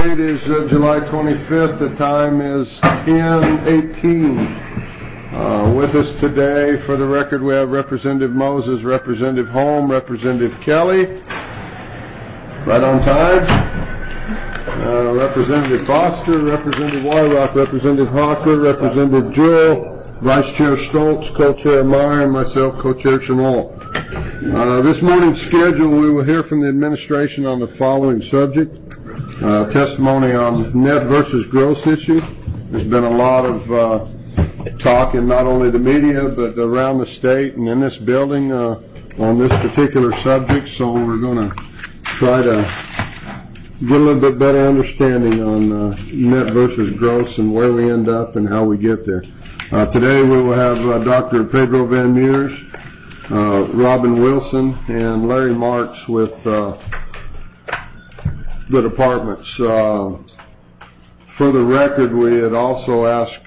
date is July 25th. The time is 10:18. With us today, for the record, we have Representative Moses, Representative Holm, Representative Kelly, right on time, Representative Foster, Representative Wyrock, Representative Hawker, Representative Jewell, Vice Chair Stoltz, Co-Chair Meyer, and myself, Co-Chair Chenault. This morning's schedule, we will hear from the administration on the following subject. Testimony on net versus gross issue. There's been a lot of talk in not only the media but around the state and in this building on this particular subject, so we're going to try to get a little bit better understanding on net versus gross and where we end up and how we get there. Today we will have Dr. Pedro Van Meers, Robin Wilson, and Larry Marks with the departments. For the record, we had also asked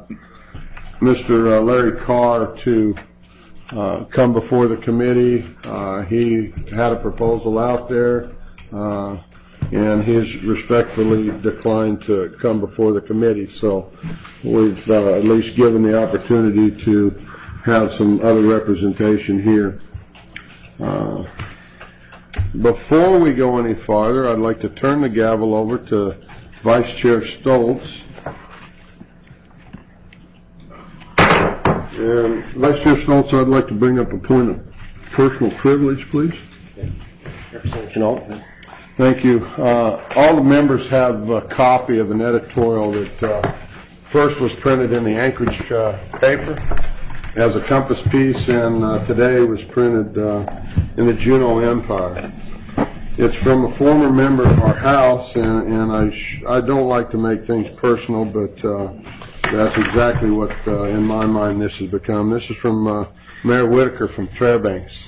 Mr. Larry Carr to come before the committee. He had a proposal out there, and he's respectfully declined to come before the committee. So we've at least given the opportunity to have some other representation here. Before we go any farther, I'd like to turn the gavel over to Vice Chair Stoltz. And Vice Chair Stoltz, I'd like to bring up a point of personal privilege, please. Representative Chenault. Thank you. All the members have a copy of an editorial that first was printed in the Anchorage paper as a compass piece, and today was printed in the Juneau Empire. It's from a former member of our House, and I don't like to make things personal, but that's exactly what, in my mind, this has become. This is from Mayor Whitaker from Fairbanks.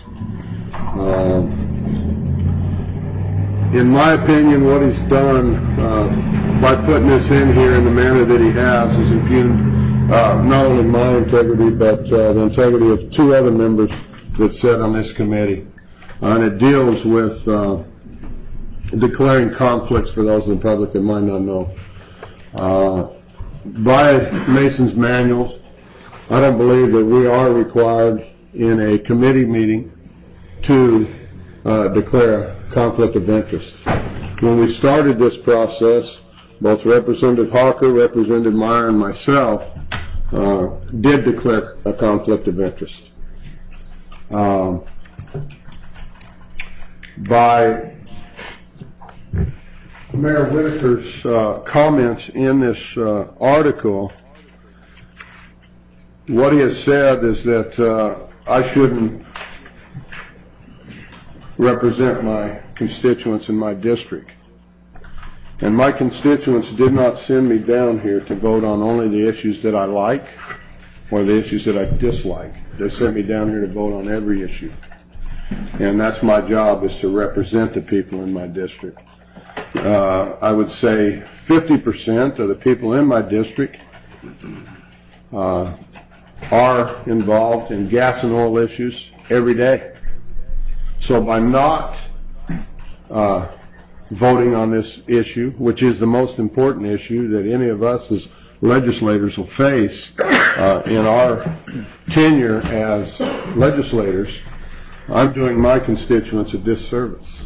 In my opinion, what he's done by putting this in here in the manner that he has is impugned not only my integrity, but the integrity of two other members that sit on this committee. And it deals with declaring conflicts for those in the public that might not know. By Mason's manuals, I don't believe that we are required in a committee meeting to declare conflict of interest. When we started this process, both Representative Hawker, Representative Meyer, and myself did declare a conflict of interest. By Mayor Whitaker's comments in this article, what he has said is that I shouldn't represent my constituents in my district. And my constituents did not send me down here to vote on only the issues that I like or the issues that I dislike. They sent me down here to vote on every issue. And that's my job, is to represent the people in my district. I would say 50% of the people in my district are involved in gas and oil issues every day. So by not voting on this issue, which is the most important issue that any of us as legislators will face in our tenure as legislators, I'm doing my constituents a disservice.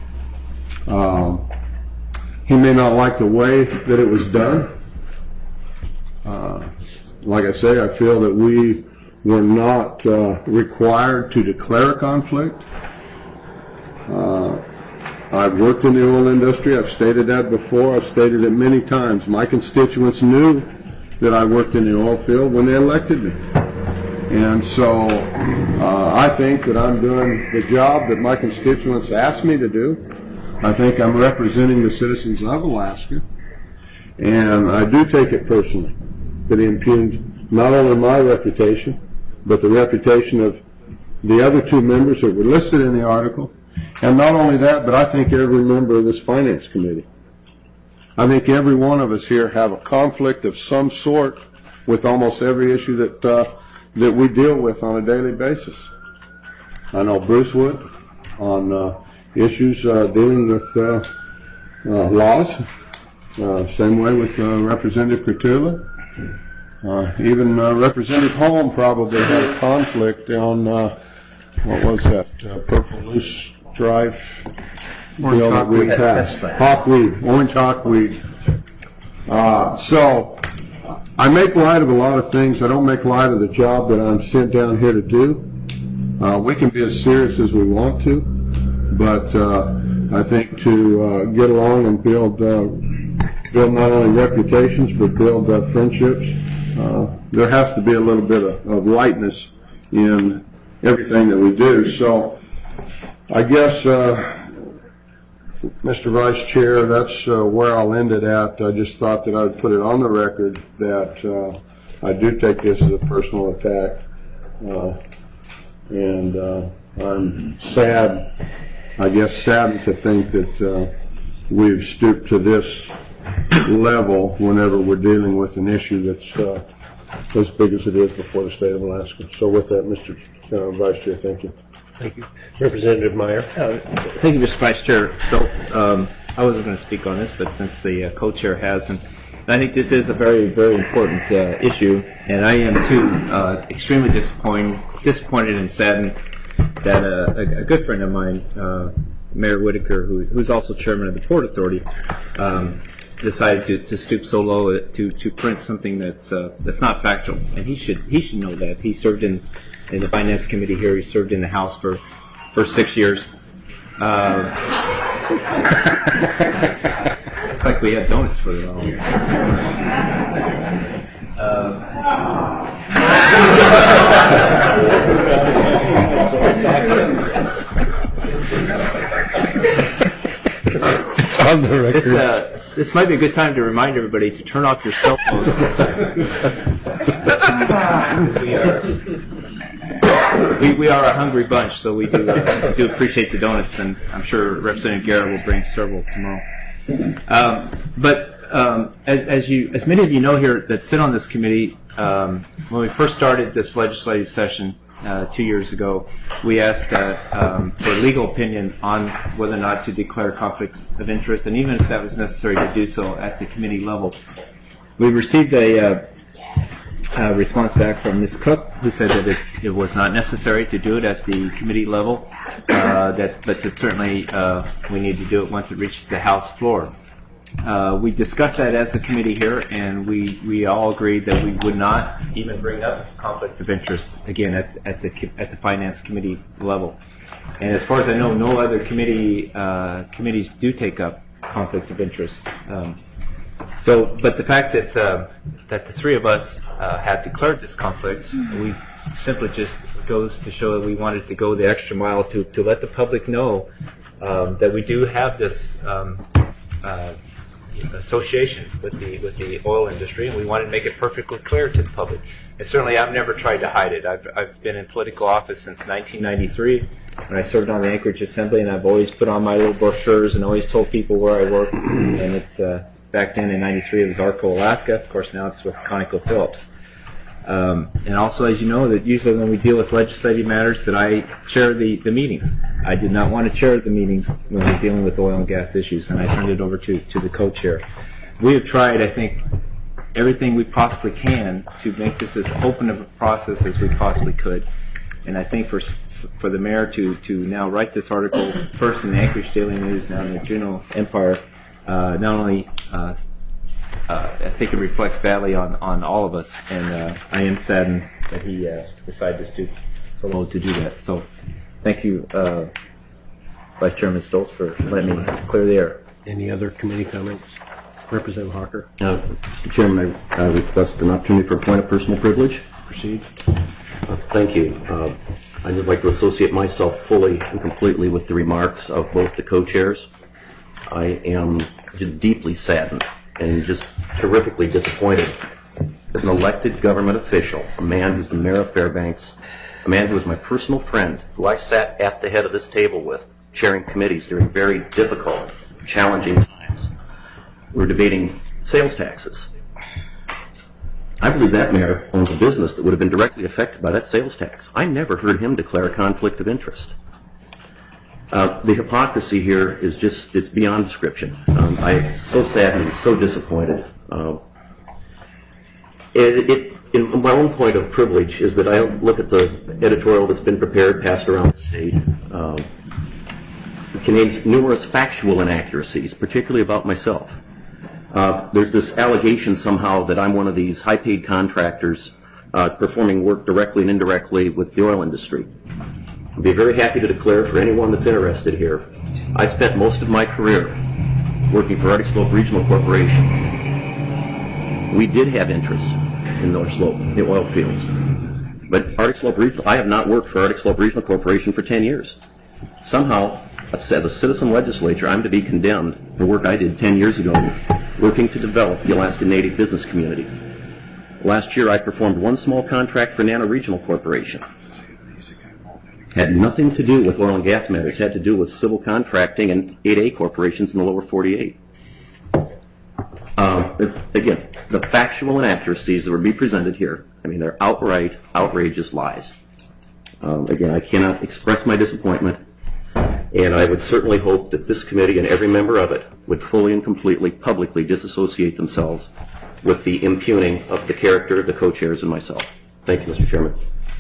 He may not like the way that it was done. Like I say, I feel that we were not required to declare a conflict. I've worked in the oil industry. I've stated that before. I've stated it many times. My constituents knew that I worked in the oil field when they elected me. And so I think that I'm doing the job that my constituents asked me to do. I think I'm representing the citizens of Alaska. And I do take it personally that it impugned not only my reputation, but the reputation of the other two members that were listed in the article. And not only that, but I think every member of this finance committee. I think every one of us here have a conflict of some sort with almost every issue that we deal with on a daily basis. I know Bruce would on issues dealing with laws. Same way with Representative Kratula. Even Representative Holm probably had a conflict on, what was that, Purple Loose Drive bill that we passed. Hawkweed, orange hawkweed. So I make light of a lot of things. I don't make light of the job that I'm sent down here to do. We can be as serious as we want to, but I think to get along and build not only reputations but build friendships, there has to be a little bit of lightness in everything that we do. So I guess, Mr. Vice Chair, that's where I'll end it at. I just thought that I would put it on the record that I do take this as a personal attack, and I'm saddened to think that we've stooped to this level whenever we're dealing with an issue that's as big as it is before the state of Alaska. So with that, Mr. Vice Chair, thank you. Thank you. Representative Meyer. Thank you, Mr. Vice Chair Stoltz. I wasn't going to speak on this, but since the co-chair has, and I think this is a very, very important issue, and I am too extremely disappointed and saddened that a good friend of mine, Mayor Whitaker, who's also chairman of the Port Authority, decided to stoop so low to print something that's not factual, and he should know that. He served in the Finance Committee here. He served in the House for 6 years. Looks like we had donuts for it all. It's on the record. This might be a good time to remind everybody to turn off your cell phones. We are a hungry bunch, so we do appreciate the donuts, and I'm sure Representative Garrett will bring several tomorrow. As many of you know here that sit on this committee, when we first started this legislative session 2 years ago, we asked for legal opinion on whether or not to declare conflicts of interest, and even if that was necessary to do so at the committee level. We received a response back from Ms. Cook, who said that it was not necessary to do it at the committee level, but that certainly we need to do it once it reached the House floor. We discussed that as a committee here, and we all agreed that we would not even bring up conflict of interest again at the Finance Committee level. And as far as I know, no other committees do take up conflict of interest. But the fact that the three of us had declared this conflict, we simply just goes to show that we wanted to go the extra mile to let the public know that we do have this association with the oil industry, and we wanted to make it perfectly clear to the public. And certainly, I've never tried to hide it. I've been in political office since 1993 when I served on the Anchorage Assembly, and I've always put on my little brochures and always told people where I work. And it's back then in '93 it was Arco, Alaska. Of course, now it's with ConocoPhillips. And also, as you know, that usually when we deal with legislative matters, that I chair the meetings. I did not want to chair the meetings when we're dealing with oil and gas issues, and I turned it over to the co-chair. We have tried, I think, everything we possibly can to make this as open of a process as we possibly could. And I think for the mayor to now write this article, first in the Anchorage Daily News, now in the Juneau Empire, not only I think it reflects badly on all of us, and I am saddened that he decided to stoop so low to do that. So thank you, Vice Chairman Stoltz, for letting me clear the air. Any other committee comments? Representative Harker. Mr. Chairman, I request an opportunity for a point of personal privilege. Proceed. Thank you. I would like to associate myself fully and completely with the remarks of both the co-chairs. I am deeply saddened and just terrifically disappointed that an elected government official, a man who's the mayor of Fairbanks, a man who is my personal friend, who I sat at the head of this table with, chairing committees during very difficult, challenging times, we're debating sales taxes. I believe that mayor owns a business that would have been directly affected by that sales tax. I never heard him declare a conflict of interest. The hypocrisy here is just, it's beyond description. I'm so sad and so disappointed. In my own point of privilege is that I look at the editorial that's been prepared, passed around the state. It contains numerous factual inaccuracies, particularly about myself. There's this allegation somehow that I'm one of these high-paid contractors performing work directly and indirectly with the oil industry. I'd be very happy to declare for anyone that's interested here, I spent most of my career working for Arctic Slope Regional Corporation. We did have interests in North Slope, the oil fields. But Arctic Slope Regional, I have not worked for Arctic Slope Regional Corporation for 10 years. Somehow, as a citizen legislature, I'm to be condemned for work I did 10 years ago working to develop the Alaska Native business community. Last year, I performed one small contract for Nano Regional Corporation. Had nothing to do with oil and gas matters, had to do with civil contracting and 8A corporations in the lower 48. Again, the factual inaccuracies that would be presented here, I mean, they're outright, outrageous lies. Again, I cannot express my disappointment, and I would certainly hope that this committee and every member of it would fully and completely, publicly disassociate themselves with the impugning of the character of the co-chairs and myself. Thank you, Mr. Chairman.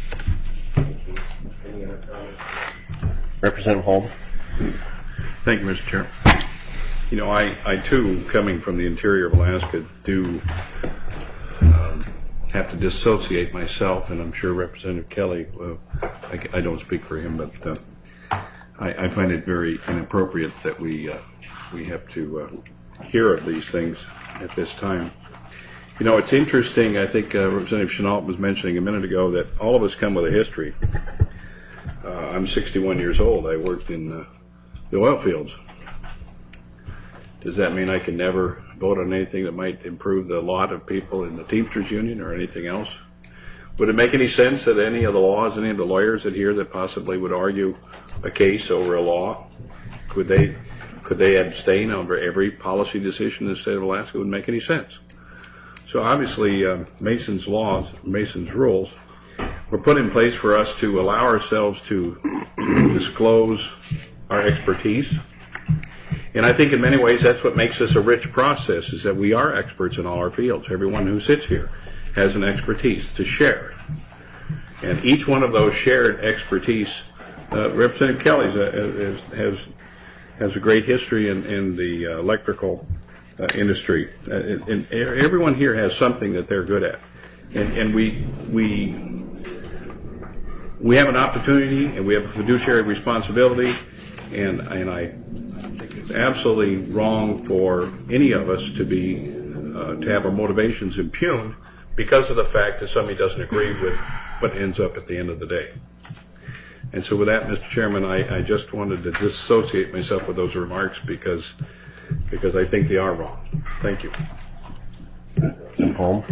Representative Holm. Thank you, Mr. Chair. You know, I too, coming from the interior of Alaska, do have to dissociate myself, and I'm sure Representative Kelly, I don't speak for him, but I find it very inappropriate that we have to hear of these things at this time. You know, it's interesting, I think Representative Chenault was mentioning a minute ago that all of us come with a history. I'm 61 years old. I worked in the oil fields. Does that mean I can never vote on anything that might improve the lot of people in the Teamsters Union or anything else? Would it make any sense that any of the laws, any of the lawyers that here that possibly would argue a case over a law, could they abstain over every policy decision in the state of Alaska? Would make any sense? So obviously Mason's laws, Mason's rules were put in place for us to allow ourselves to disclose our expertise. And I think in many ways that's what makes this a rich process, is that we are experts in all our fields. Everyone who sits here has an expertise to share. And each one of those shared expertise, Representative Kelly has a great history in the electrical industry. And everyone here has something that they're good at. And we have an opportunity, and we have a fiduciary responsibility, and I think it's absolutely wrong for any of us to have our motivations impugned because of the fact that somebody doesn't agree with what ends up at the end of the day. And so with that, Mr. Chairman, I just wanted to dissociate myself with those remarks because I think they are wrong. Thank you. Holm.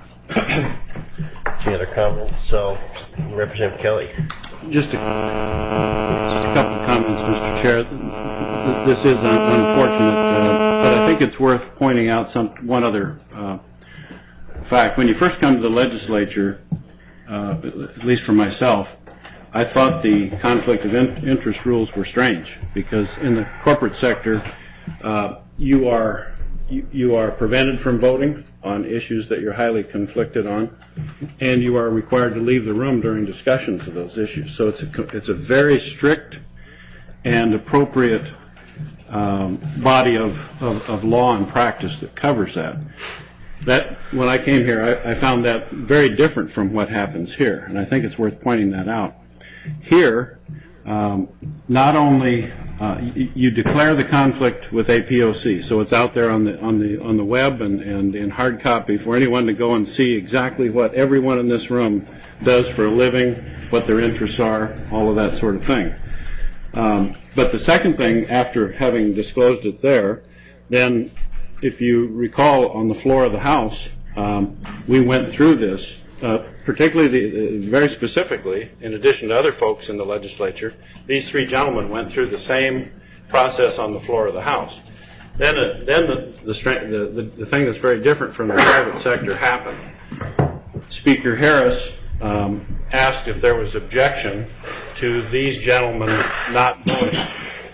Any other comments? So, Representative Kelly. Just a couple of comments, Mr. Chair. This is unfortunate, but I think it's worth pointing out one other fact. When you first come to the legislature, at least for myself, I thought the conflict of interest rules were strange because in the corporate sector, you are prevented from voting on issues that you're highly conflicted on, and you are required to leave the room during discussions of those issues. So it's a very strict and appropriate body of law and practice that covers that. That when I came here, I found that very different from what happens here, and I think it's worth pointing that out. Here, not only you declare the conflict with APOC, so it's out there on the web and in hard copy for anyone to go and see exactly what everyone in this room does for a living, what their interests are, all of that sort of thing. But the second thing, after having disclosed it there, then if you recall on the floor of the House, we went through this. Particularly, very specifically, in addition to other folks in the legislature, these three gentlemen went through the same process on the floor of the House. Then the thing that's very different from the private sector happened. Speaker Harris asked if there was objection to these gentlemen not voting.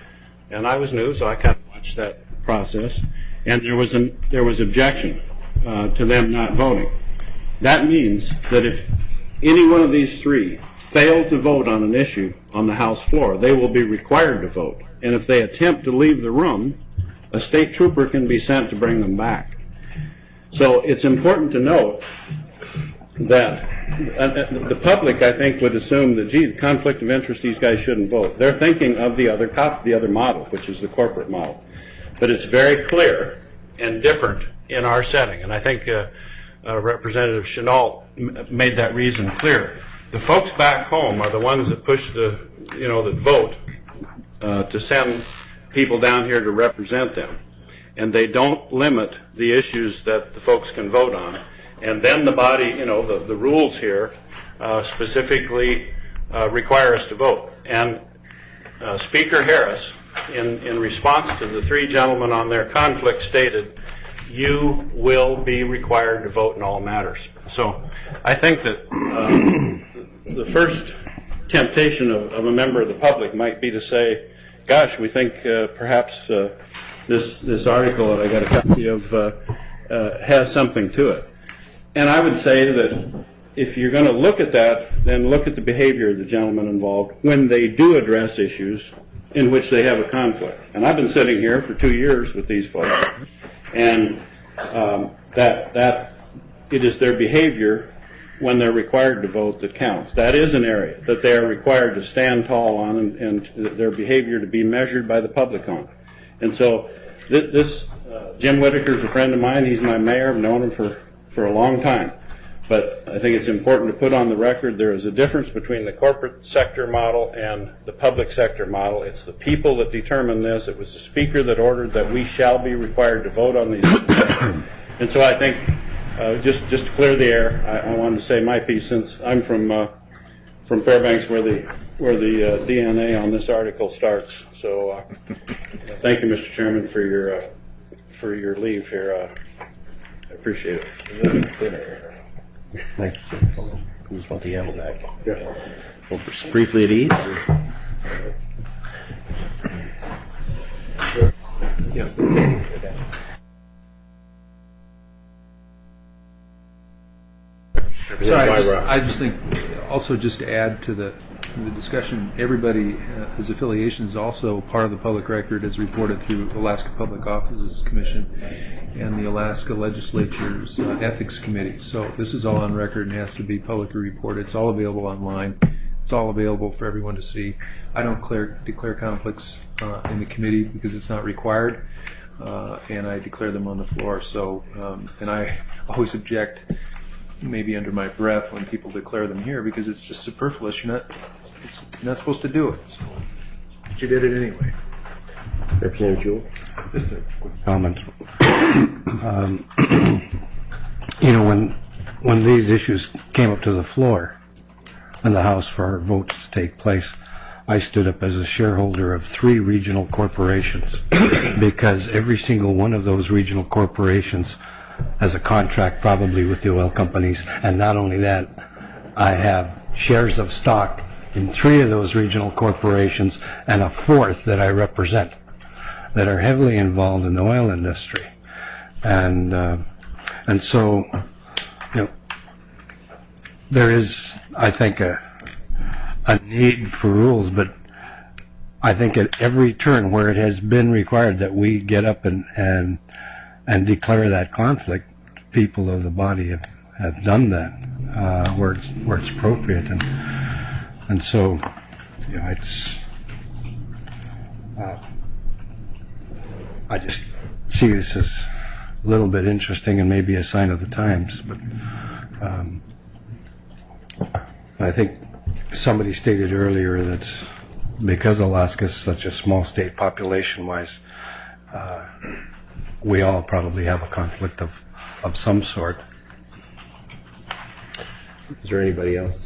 and I was new, so I kind of watched that process, and there was objection to them not voting. That means that if any one of these three fail to vote on an issue on the House floor, they will be required to vote. And if they attempt to leave the room, a state trooper can be sent to bring them back. So it's important to note that the public, I think, would assume that, gee, conflict of interest, these guys shouldn't vote. They're thinking of the other model, which is the corporate model. But it's very clear and different in our setting. And I think Representative Chenault made that reason clear. The folks back home are the ones that push that vote to send people down here to represent them. And they don't limit the issues that the folks can vote on. And then the body, the rules here specifically require us to vote. And Speaker Harris, in response to the three gentlemen on their conflict, stated, "You will be required to vote in all matters." So I think that the first temptation of a member of the public might be to say, gosh, we think perhaps this article that I got a copy of has something to it. And I would say that if you're going to look at that, then look at the behavior of the gentlemen involved when they do address issues in which they have a conflict. And I've been sitting here for 2 years with these folks, and that it is their behavior when they're required to vote that counts. That is an area that they are required to stand tall on, and their behavior to be measured by the public on. And so this Jim Whitaker's a friend of mine. He's my mayor. I've known him for a long time. But I think it's important to put on the record there is a difference between the corporate sector model and the public sector model. It's the people that determine this. It was the Speaker that ordered that we shall be required to vote on these. And so I think, just to clear the air, I wanted to say my piece, since I'm from Fairbanks, where the DNA on this article starts. So thank you, Mr. Chairman, for your leave here. I appreciate it. Thank you, sir. We just want the ammo back. Yeah. Well, briefly at ease. Yeah. Sorry, I just think, also just to add to the discussion, everybody, his affiliation is also part of the public record as reported through Alaska Public Offices Commission and the Alaska Legislature's Ethics Committee. So this is all on record and has to be publicly reported. It's all available online. It's all available for everyone to see. I don't declare conflicts in the committee because it's not required, and I declare them on the floor. So, and I always object, maybe under my breath, when people declare them here, because it's just superfluous. You're not supposed to do it. So, but you did it anyway. Representative Jewell. Just a quick comment. When these issues came up to the floor in the House for our votes to take place, I stood up as a shareholder of 3 regional corporations because every single one of those regional corporations has a contract probably with the oil companies, and not only that, I have shares of stock in 3 of those regional corporations and a 4th that I represent that are heavily involved in the oil industry. And so, there is, I think, a need for rules, but I think at every turn where it has been required that we get up and declare that conflict, people of the body have done that where it's appropriate, and so it's I just see this as a little bit interesting and maybe a sign of the times, but I think somebody stated earlier that because Alaska is such a small state population-wise, we all probably have a conflict of some sort. Is there anybody else?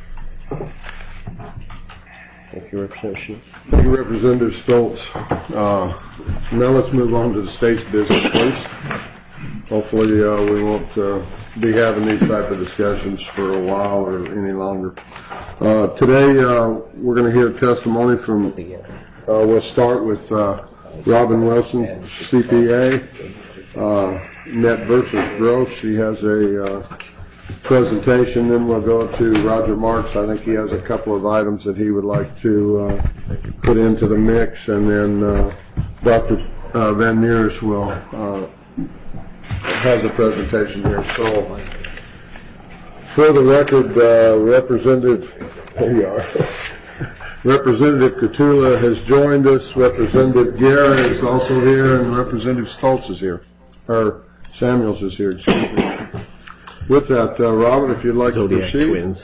Thank you, Representative. Thank you, Representative Stoltz. Now let's move on to the state's business, please. Hopefully we won't be having these type of discussions for a while or any longer. Today we're going to hear testimony from We'll start with Robin Wilson, CPA, net versus gross. She has a presentation. Then we'll go to Roger Marks. I think he has a couple of items that he would like to put into the mix. And then Dr. Van Meers will has a presentation here. So for the record, Representative, there you are. Representative Catula has joined us. Representative Guerra is also here, and Representative Stoltz is here. Or Samuels is here, excuse me. With that, Robin, if you'd like to proceed. Twins.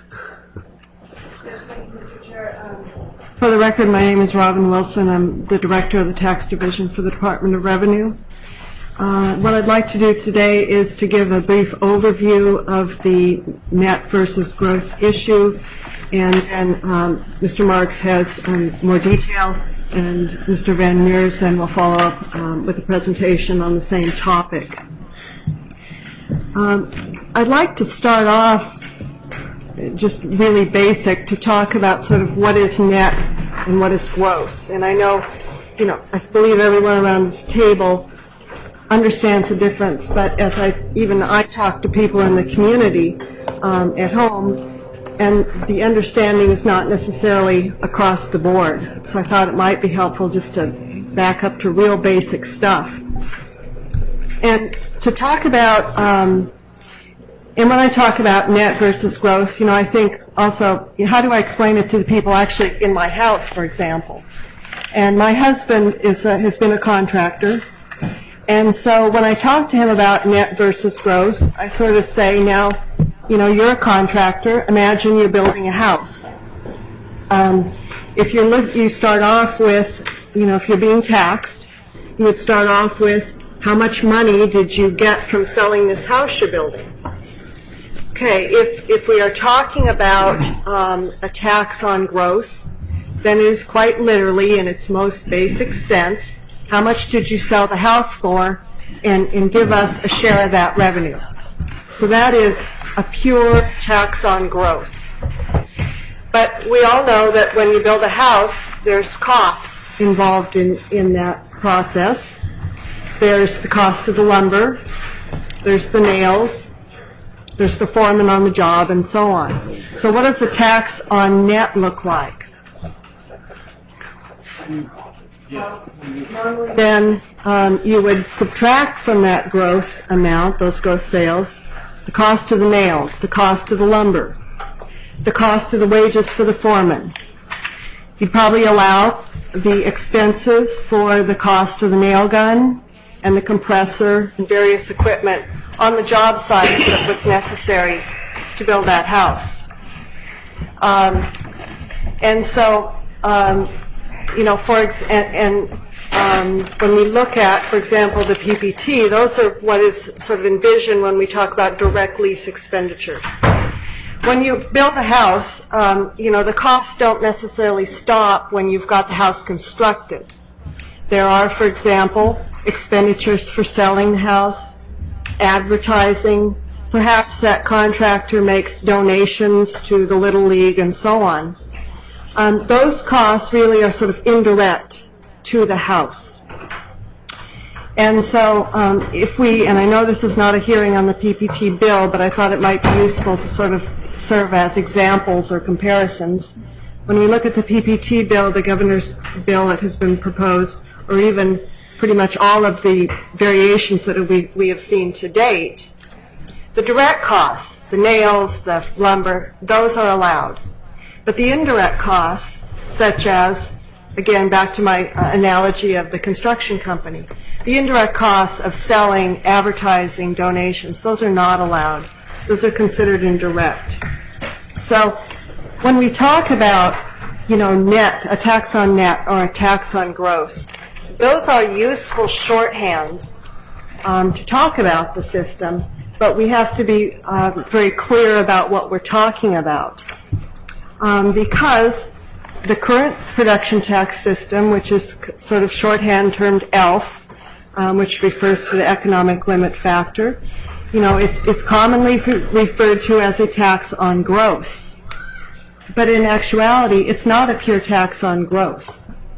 For the record, my name is Robin Wilson. I'm the Director of the Tax Division for the Department of Revenue. What I'd like to do today is to give a brief overview of the net versus gross issue, and Mr. Marks has more detail, and Mr. Van Meers then will follow up with a presentation on the same topic. I'd like to start off just really basic to talk about sort of what is net and what is gross. And I know, I believe everyone around this table understands the difference, but as I talk to people in the community at home, and the understanding is not necessarily across the board. So I thought it might be helpful just to back up to real basic stuff. And to talk about, and when I talk about net versus gross, I think also, how do I explain it to the people actually in my house, for example? And my husband has been a contractor. And so when I talk to him about net versus gross, I sort of say, now, you're a contractor. Imagine you're building a house. If you start off with, if you're being taxed, you would start off with, how much money did you get from selling this house you're building? Okay, if we are talking about a tax on gross, then it is quite literally, in its most basic sense, how much did you sell the house for, and give us a share of that revenue. So that is a pure tax on gross. But we all know that when you build a house, there's costs involved in that process. There's the cost of the lumber, there's the nails, there's the foreman on the job, and so on. So what does the tax on net look like? Then you would subtract from that gross amount, those gross sales, the cost of the nails, the cost of the lumber, the cost of the wages for the foreman. You'd probably allow the expenses for the cost of the nail gun and the compressor and various equipment on the job site that was necessary to build that house. And so, when we look at, for example, the PPT, those are what is sort of envisioned when we talk about direct lease expenditures. When you build a house, the costs don't necessarily stop when you've got the house constructed. There are, for example, expenditures for selling the house, advertising, perhaps that contractor makes donations to the Little League and so on. Those costs really are sort of indirect to the house. And so and I know this is not a hearing on the PPT bill, but I thought it might be useful to sort of serve as examples or comparisons. When we look at the PPT bill, the governor's bill that has been proposed, or even pretty much all of the variations that we have seen to date, the direct costs, the nails, the lumber, those are allowed. But the indirect costs, such as, again, back to my analogy of the construction company, the indirect costs of selling, advertising, donations, those are not allowed. Those are considered indirect. So when we talk about, net, a tax on net or a tax on gross, those are useful shorthands to talk about the system, but we have to be very clear about what we're talking about. Because the current production tax system, which is sort of shorthand termed ELF, which refers to the economic limit factor, is commonly referred to as a tax on gross. But in actuality, it's not a pure tax on gross.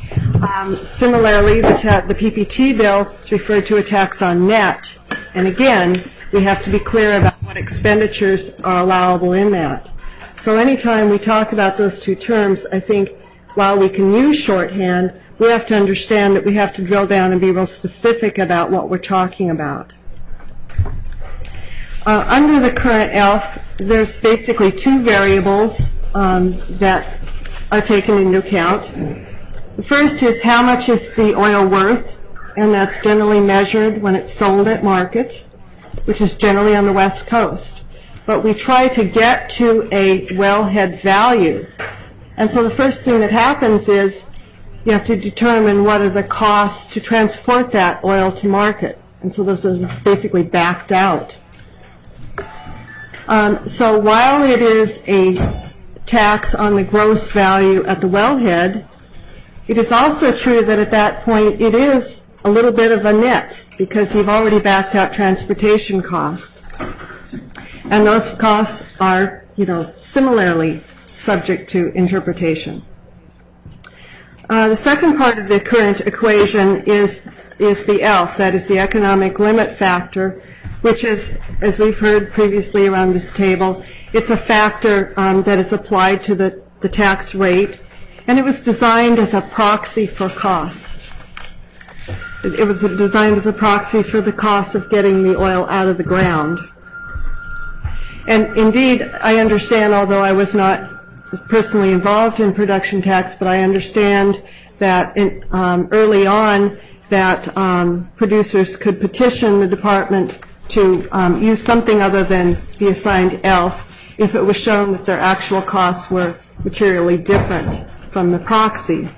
Similarly, the PPT bill is referred to a tax on net. And again, we have to be clear about what expenditures are allowable in that. So anytime we talk about those two terms, I think while we can use shorthand, we have to understand that we have to drill down and be real specific about what we're talking about. Under the current ELF, there's basically two variables that are taken into account. The first is how much is the oil worth, and that's generally measured when it's sold at market, which is generally on the West Coast. But we try to get to a wellhead value. And so the first thing that happens is you have to determine what are the costs to transport that oil to market. And so those are basically backed out. So while it is a tax on the gross value at the wellhead, it is also true that at that point it is a little bit of a net because you've already backed out transportation costs. And those costs are, similarly subject to interpretation. The second part of the current equation is the ELF, that is the economic limit factor, which is, as we've heard previously around this table, it's a factor that is applied to the tax rate, and it was designed as a proxy for costs. It was designed as a proxy for the cost of getting the oil out of the ground. And indeed, I understand, although I was not personally involved in production tax, but I understand that early on that producers could petition the department to use something other than the assigned ELF if it was shown that their actual costs were materially different from the proxy.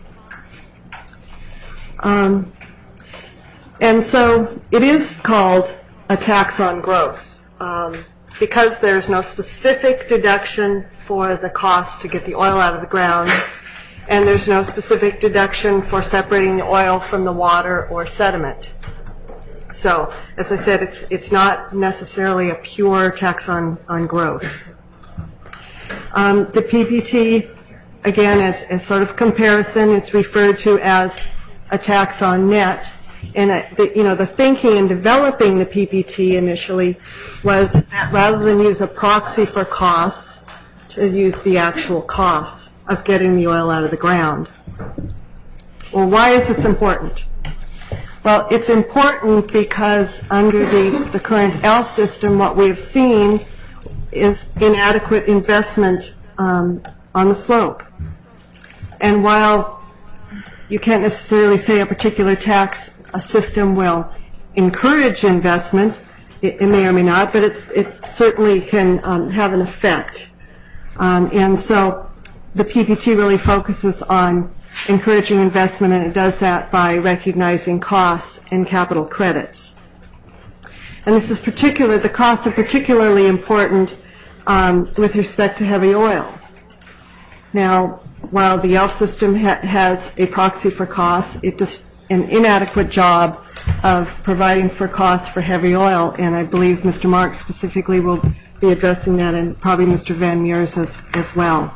And so it is called a tax on gross because there's no specific deduction for the cost to get the oil out of the ground, and there's no specific deduction for separating the oil from the water or sediment. So, as I said, it's not necessarily a pure tax on gross. The PPT, again, as sort of comparison, is referred to as a tax on net. And the thinking in developing the PPT initially was that rather than use a proxy for costs, to use the actual costs of getting the oil out of the ground. Well, why is this important? Well, it's important because under the current ELF system, what we have seen is inadequate investment on the slope. And while you can't necessarily say a particular tax system will encourage investment, it may or may not, but it certainly can have an effect. And so the PPT really focuses on encouraging investment, and it does that by recognizing costs and capital credits. And this is the costs are particularly important with respect to heavy oil. Now, while the ELF system has a proxy for costs, it does an inadequate job of providing for costs for heavy oil, and I believe Mr. Marks specifically will be addressing that, and probably Mr. Van Meers as well.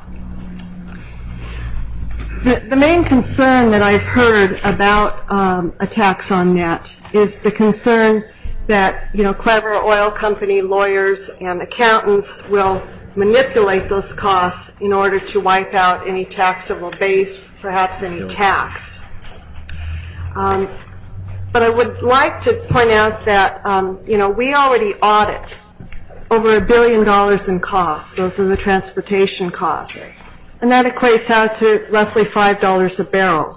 The main concern that I've heard about a tax on net is the concern that clever oil company lawyers and accountants will manipulate those costs in order to wipe out any taxable base, perhaps any tax. But I would like to point out that we already audit over $1 billion in costs. Those are the transportation costs. And that equates out to roughly $5 a barrel.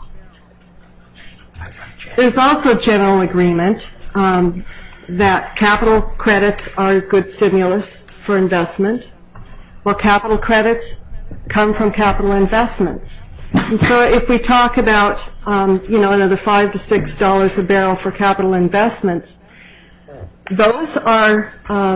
There's also general agreement that capital credits are a good stimulus for investment. Well, capital credits come from capital investments. And so if we talk about, another $5 to $6 a barrel for capital investments, those are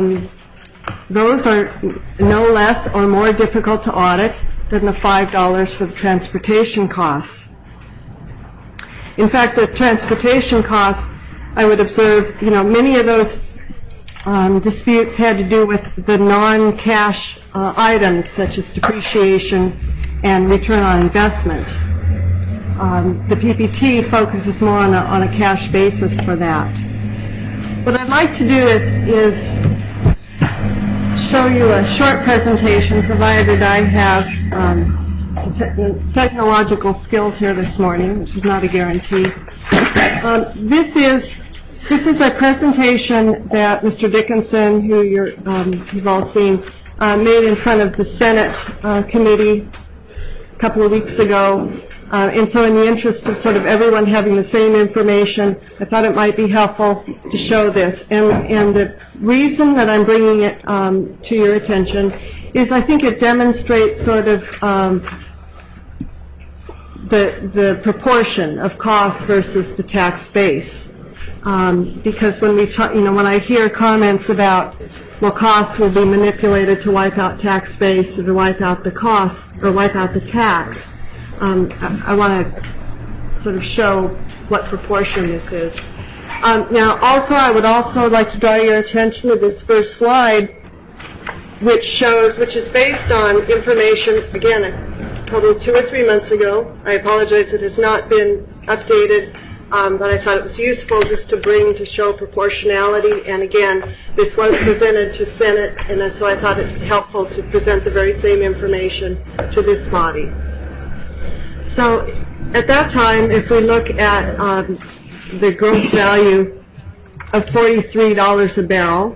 no less or more difficult to audit than the $5 for the transportation costs. In fact, the transportation costs, I would observe, many of those disputes had to do with the non-cash items such as depreciation and return on investment. the PPT focuses more on a cash basis for that. What I'd like to do is show you a short presentation, provided I have technological skills here this morning, which is not a guarantee. This is a presentation that Mr. Dickinson, who you've all seen, made in front of the Senate committee a couple of weeks ago. And so in the interest of sort of everyone having the same information, I thought it might be helpful to show this. And the reason that I'm bringing it to your attention is I think it demonstrates sort of the proportion of cost versus the tax base. Because when when I hear comments about, well, costs will be manipulated to wipe out tax base or to wipe out the costs or wipe out the tax, I want to sort of show what proportion this is. Now, also, I would also like to draw your attention to this first slide, which is based on information, again, probably 2 or 3 months ago. I apologize, it has not been updated, but I thought it was useful just to show proportionality. And again, this was presented to Senate, and so I thought it helpful to present the very same information to this body. So at that time, if we look at the gross value of $43 a barrel,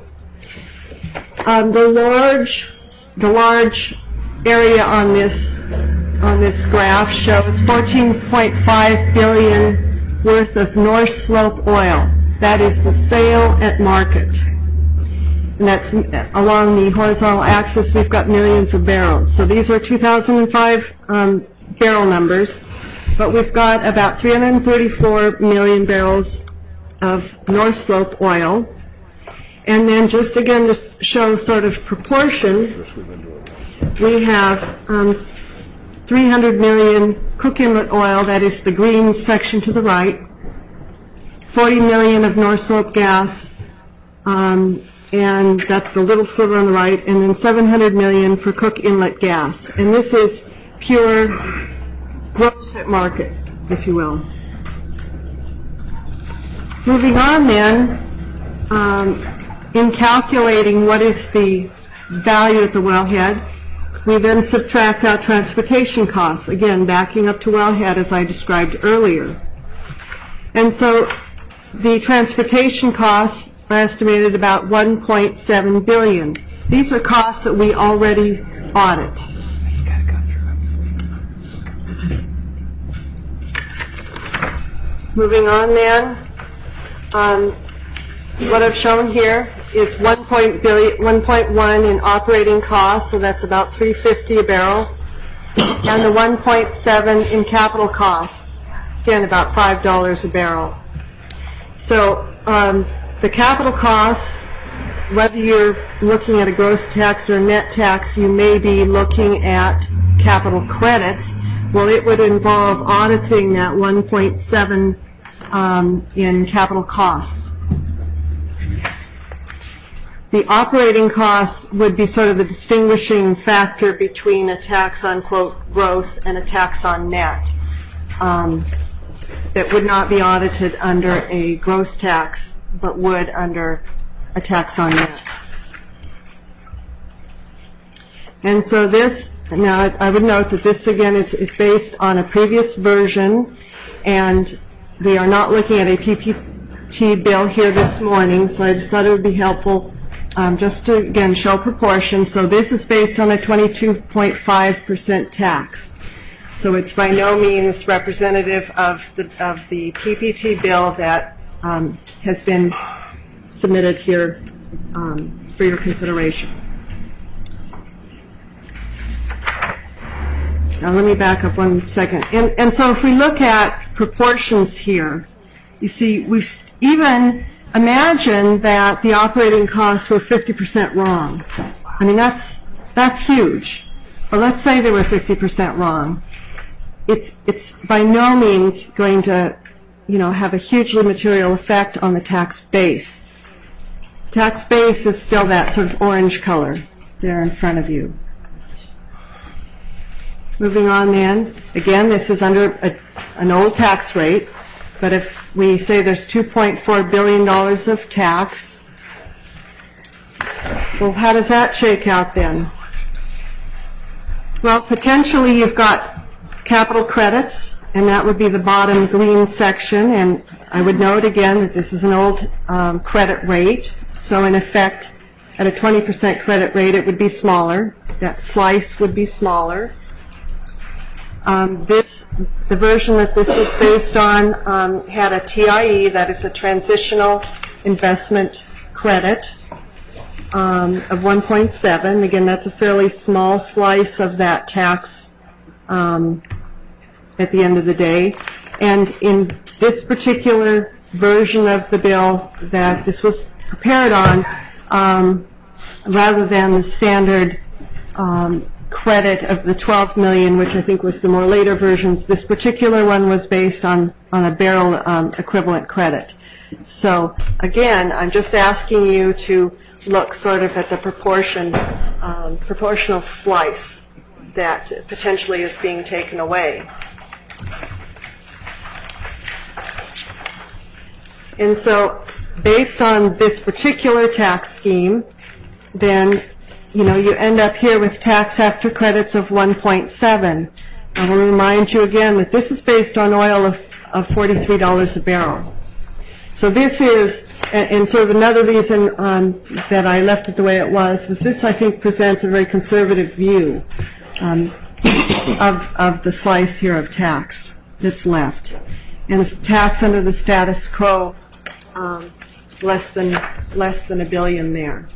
the large area on this graph shows 14.5 billion worth of North Slope oil. That is the sale at market. And that's along the horizontal axis. We've got millions of barrels. So these are 2005 barrel numbers, but we've got about 334 million barrels of North Slope oil. And then just again to show sort of proportion, we have 300 million Cook Inlet oil, that is the green section to the right, 40 million of North Slope gas, and that's the little sliver on the right, and then 700 million for Cook Inlet gas. And this is pure gross at market, if you will. Moving on then, in calculating what is the value at the wellhead, we then subtract out transportation costs, again backing up to wellhead as I described earlier. And so the transportation costs are estimated about $1.7 billion. These are costs that we already audit. Moving on then, what I've shown here is 1.1 in operating costs, so that's about $3.50 a barrel, and the 1.7 in capital costs, again about $5 a barrel. So the capital costs, whether you're looking at a gross tax or a net tax, you may be looking at capital credits. Well, it would involve auditing that 1.7 in capital costs. The operating costs would be sort of the distinguishing factor between a tax on, quote, gross and a tax on net. That would not be audited under a gross tax, but would under a tax on net. And so this, now I would note that this again is based on a previous version, and we are not looking at a PPT bill here this morning, so I just thought it would be helpful just to, again, show proportion. So this is based on a 22.5% tax. So it's by no means representative of the PPT bill that has been submitted here for your consideration. Now let me back up 1 second. And so if we look at proportions here, you see we've even imagine that the operating costs were 50% wrong. I mean, that's huge. But let's say they were 50% wrong. It's by no means going to, have a hugely material effect on the tax base. Tax base is still that sort of orange color there in front of you. Moving on then, again, this is under an old tax rate, but if we say there's $2.4 billion of tax, well, how does that shake out then? Well, potentially you've got capital credits, and that would be the bottom green section, and I would note again that this is an old credit rate, so in effect, at a 20% credit rate, it would be smaller. That slice would be smaller. The version that this was based on had a TIE, that is a transitional investment credit, of 1.7. Again, that's a fairly small slice of that tax at the end of the day. And in this particular version of the bill that this was prepared on, rather than the standard credit of the $12 million, which I think was the more later versions, this particular one was based on a barrel equivalent credit. So again, I'm just asking you to look sort of at the proportional slice that potentially is being taken away. And so based on this particular tax scheme, then you end up here with tax after credits of 1.7. I will remind you again that this is based on oil of $43 a barrel. So this is, and sort of another reason that I left it the way it was this, I think, presents a very conservative view of the slice here of tax that's left. And it's tax under the status quo, less than $1 billion there.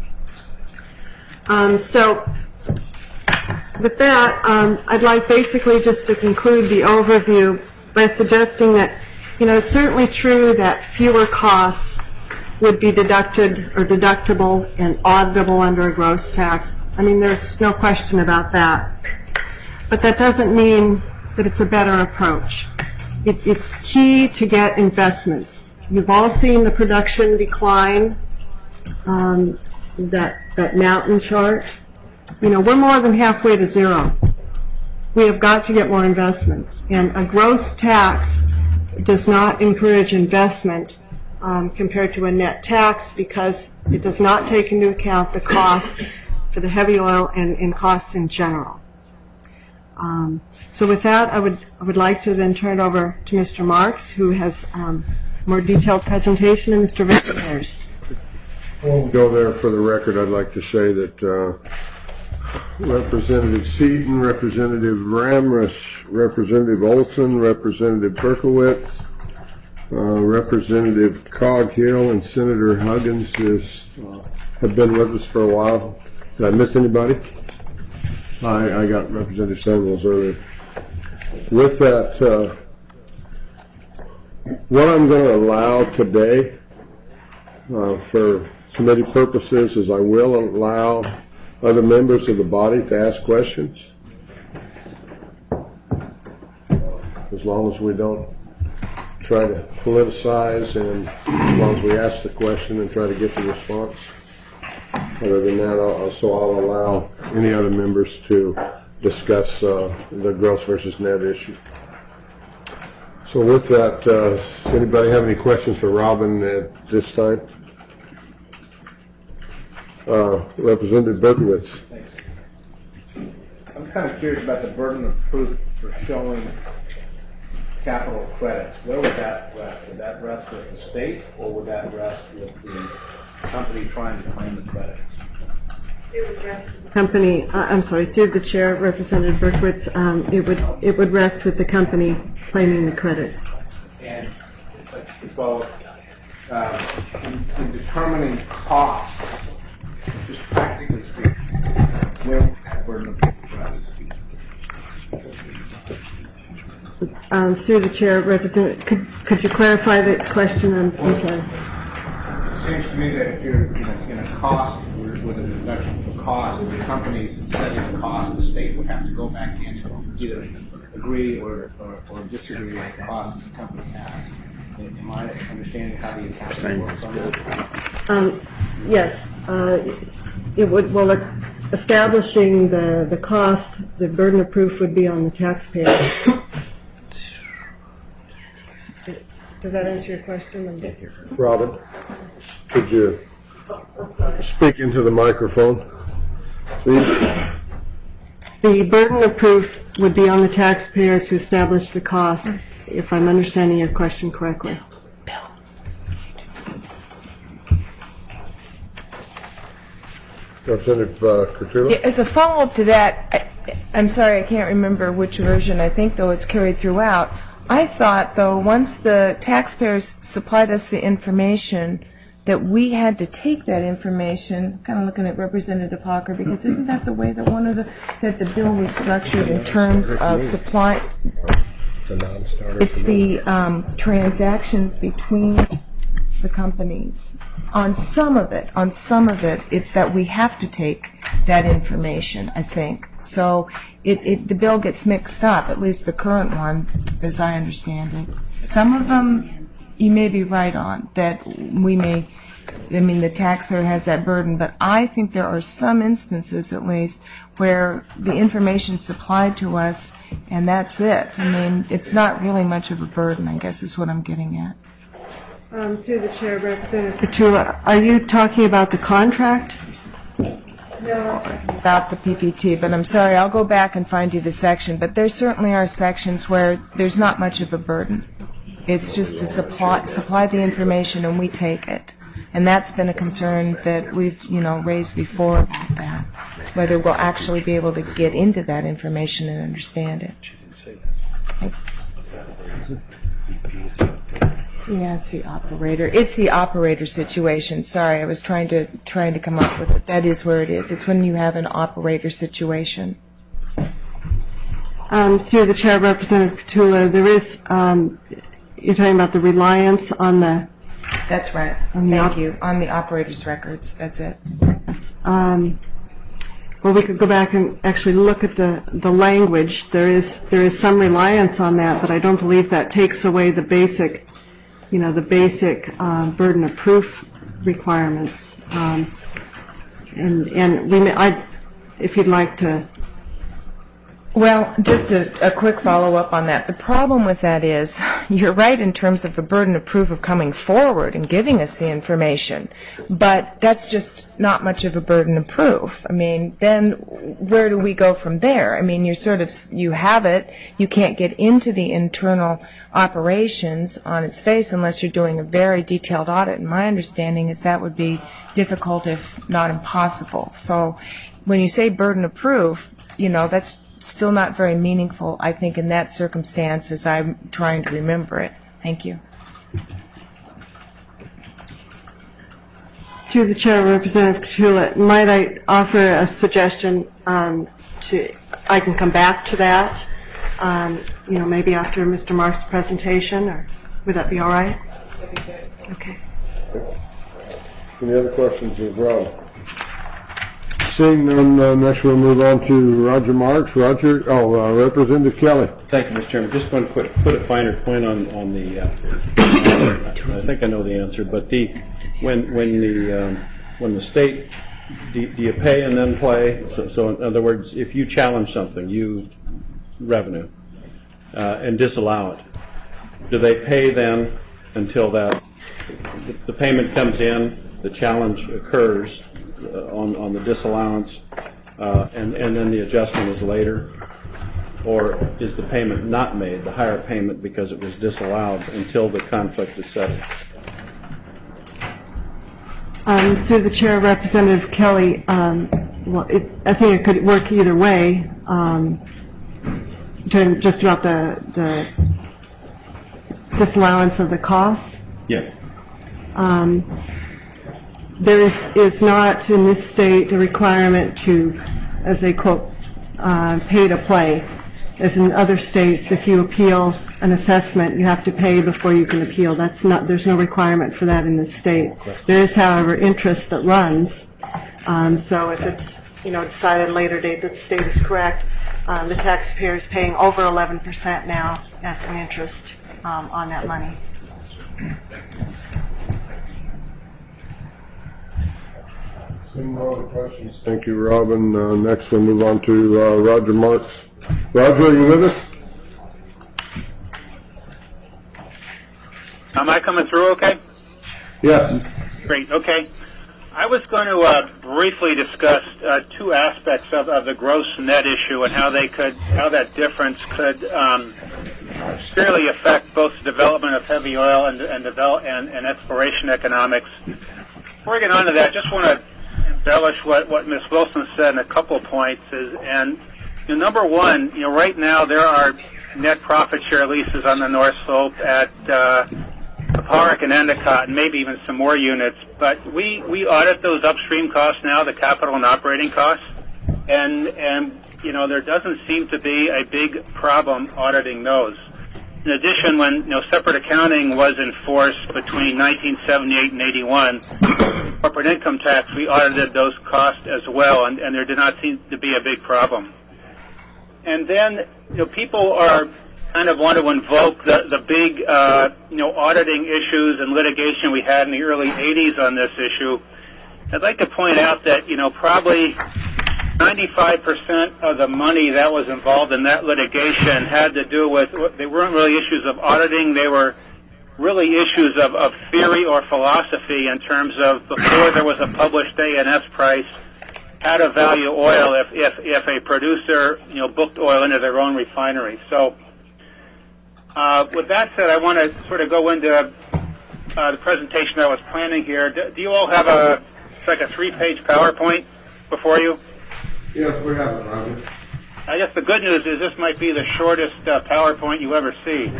So with that, I'd like basically just to conclude the overview by suggesting that, it's certainly true that fewer costs would be deducted or deductible and auditable under a gross tax. I mean, there's no question about that. But that doesn't mean that it's a better approach. It's key to get investments. You've all seen the production decline, that mountain chart. We're more than halfway to zero. We have got to get more investments. And a gross tax does not encourage investment compared to a net tax because it does not take into account the costs for the heavy oil and costs in general. So with that, I would like to then turn it over to Mr. Marks, who has more detailed presentation, and Mr. Vickers. Before we go there, for the record, I'd like to say that Representative Seaton, Representative Ramrus, Representative Olson, Representative Berkowitz, Representative Coghill, and Senator Huggins have been with us for a while. Did I miss anybody? I got Representative Samuels earlier. With that, what I'm going to allow today for committee purposes is I will allow other members of the body to ask questions, as long as we don't try to politicize, and as long as we ask the question and try to get the response. Other than that, I'll allow any other members to discuss the gross versus net issue. So with that, does anybody have any questions for Robin at this time? Representative Berkowitz. I'm kind of curious about the burden of proof for showing capital credits. Where would that rest? Would that rest with the state, or would that rest with the company trying to claim the credits? It would rest with the company. I'm sorry, through the chair, Representative Berkowitz. It would rest with the company claiming the credits. And well, in determining costs, just practically speaking, where would that burden of proof rest? Through the chair, Representative, could you clarify the question? I'm sorry. It seems to me that if you're in a cost, with a deduction for cost, the company's setting the cost, the state would have to go back in to either agree or disagree with the costs the company has. Am I understanding how the accounting works on that? Yes. It would, well, establishing the cost, the burden of proof would be on the taxpayer. Does that answer your question? Robin, could you speak into the microphone, please? The burden of proof would be on the taxpayer to establish the cost, if I'm understanding your question correctly. Representative Cotillo? As a follow-up to that, I'm sorry, I can't remember which version. I think, though, it's carried throughout. I thought, though, once the taxpayers supplied us the information, that we had to take that information, kind of looking at Representative Hawker, because isn't that the way that that the bill was structured in terms of supply? It's a non-starter. It's the transactions between the companies. On some of it, it's that we have to take that information, I think. So the bill gets mixed up, at least the current one, as I understand it. Some of them you may be right on, that the taxpayer has that burden, but I think there are some instances, at least, where the information is supplied to us, and that's it. It's not really much of a burden, I guess, is what I'm getting at. Through the chair, Representative Petula, are you talking about the contract? No. About the PPT, but I'm sorry, I'll go back and find you the section. But there certainly are sections where there's not much of a burden. It's just to supply the information and we take it. And that's been a concern that we've, raised before about that, whether we'll actually be able to get into that information and understand it. Thanks. Yeah, it's the operator. It's the operator situation. Sorry, I was trying to come up with it. That is where it is. It's when you have an operator situation. Through the chair, Representative Petula, there is. You're talking about the reliance on the. That's right. Thank you. On the operator's records. That's it. Yes. Well, we could go back and actually look at the language. There is some reliance on that, but I don't believe that takes away the basic. The basic burden of proof requirements, and if you'd like to. Well, just a quick follow-up on that. The problem with that is, you're right in terms of the burden of proof of coming forward and giving us the information, but that's just not much of a burden of proof. Then where do we go from there? You have it. You can't get into the internal operations on its face unless you're doing a very detailed audit, and my understanding is that would be difficult, if not impossible. So when you say burden of proof, that's still not very meaningful, I think, in that circumstance, as I'm trying to remember it. Thank you. Through the chair, Representative Petula, might I offer a suggestion? I can come back to that, maybe after Mr. Marks' presentation, or would that be all right? That'd be good. Okay. Any other questions of Rob? Seeing none, next we'll move on to Roger Marks. Representative Kelly. Thank you, Mr. Chairman. Just want to put a finer point on the. I think I know the answer, but when the state, do you pay and then play? So in other words, if you challenge something, revenue, and disallow it, do they pay then until the payment comes in, the challenge occurs on the disallowance, and then the adjustment is later? Or is the payment not made, the higher payment, because it was disallowed until the conflict is settled? Through the chair, Representative Kelly, I think it could work either way. Just about the disallowance of the cost. Yeah. There is not in this state a requirement to, as they quote, pay to play. As in other states, if you appeal an assessment, you have to pay before you can appeal. There's no requirement for that in this state. There is, however, interest that runs. So if it's decided at a later date that the state is correct, the taxpayer is paying over 11% now as an interest on that money. Some more questions. Thank you, Robin. Next we'll move on to Roger Marks. Roger, are you with us? Am I coming through okay? Yes. Great, okay. I was going to briefly discuss two aspects of the gross net issue and how that difference could fairly affect both the development of heavy oil and exploration economics. Before I get on to that, I just want to embellish what Ms. Wilson said in a couple of points. Number one, right now there are net profit share leases on the North Slope at Park and Endicott, and maybe even some more units. But we audit those upstream costs now, the capital and operating costs, and there doesn't seem to be a big problem auditing those. In addition, when separate accounting was enforced between 1978 and 81, corporate income tax, we audited those costs as well, and there did not seem to be a big problem. And then, people are kind of want to invoke the big, auditing issues and litigation we had in the early 80s on this issue. I'd like to point out that, probably 95% of the money that was involved in that litigation had to do with, they weren't really issues of auditing, they were really issues of theory or philosophy in terms of before there was a published A&S price, how to value oil if a producer, booked oil into their own refinery. So, with that said, I want to sort of go into the presentation I was planning here. Do you all have a 3-page PowerPoint before you? Yes, we have it, Roger. I guess the good news is this might be the shortest PowerPoint you ever see.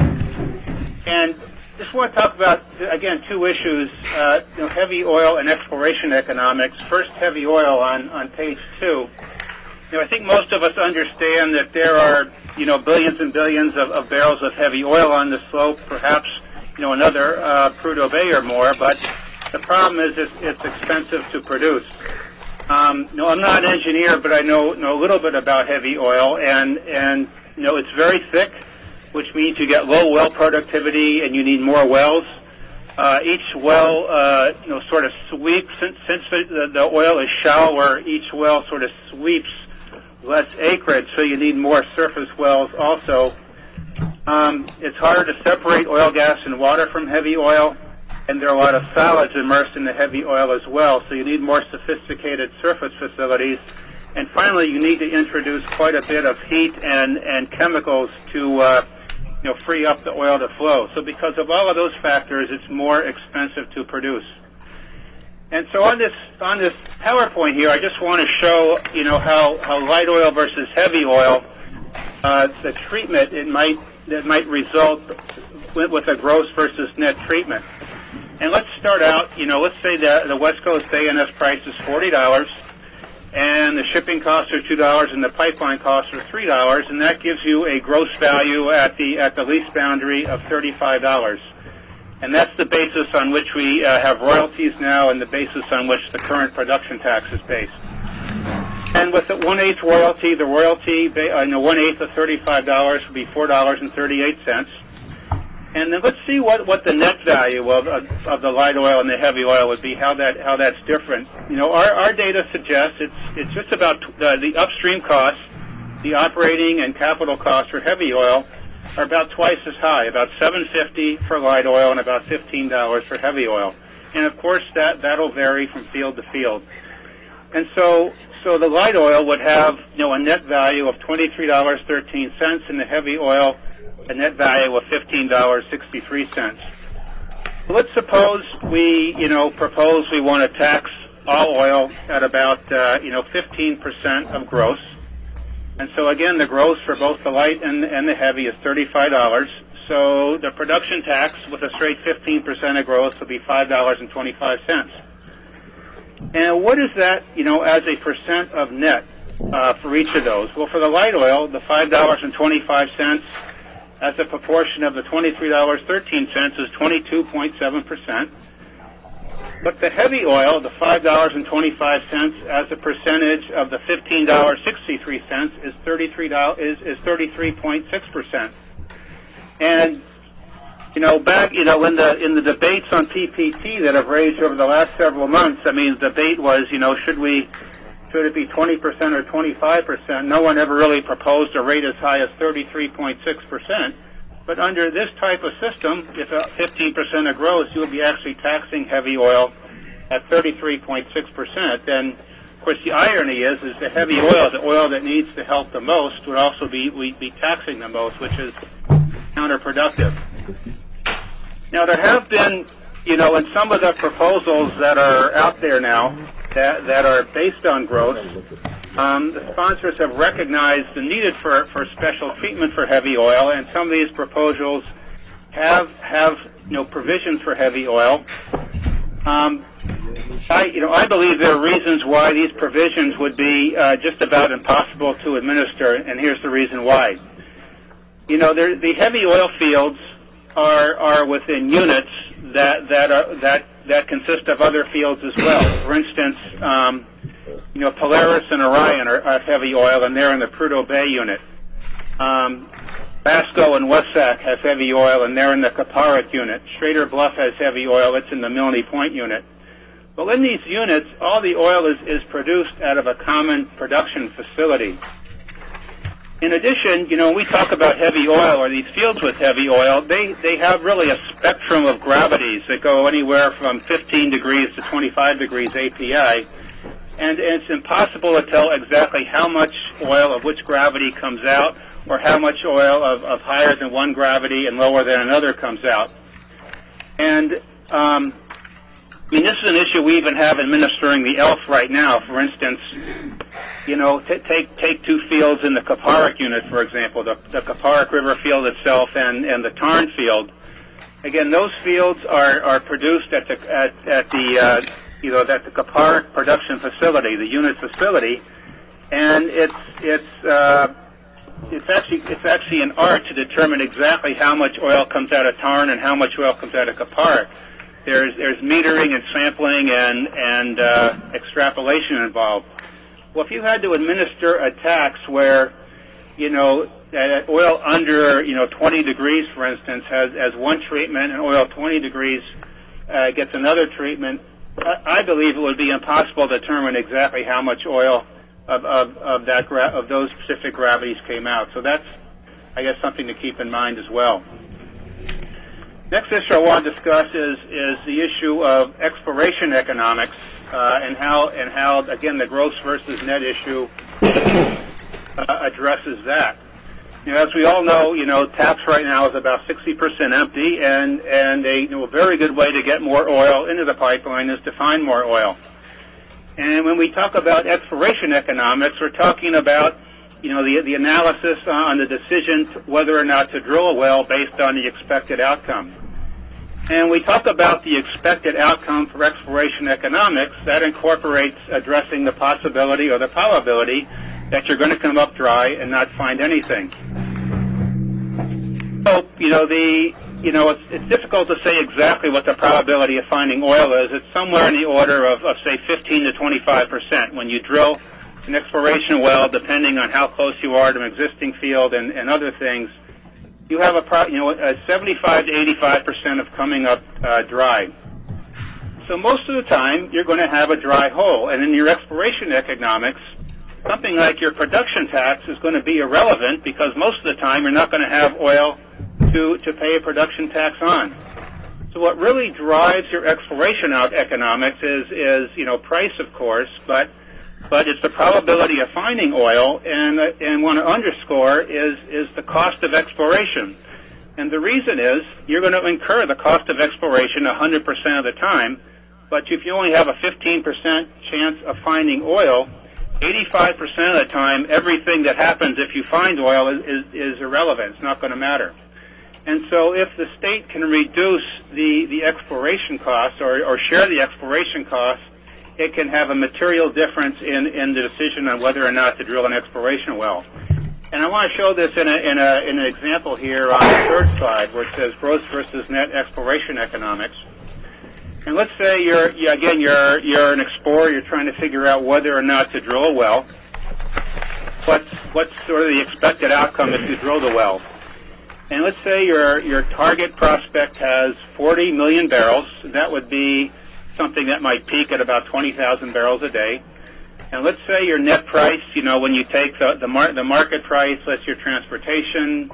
And just want to talk about, again, two issues, heavy oil and exploration economics. First, heavy oil on page 2. I think most of us understand that there are, billions and billions of barrels of heavy oil on the slope, perhaps, another Prudhoe Bay or more, but the problem is it's expensive to produce. I'm not an engineer, but I know a little bit about heavy oil, and it's very thick, which means you get low well productivity and you need more wells. Each well, sort of sweeps, since the oil is shallower, each well sort of sweeps less acreage, so you need more surface wells also. It's harder to separate oil, gas, and water from heavy oil, and there are a lot of solids immersed in the heavy oil as well, so you need more sophisticated surface facilities. And finally, you need to introduce quite a bit of heat and chemicals to free up the oil to flow. So because of all of those factors, it's more expensive to produce. And so on this PowerPoint here, I just want to show how light oil versus heavy oil, the treatment that might result with a gross versus net treatment. And let's start out. Let's say the West Coast A&S price is $40, and the shipping costs are $2, and the pipeline costs are $3, and that gives you a gross value at the lease boundary of $35. And that's the basis on which we have royalties now, and the basis on which the current production tax is based. And with the 1/8 royalty, the royalty, 1/8 of $35 would be $4.38. And then let's see what the net value of the light oil and the heavy oil would be, how that's different. Our data suggests it's just about the upstream costs, the operating and capital costs for heavy oil are about twice as high, about $7.50 for light oil and about $15 for heavy oil. And of course that'll vary from field to field. And so the light oil would have a net value of $23.13, and the heavy oil a net value of $15.63. Let's suppose we propose we want to tax all oil at about 15% of gross. And so again, the gross for both the light and the heavy is $35. So the production tax with a straight 15% of gross would be $5.25. And what is that, as a percent of net for each of those? Well, for the light oil, the $5.25 as a proportion of the $23.13 is 22.7%. But the heavy oil, the $5.25 as a percentage of the $15.63 is 33.6%. And back in the debates on PPT that have raged over the last several months, I mean, the debate was should it be 20% or 25%? No one ever really proposed a rate as high as 33.6%. But under this type of system, if 15% of gross, you would be actually taxing heavy oil at 33.6%. Then, of course, the irony is the heavy oil, the oil that needs the help the most, would also be taxing the most, which is counterproductive. Now, there have been, in some of the proposals that are out there now that are based on gross, the sponsors have recognized the need for special treatment for heavy oil, and some of these proposals have provisions for heavy oil. I believe there are reasons why these provisions would be just about impossible to administer, and here's the reason why. The heavy oil fields are within units that consist of other fields as well. For instance, Polaris and Orion are heavy oil, and they're in the Prudhoe Bay unit. Basco and Wessac have heavy oil, and they're in the Caparic unit. Schrader Bluff has heavy oil, it's in the Milne Point unit. Well, in these units, all the oil is produced out of a common production facility. In addition, when we talk about heavy oil or these fields with heavy oil, they have really a spectrum of gravities that go anywhere from 15 degrees to 25 degrees API. And it's impossible to tell exactly how much oil of which gravity comes out or how much oil of higher than one gravity and lower than another comes out. And this is an issue we even have administering the ELF right now. For instance, take two fields in the Caparic unit, for example, the Caparic River field itself and the Tarn field. Again, those fields are produced at the Caparic production facility, the unit facility, and it's actually an art to determine exactly how much oil comes out of Tarn and how much oil comes out of Caparic. There's metering and sampling and extrapolation involved. Well, if you had to administer a tax where, oil under 20 degrees, for instance, has one treatment, and oil 20 degrees gets another treatment, I believe it would be impossible to determine exactly how much oil of those specific gravities came out. So that's, I guess, something to keep in mind as well. Next issue I want to discuss is the issue of exploration economics and how again the gross versus net issue addresses that. As we all know, TAPS right now is about 60% empty, and a very good way to get more oil into the pipeline is to find more oil. And when we talk about exploration economics, we're talking about the analysis on the decision whether or not to drill a well based on the expected outcome. And we talk about the expected outcome for exploration economics. That incorporates addressing the possibility or the probability that you're going to come up dry and not find anything. So, it's difficult to say exactly what the probability of finding oil is. It's somewhere in the order of say, 15 to 25%. When you drill an exploration well, depending on how close you are to an existing field and other things, you have a 75 to 85% of coming up dry. So most of the time, you're going to have a dry hole. And in your exploration economics, something like your production tax is going to be irrelevant because most of the time you're not going to have oil to pay a production tax on. So what really drives your exploration economics is price, of course, but it's the probability of finding oil, and want to underscore is the cost of exploration. And the reason is you're going to incur the cost of exploration 100% of the time, but if you only have a 15% chance of finding oil, 85% of the time, everything that happens if you find oil is irrelevant. It's not going to matter. And so if the state can reduce the exploration costs or share the exploration costs, it can have a material difference in the decision on whether or not to drill an exploration well. And I want to show this in an example here on the third slide where it says gross versus net exploration economics. And let's say you're an explorer, you're trying to figure out whether or not to drill a well. What's sort of the expected outcome if you drill the well? And let's say your target prospect has 40 million barrels. That would be something that might peak at about 20,000 barrels a day. And let's say your net price, when you take the market price, less your transportation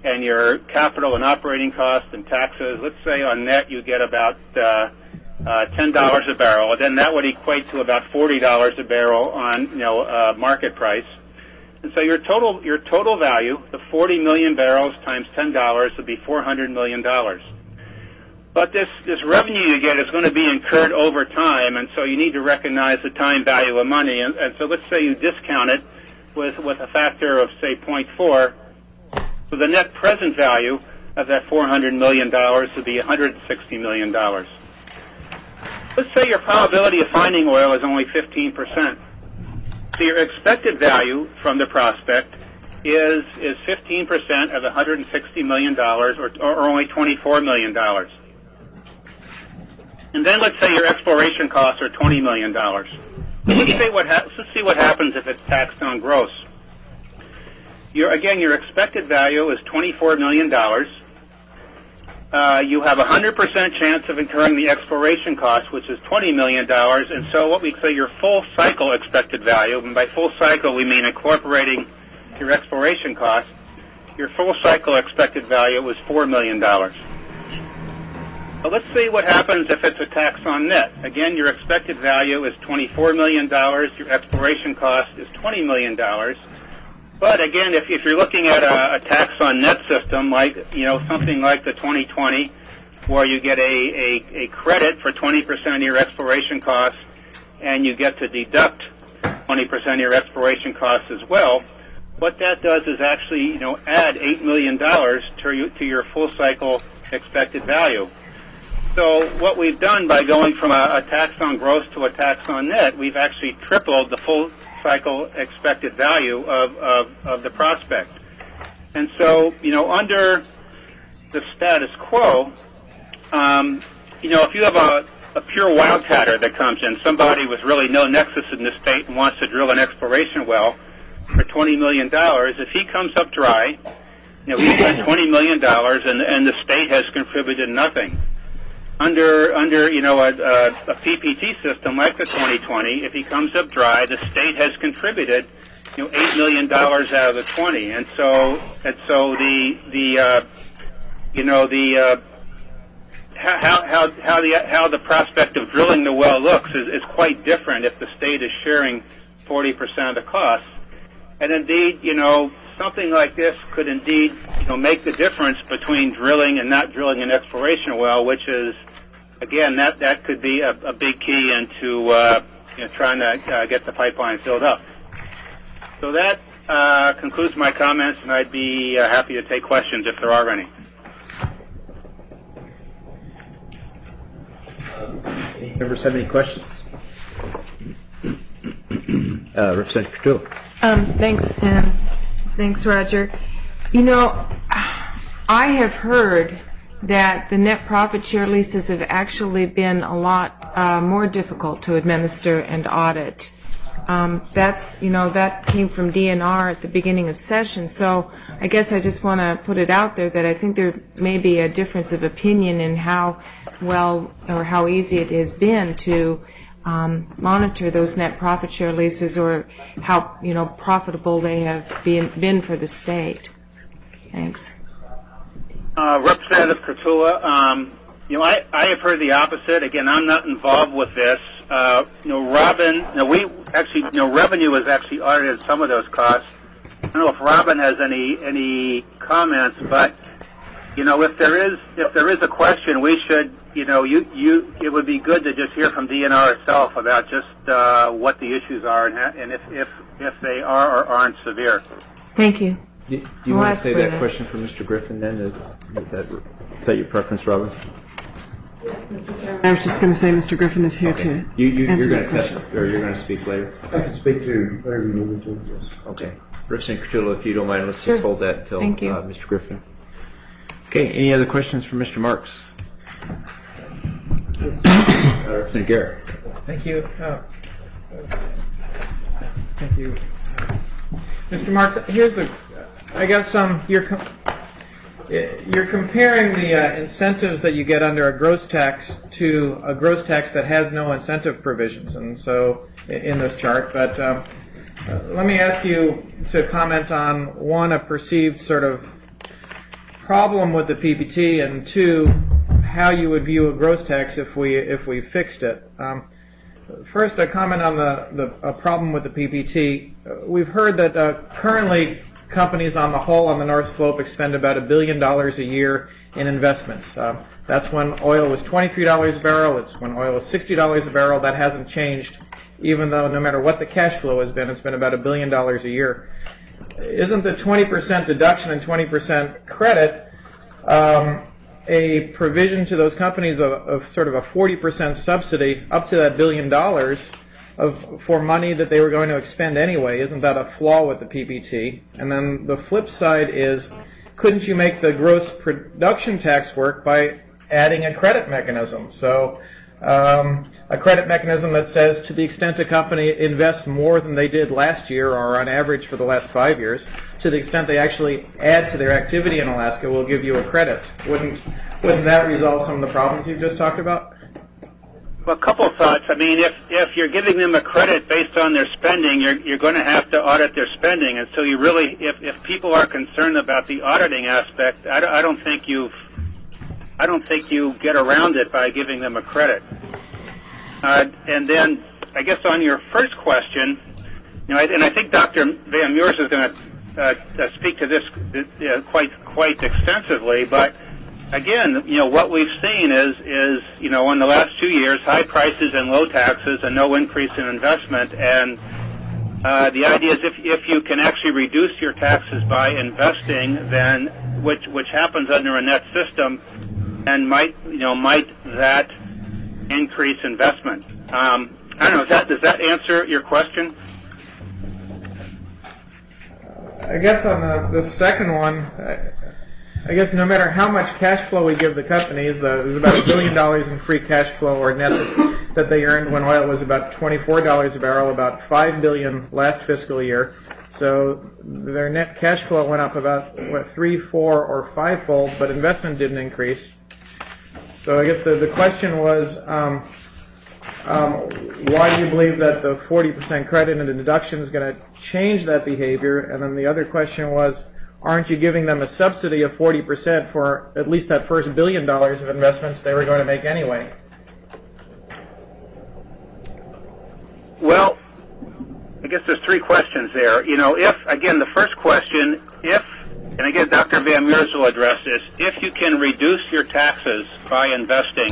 and your capital and operating costs and taxes, let's say on net you get about $10 a barrel, and then that would equate to about $40 a barrel on market price. And so your total value, the 40 million barrels times $10, would be $400 million. But this revenue you get is going to be incurred over time, and so you need to recognize the time value of money. And so let's say you discount it with a factor of, say, 0.4. So the net present value of that $400 million would be $160 million. Let's say your probability of finding oil is only 15%. So your expected value from the prospect is 15% of the $160 million, or only $24 million. And then let's say your exploration costs are $20 million. Let's see what happens if it's taxed on gross. Your expected value is $24 million. You have a 100% chance of incurring the exploration cost, which is $20 million, and so what we say your full cycle expected value, and by full cycle we mean incorporating your exploration cost, your full cycle expected value was $4 million. But let's see what happens if it's a tax on net. Again, your expected value is $24 million, your exploration cost is $20 million. But again, if you're looking at a tax on net system, like something like the 2020, where you get a credit for 20% of your exploration costs, and you get to deduct 20% of your exploration costs as well, what that does is actually add $8 million to your full cycle expected value. So what we've done by going from a tax on gross to a tax on net, we've actually tripled the full cycle expected value of the prospect. And so, under the status quo, if you have a pure wildcatter that comes in, somebody with really no nexus in the state and wants to drill an exploration well for $20 million, if he comes up dry, he's got $20 million and the state has contributed nothing. Under a PPT system like the 2020, if he comes up dry, the state has contributed $8 million out of the 20, and so how the prospect of drilling the well looks is quite different if the state is sharing 40% of the costs, and indeed something like this could indeed make the difference between drilling and not drilling an exploration well, which is, again, that could be a big key into trying to get the pipeline filled up. So that concludes my comments, and I'd be happy to take questions if there are any. Any members have any questions? Representative Cotillo. Thanks, Roger. I have heard that the net profit share leases have actually been a lot more difficult to administer and audit. That came from DNR at the beginning of session. So I guess I just want to put it out there that I think there may be a difference of opinion in how well or how easy it has been to monitor those net profit share leases, or how profitable they have been for the state. Thanks. Representative Cotillo, I have heard the opposite. Again, I'm not involved with this. Robin, revenue has actually audited some of those costs. I don't know if Robin has any comments, but if there is a question, we should, it would be good to just hear from DNR itself about just what the issues are and if they are or aren't severe. Thank you. Do you want to say that question for Mr. Griffin then? Is that your preference, Robin? I was just going to say Mr. Griffin is here to You're going to testify, or you're going to speak later? I can speak to whatever you need me to, yes. Okay. Representative Cotillo, if you don't mind, let's just hold that until Mr. Griffin. Okay, any other questions for Mr. Marks? Representative Garrett. Thank you. Thank you. Mr. Marks, you're comparing the incentives that you get under a gross tax to a gross tax that has no incentive provisions, and so in this chart. But let me ask you to comment on a perceived sort of problem with the PPT, and two, how you would view a gross tax if we fixed it. First, a comment on the problem with the PPT. We've heard that currently companies on the whole on the North Slope expend about $1 billion a year in investments. That's when oil was $23 a barrel. It's when oil was $60 a barrel. That hasn't changed, even though no matter what the cash flow has been, it's been about $1 billion a year. Isn't the 20% deduction and 20% credit a provision to those companies of sort of a 40% subsidy up to that $1 billion for money that they were going to expend anyway? Isn't that a flaw with the PPT? And then the flip side is, couldn't you make the gross production tax work by adding a credit mechanism? So a credit mechanism that says to the extent a company invests more than they did last year or on average for the last 5 years, to the extent they actually add to their activity in Alaska, we'll give you a credit. Wouldn't that resolve some of the problems you've just talked about? Well, a couple of thoughts. I mean, if you're giving them a credit based on their spending, you're going to have to audit their spending, and so you really, if people are concerned about the auditing aspect, I don't think you get around it by giving them a credit. And then, I guess on your first question, and I think Dr. Van Meurs is going to speak to this quite extensively, but again, what we've seen is in the last 2 years, high prices and low taxes and no increase in investment. And the idea is if you can actually reduce your taxes by investing, then which happens under a net system, and might that increase investment? I don't know. Does that answer your question? I guess on the second one, I guess no matter how much cash flow we give the companies, there's about $1 billion in free cash flow or net that they earned when oil was about $24 a barrel, about $5 billion last fiscal year. So their net cash flow went up about 3, 4, or 5-fold, but investment didn't increase. So I guess the question was, why do you believe that the 40% credit and the deduction is going to change that behavior? And then the other question was, aren't you giving them a subsidy of 40% for at least that first $1 billion of investments they were going to make anyway? Well, I guess there's 3 questions there. The first question, and again, Dr. Van Meurs will address this, if you can reduce your taxes by investing,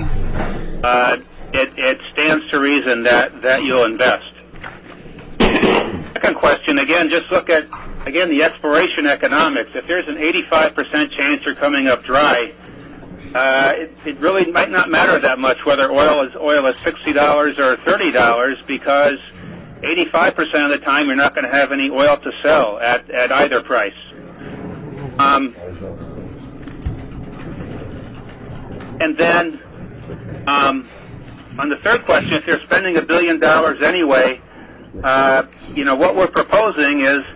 it stands to reason that you'll invest. Second question, again, just look at, the exploration economics. If there's an 85% chance you're coming up dry, it really might not matter that much whether oil is $60 or $30, because 85% of the time you're not going to have any oil to sell at either price. And then on the third question, if they're spending $1 billion anyway, what we're proposing is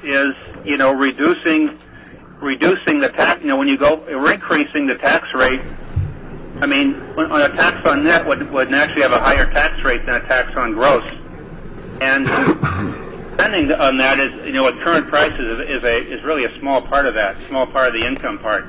reducing the tax. When you we're increasing the tax rate. I mean, on a tax on net would actually have a higher tax rate than a tax on gross. And spending on that is, at current prices, is really a small part of that, small part of the income part.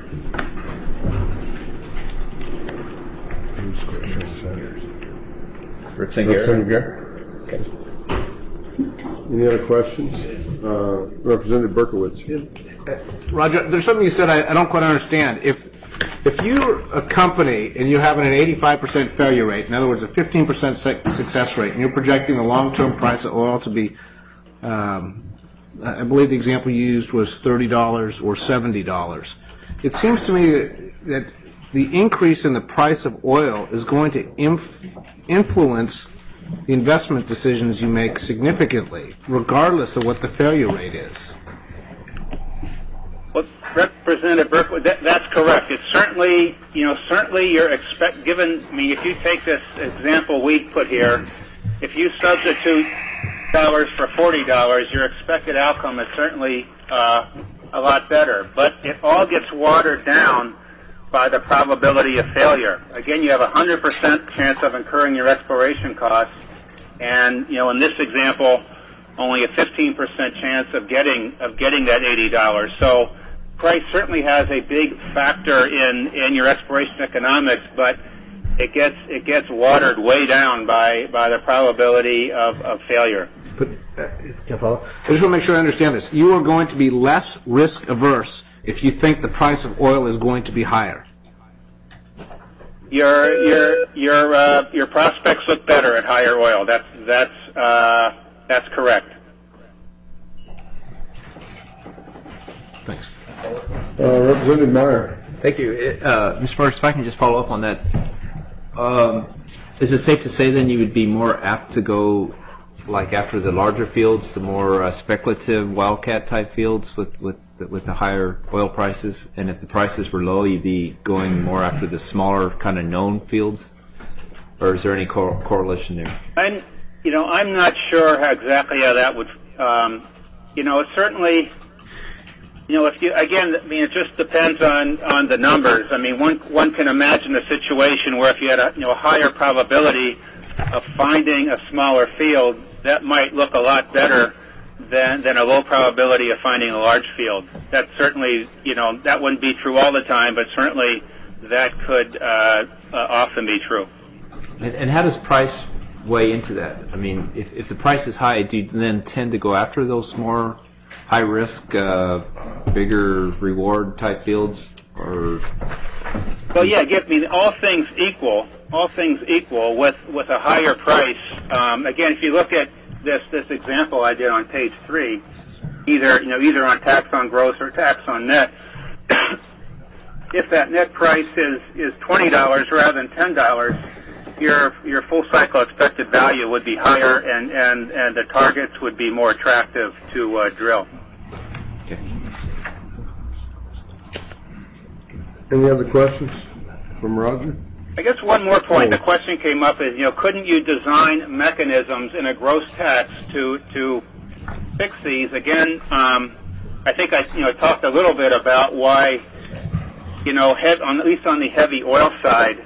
Any other questions? Representative Berkowitz. Roger, there's something you said I don't quite understand. If you're a company and you're having an 85% failure rate, in other words, a 15% success rate, and you're projecting the long-term price of oil to be, I believe the example you used was $30 or $70, it seems to me that the increase in the price of oil is going to influence the investment decisions you make significantly, regardless of what the failure rate is. Well, Representative Berkowitz, that's correct. It's certainly you're if you take this example we put here, if you substitute dollars for $40, your expected outcome is certainly a lot better. But it all gets watered down by the probability of failure. Again, you have a 100% chance of incurring your exploration costs, and in this example, only a 15% chance of getting that $80. So price certainly has a big factor in your exploration economics, but it gets watered way down by the probability of failure. Can I follow? I just want to make sure I understand this. You are going to be less risk averse if you think the price of oil is going to be higher. Your prospects look better at higher oil. That's correct. Thanks. Representative Meyer. Thank you. Mr. Marks, if I can just follow up on that. Is it safe to say then you would be more apt to go like after the larger fields, the more speculative wildcat type fields with the higher oil prices, and if the prices were low, you'd be going more after the smaller kind of known fields, or is there any correlation there? I'm not sure exactly how that would. Certainly. If you again, it just depends on the numbers. I mean, one can imagine a situation where if you had a higher probability of finding a smaller field, that might look a lot better than a low probability of finding a large field. That certainly, that wouldn't be true all the time, but certainly that could often be true. And how does price weigh into that? I mean, if the price is high, do you then tend to go after those more high risk, bigger reward type fields, or? Well, yeah. All things equal, with a higher price. Again, if you look at this example I did on page 3, either on tax on gross or tax on net, if that net price is $20 rather than $10, your full cycle expected value would be higher, and the targets would be more attractive to drill. Okay. Any other questions from Roger? I guess one more point. The question came up is, couldn't you design mechanisms in a gross tax to fix these? Again, I think I talked a little bit about why, at least on the heavy oil side,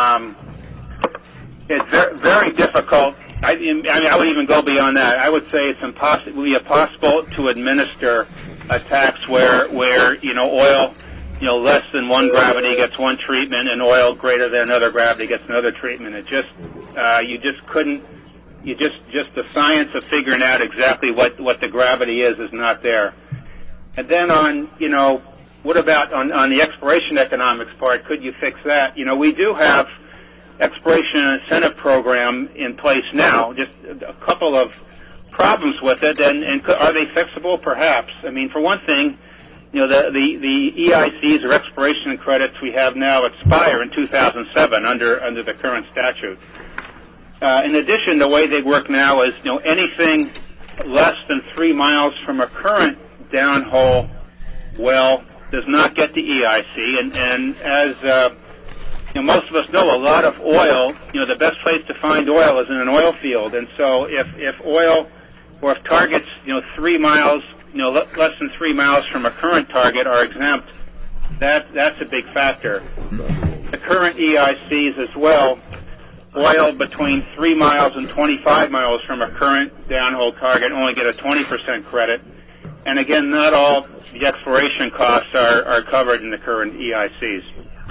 it's very, very difficult. I would even go beyond that. I would say it's impossible to administer a tax where oil, less than one gravity gets one treatment, and oil greater than another gravity gets another treatment. It just you just couldn't. Just the science of figuring out exactly what the gravity is not there. And then what about on the exploration economics part? Could you fix that? We do have exploration and incentive program in place now. Just a couple of problems with it, and are they fixable? Perhaps. I mean, for one thing, the EICs or exploration credits we have now expire in 2007 under the current statute. In addition, the way they work now is anything less than 3 miles from a current downhole well does not get the EIC, and as most of us know, a lot of oil, the best place to find oil is in an oil field. And so if oil or if targets, 3 miles, less than 3 miles from a current target are exempt, that's a big factor. The current EICs as well, oil between 3 miles and 25 miles from a current downhole target only get a 20% credit. And again, not all the exploration costs are covered in the current EICs.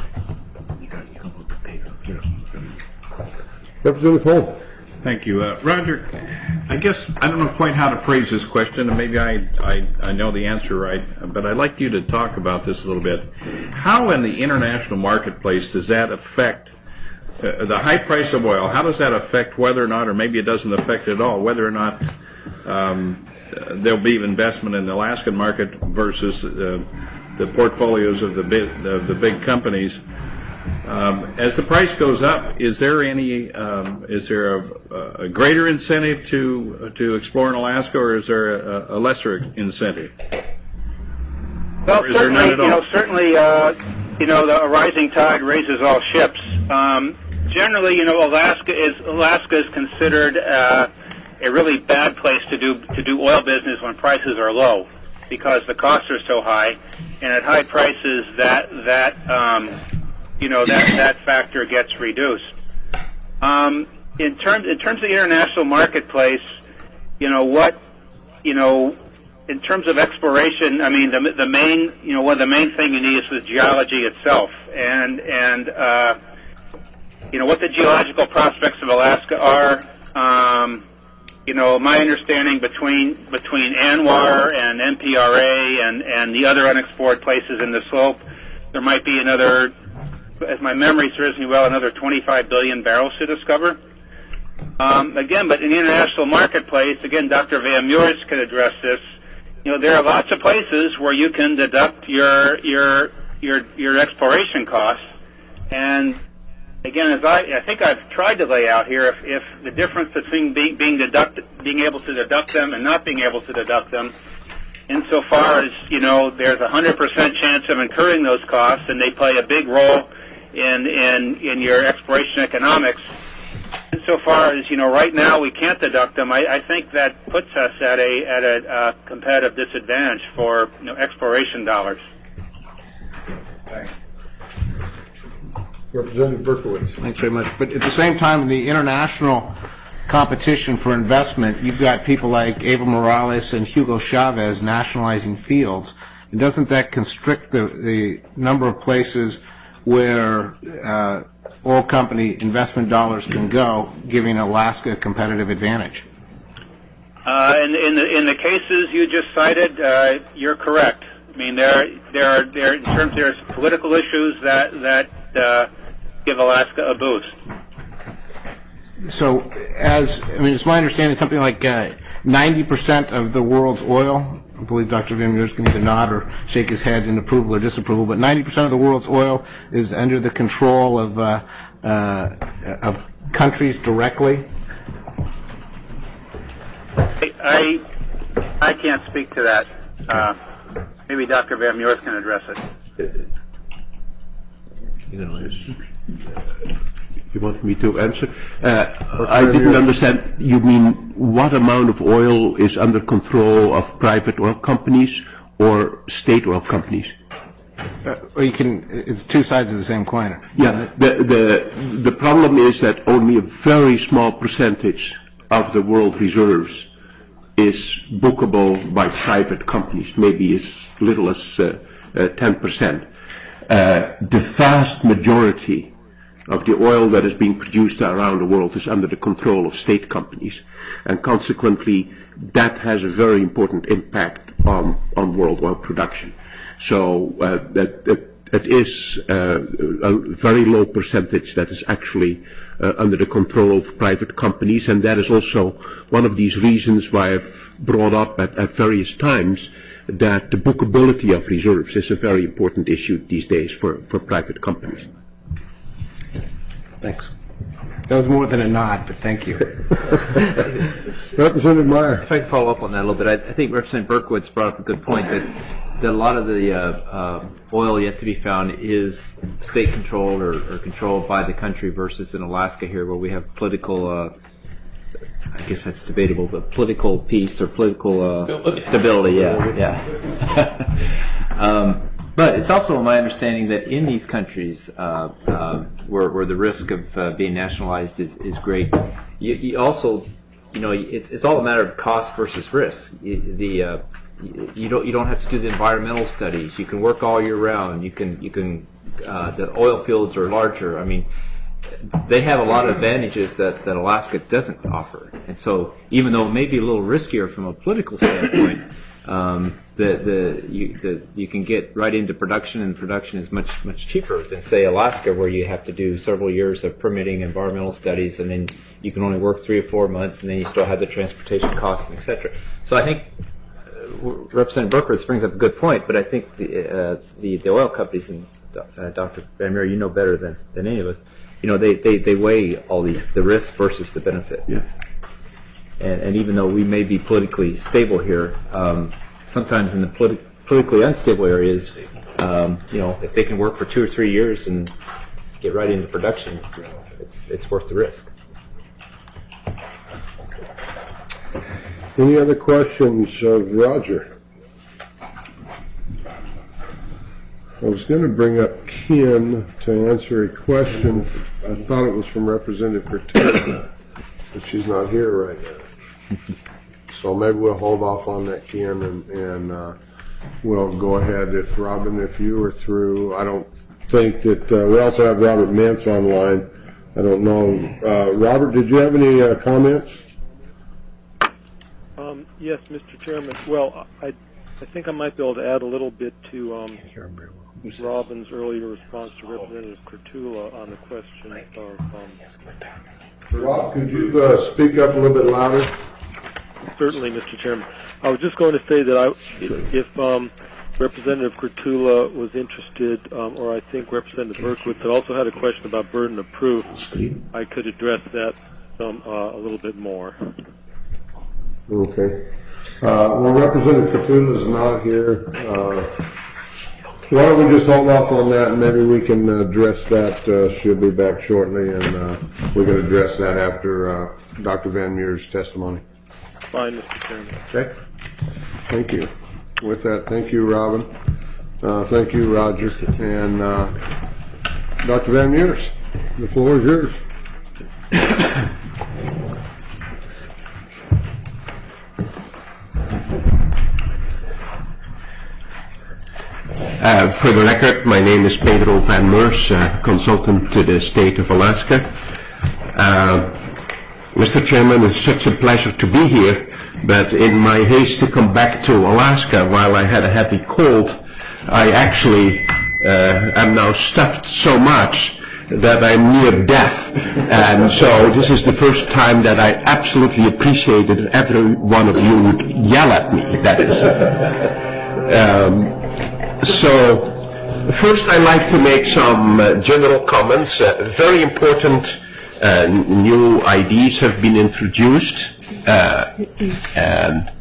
Representative Holm. Thank you. Roger, I guess I don't know quite how to phrase this question, and maybe I know the answer right, but I'd like you to talk about this a little bit. How in the international marketplace does that affect the high price of oil? How does that affect whether or not, or maybe it doesn't affect it at all, whether or not there'll be investment in the Alaskan market versus the portfolios of the big companies? As the price goes up, is there a greater incentive to explore in Alaska, or is there a lesser incentive? Well, is there none at all? Certainly, the rising tide raises all ships. Generally, Alaska is considered a really bad place to do oil business when prices are low, because the costs are so high, and at high prices that factor gets reduced. In terms of the international marketplace, in terms of exploration, I mean, the main, one of the main thing you need is the geology itself, and what the geological prospects of Alaska are. My understanding between ANWR and NPRA and the other unexplored places in the slope, there might be another, as my memory serves me well, another 25 billion barrels to discover. Again, but in the international marketplace, again, Dr. Van Meurs could address this. There are lots of places where you can deduct your exploration costs, and again, as I think I've tried to lay out here, if the difference between being able to deduct them and not being able to deduct them, insofar as there's a 100% chance of incurring those costs, and they play a big role in your exploration economics. Insofar as right now we can't deduct them, I think that puts us at a competitive disadvantage for exploration dollars. Thanks. Representative Berkowitz. Thanks very much. But at the same time, in the international competition for investment, you've got people like Evo Morales and Hugo Chavez nationalizing fields. And doesn't that constrict the number of places where oil company investment dollars can go, giving Alaska a competitive advantage? In the cases you just cited, you're correct. I mean, there in terms there's political issues that give Alaska a boost. So, it's my understanding something like 90% of the world's oil, I believe Dr. Van Meurs can either nod or shake his head in approval or disapproval, but 90% of the world's oil is under the control of countries directly. I can't speak to that. Maybe Dr. Van Meurs can address it. You want me to answer? I didn't understand. You mean what amount of oil is under control of private oil companies or state oil companies? It's two sides of the same coin. Yeah. The problem is that only a very small percentage of the world reserves is bookable by private companies, maybe as little as 10%. The vast majority of the oil that is being produced around the world is under the control of state companies, and consequently that has a very important impact on world oil production. So that is a very low percentage that is actually under the control of private companies, and that is also one of these reasons why I've brought up at various times that the bookability of reserves is a very important issue these days for private companies. Thanks. That was more than a nod, but thank you. Representative Meyer. If I could follow up on that a little bit, I think Representative Berkowitz brought up a good point that a lot of the oil yet to be found is state controlled or controlled by the country versus in Alaska here where we have political, I guess that's debatable, but political peace or political stability, yeah. But it's also my understanding that in these countries where the risk of being nationalized is great, you also, it's all a matter of cost versus risk. You don't have to do the environmental studies. You can work all year round. You can the oil fields are larger. I mean, they have a lot of advantages that Alaska doesn't offer. And so even though it may be a little riskier from a political standpoint, you can get right into production, and production is much cheaper than, say, Alaska, where you have to do several years of permitting, environmental studies, and then you can only work 3 or 4 months, and then you still have the transportation costs, and et cetera. So I think Representative Berkowitz brings up a good point, but I think the oil companies, and Dr. Van Meurs, you know better than any of us, they weigh all the risk versus the benefit. Yeah. And even though we may be politically stable here, sometimes in the politically unstable areas, if they can work for 2 or 3 years and get right into production, it's worth the risk. Any other questions of Roger? I was going to bring up Ken to answer a question. I thought it was from Representative Cortez, but she's not here right now. So maybe we'll hold off on that, Ken, and we'll go ahead. If Robin, if you are through, I don't think that we also have Robert Mintz online. I don't know. Robert, did you have any comments? Yes, Mr. Chairman. Well, I think I might be able to add a little bit to Robin's earlier response to Representative Kurtula on the question of... Rob, could you speak up a little bit louder? Certainly, Mr. Chairman. I was just going to say that if Representative Kurtula was interested, or I think Representative Berkowitz had also had a question about burden of proof, I could address that a little bit more. Okay. Well, Representative Kurtula is not here. Why don't we just hold off on that, and maybe we can address that. She'll be back shortly, and we can address that after Dr. Van Meer's testimony. Fine, Mr. Chairman. Okay. Thank you. With that, thank you, Robin. Thank you, Roger. And Dr. Van Meers, the floor is yours. For the record, my name is Pedro Van Meers, consultant to the state of Alaska. Mr. Chairman, it's such a pleasure to be here, but in my haste to come back to Alaska while I had a heavy cold, I actually am now stuffed so much that I'm near death. And so this is the first time that I absolutely appreciated if every one of you would yell at me, that is. So first I'd like to make some general comments. Very important new ideas have been introduced, and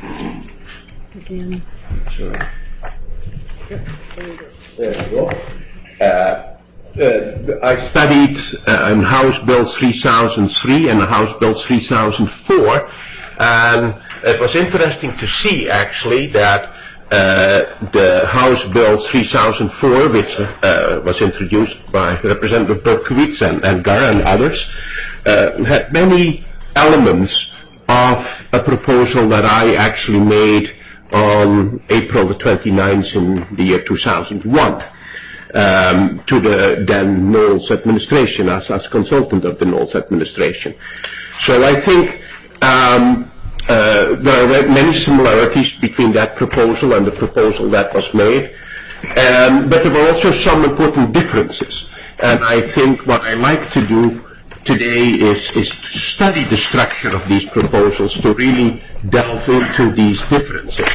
I studied in House Bill 3003 and House Bill 3004, and it was interesting to see actually that the House Bill 3004, which was introduced by Representative Berkowitz and Gar and others, had many elements of a proposal that I actually made on April the 29th in the year 2001 to the then Knowles administration as consultant of the Knowles administration. So I think there are many similarities between that proposal and the proposal that was made, but there were also some important differences. And I think what I like to do today is to study the structure of these proposals, to really delve into these differences.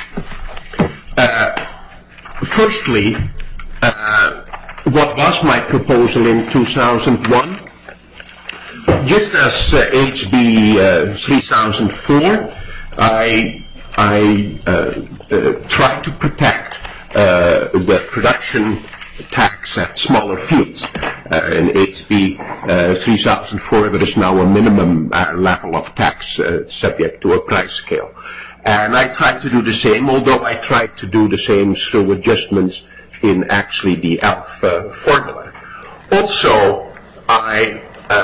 Firstly, what was my proposal in 2001? Just as HB 3004, I tried to protect the production tax at smaller fields. In HB 3004, there is now a minimum level of tax subject to a price scale. And I tried to do the same, although I tried to do the same through adjustments in actually the ELF formula. Also, I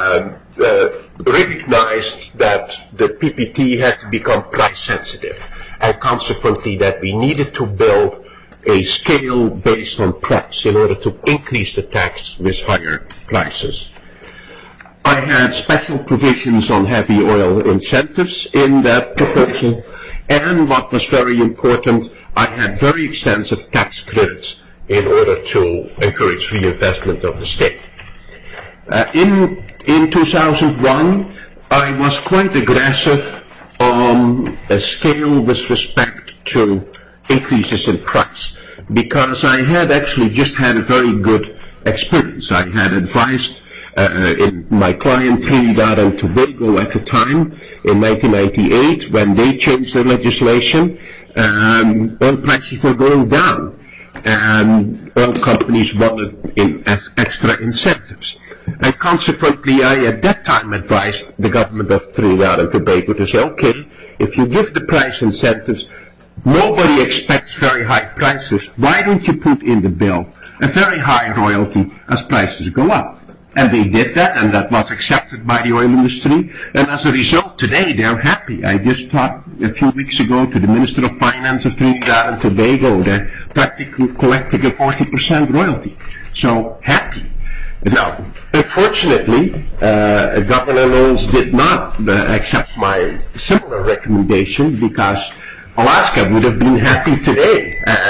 recognized that the PPT had to become price sensitive, and consequently that we needed to build a scale based on price in order to increase the tax with higher prices. I had special provisions on heavy oil incentives in that proposal, and what was very important, I had very extensive tax credits in order to encourage reinvestment of the state. In 2001, I was quite aggressive on a scale with respect to increases in price, because I had actually just had a very good experience. I had advised in my client Trinidad and Tobago at the time, in 1998, when they changed their legislation, oil prices were going down, and oil companies wanted extra incentives. And consequently, I at that time advised the government of Trinidad and Tobago to say, okay, if you give the price incentives, nobody expects very high prices. Why don't you put in the bill a very high royalty as prices go up? And they did that, and that was accepted by the oil industry. And as a result, today they're happy. I just talked a few weeks ago to the Minister of Finance of Trinidad and Tobago. They're practically collecting a 40% royalty. So happy. Now, unfortunately, Governor Knowles did not accept my similar recommendation because Alaska would have been happy today.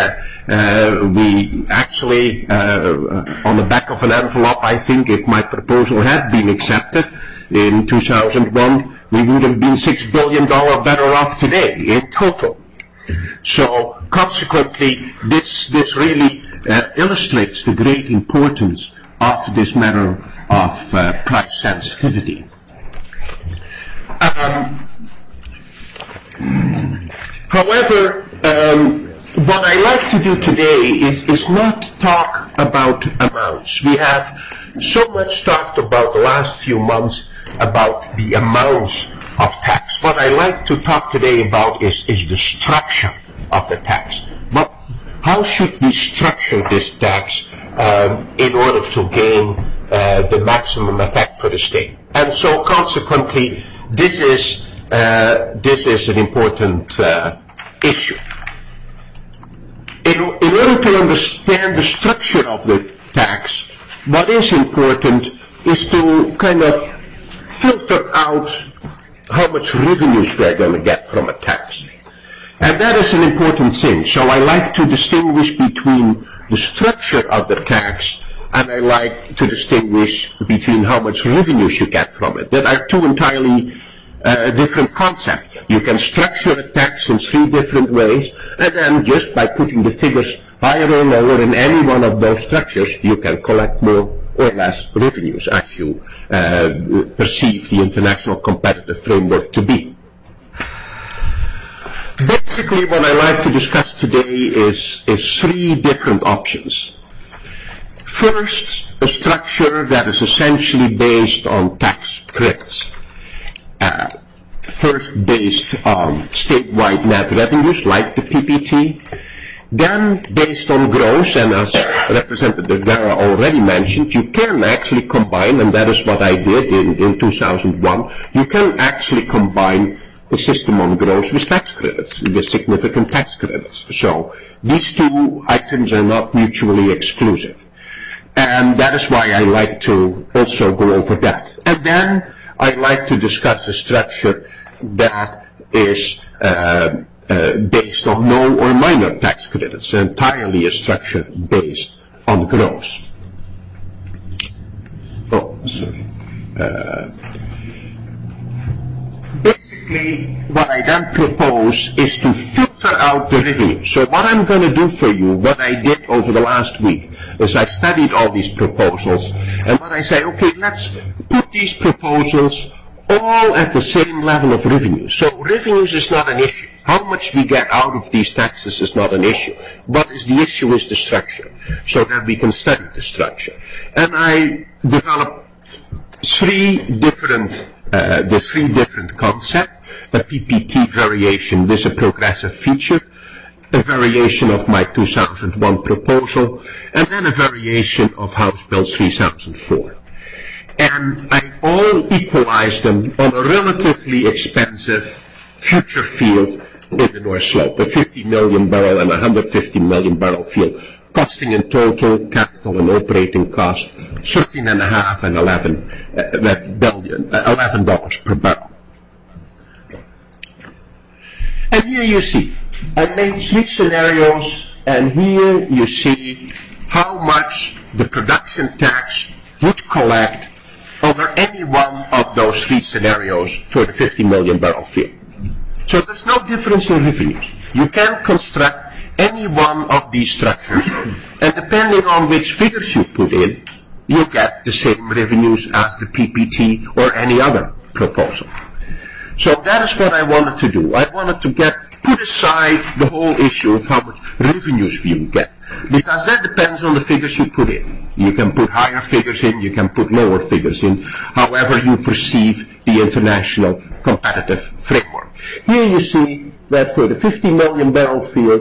We actually, on the back of an envelope, I think, if my proposal had been accepted in 2001, we would have been $6 billion better off today in total. So, consequently, this really illustrates the great importance of this matter of price sensitivity. However, what I like to do today is not talk about amounts. We have so much talked about the last few months about the amounts of tax. What I like to talk today about is the structure of the tax. But how should we structure this tax in order to gain the maximum effect for the state? And so consequently, this is an important issue. In order to understand the structure of the tax, what is important is to kind of filter out how much revenues we're going to get from a tax. And that is an important thing. So I like to distinguish between the structure of the tax and I like to distinguish between how much revenues you get from it. That are two entirely different concepts. You can structure a tax in three different ways, and then just by putting the figures higher or lower in any one of those structures, you can collect more or less revenues as you perceive the international competitive framework to be. Basically, what I like to discuss today is three different options. First, a structure that is essentially based on tax credits. First based on statewide net revenues like the PPT, then based on gross, and as Representative Guerra already mentioned, you can actually combine, and that is what I did in 2001, you can actually combine the system on gross with tax credits, with significant tax credits. So these two items are not mutually exclusive. And that is why I like to also go over that. And then I like to discuss a structure that is based on no or minor tax credits, entirely a structure based on gross. Oh, sorry. Basically, what I then propose is to filter out the revenue. So what I'm going to do for you, what I did over the last week, is I studied all these proposals, and what I say, okay, let's put these proposals all at the same level of revenue. So revenues is not an issue. How much we get out of these taxes is not an issue. What is the issue is the structure, so that we can study the structure. And I developed three different concepts. A PPT variation with a progressive feature, a variation of my 2001 proposal, and then a variation of House Bill 3004. And I all equalized them on a relatively expensive future field in the North Slope, a 50 million barrel and 150 million barrel field, costing in total capital and operating cost $13.5 and $11 per barrel. And here you see, I made three scenarios, and here you see how much the production tax would collect over any one of those three scenarios for the 50 million barrel field. So there's no difference in revenues. You can construct any one of these structures, and depending on which figures you put in, you get the same revenues as the PPT or any other proposal. So that is what I wanted to do. I wanted to put aside the whole issue of how much revenues we would get, because that depends on the figures you put in. You can put higher figures in, you can put lower figures in, however you perceive the international competitive framework. Here you see that for the 50 million barrel field,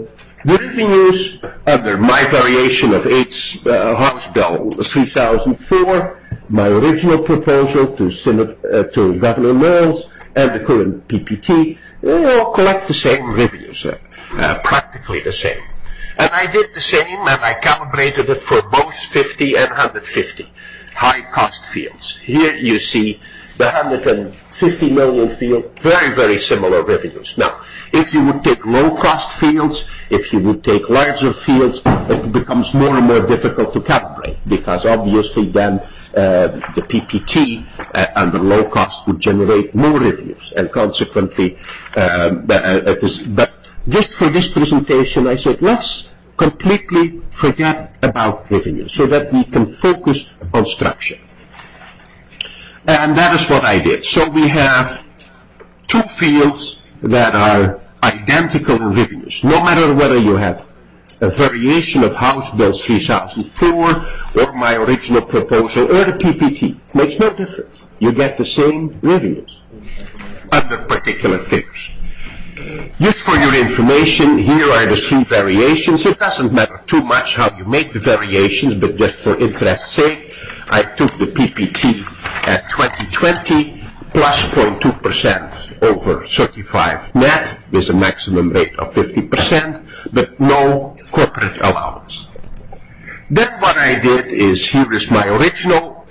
The revenues under my variation of House Bill 3004, my original proposal to Governor Knowles, and the current PPT, they all collect the same revenues, practically the same. And I did the same, and I calibrated it for both 50 and 150 high-cost fields. Here you see the 150 million field, very, very similar revenues. Now, if you would take low-cost fields, if you would take larger fields, it becomes more and more difficult to calibrate, because obviously then the PPT under low cost would generate more revenues, and consequently, but just for this presentation, I said, let's completely forget about revenue so that we can focus on structure. And that is what I did. So we have two fields that are identical in revenues, no matter whether you have a variation of House Bill 3004 or my original proposal or the PPT. Makes no difference. You get the same revenues under particular figures. Just for your information, here are the three variations. It doesn't matter too much how you make the variations, but just for interest's sake, I took the PPT at 2020 plus 0.2% over 35 net with a maximum rate of 50%, but no corporate allowance. Then what I did is, here is my original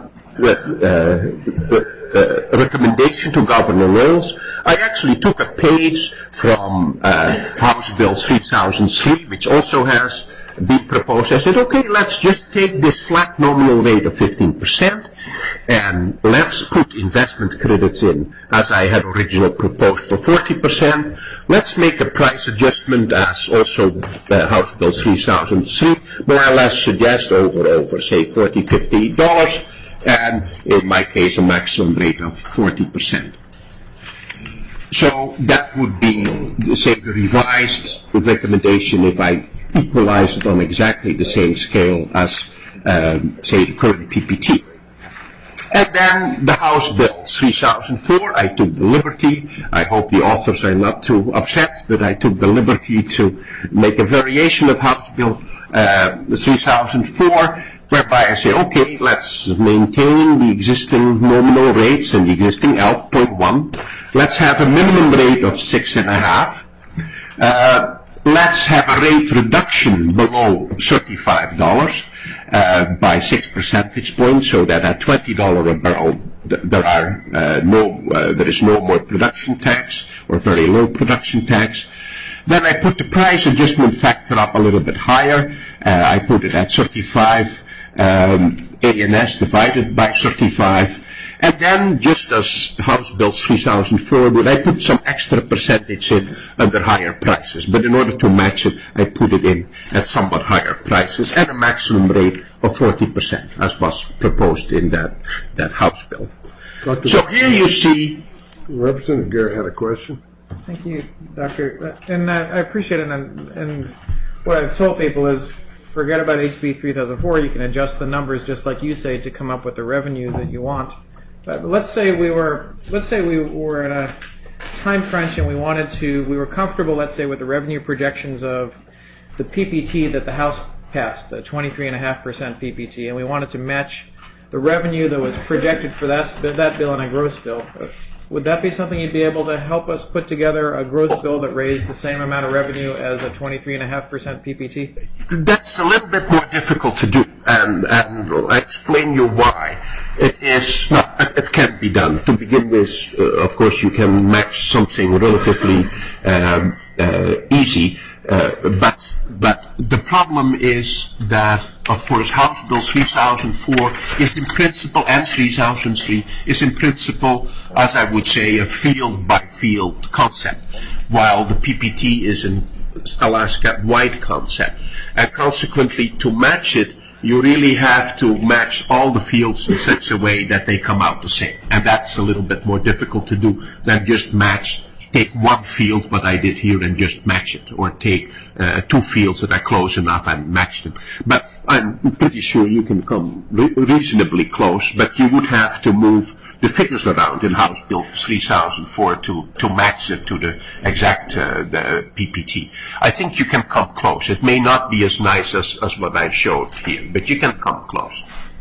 recommendation to Governor Knowles. I actually took a page from House Bill 3003, which also has been proposed. I said, okay, let's just take this flat nominal rate of 15% and let's put investment credits in, as I had originally proposed, for 40%. Let's make a price adjustment, as also House Bill 3003 more or less suggests, over say $40, $50, and in my case a maximum rate of 40%. So that would be, say, the revised recommendation if I equalize it on exactly the same scale as, say, the current PPT. And then the House Bill 3004, I took the liberty, I hope the authors are not too upset, but I took the liberty to make a variation of House Bill 3004, whereby I say, okay, let's maintain the existing nominal rates and the existing 11.1. Let's have a minimum rate of 6.5. Let's have a rate reduction below $35 by 6 percentage points, so that at $20 a barrel there is no more production tax or very low production tax. Then I put the price adjustment factor up a little bit higher. I put it at 35 ANS divided by 35. And then, just as House Bill 3004 would, I put some extra percentage in under higher prices. But in order to match it, I put it in at somewhat higher prices and a maximum rate of 40%, as was proposed in that House Bill. So here you see... Representative Garrett had a question. Thank you, Doctor. And I appreciate it. And what I've told people is, forget about HB 3004. You can adjust the numbers just like you say to come up with the revenue that you want. But let's say we were in a time crunch and we were comfortable, let's say, with the revenue projections of the PPT that the House passed, the 23.5% PPT, and we wanted to match the revenue that was projected for that bill and a gross bill. Would that be something you'd be able to help us put together, a gross bill that raised the same amount of revenue as a 23.5% PPT? That's a little bit more difficult to do, and I'll explain you why. It can be done. To begin with, of course, you can match something relatively easy, but the problem is that, of course, House Bill 3004 is in principle, and 3003 is in principle, as I would say, a field-by-field concept, while the PPT is an Alaska-wide concept. And consequently, to match it, you really have to match all the fields in such a way that they come out the same. And that's a little bit more difficult to do than just match take one field, what I did here, and just match it, or take 2 fields that are close enough and match them. But I'm pretty sure you can come reasonably close, but you would have to move the figures around in House Bill 3004 to match it to the exact the PPT. I think you can come close. It may not be as nice as what I showed here, but you can come close.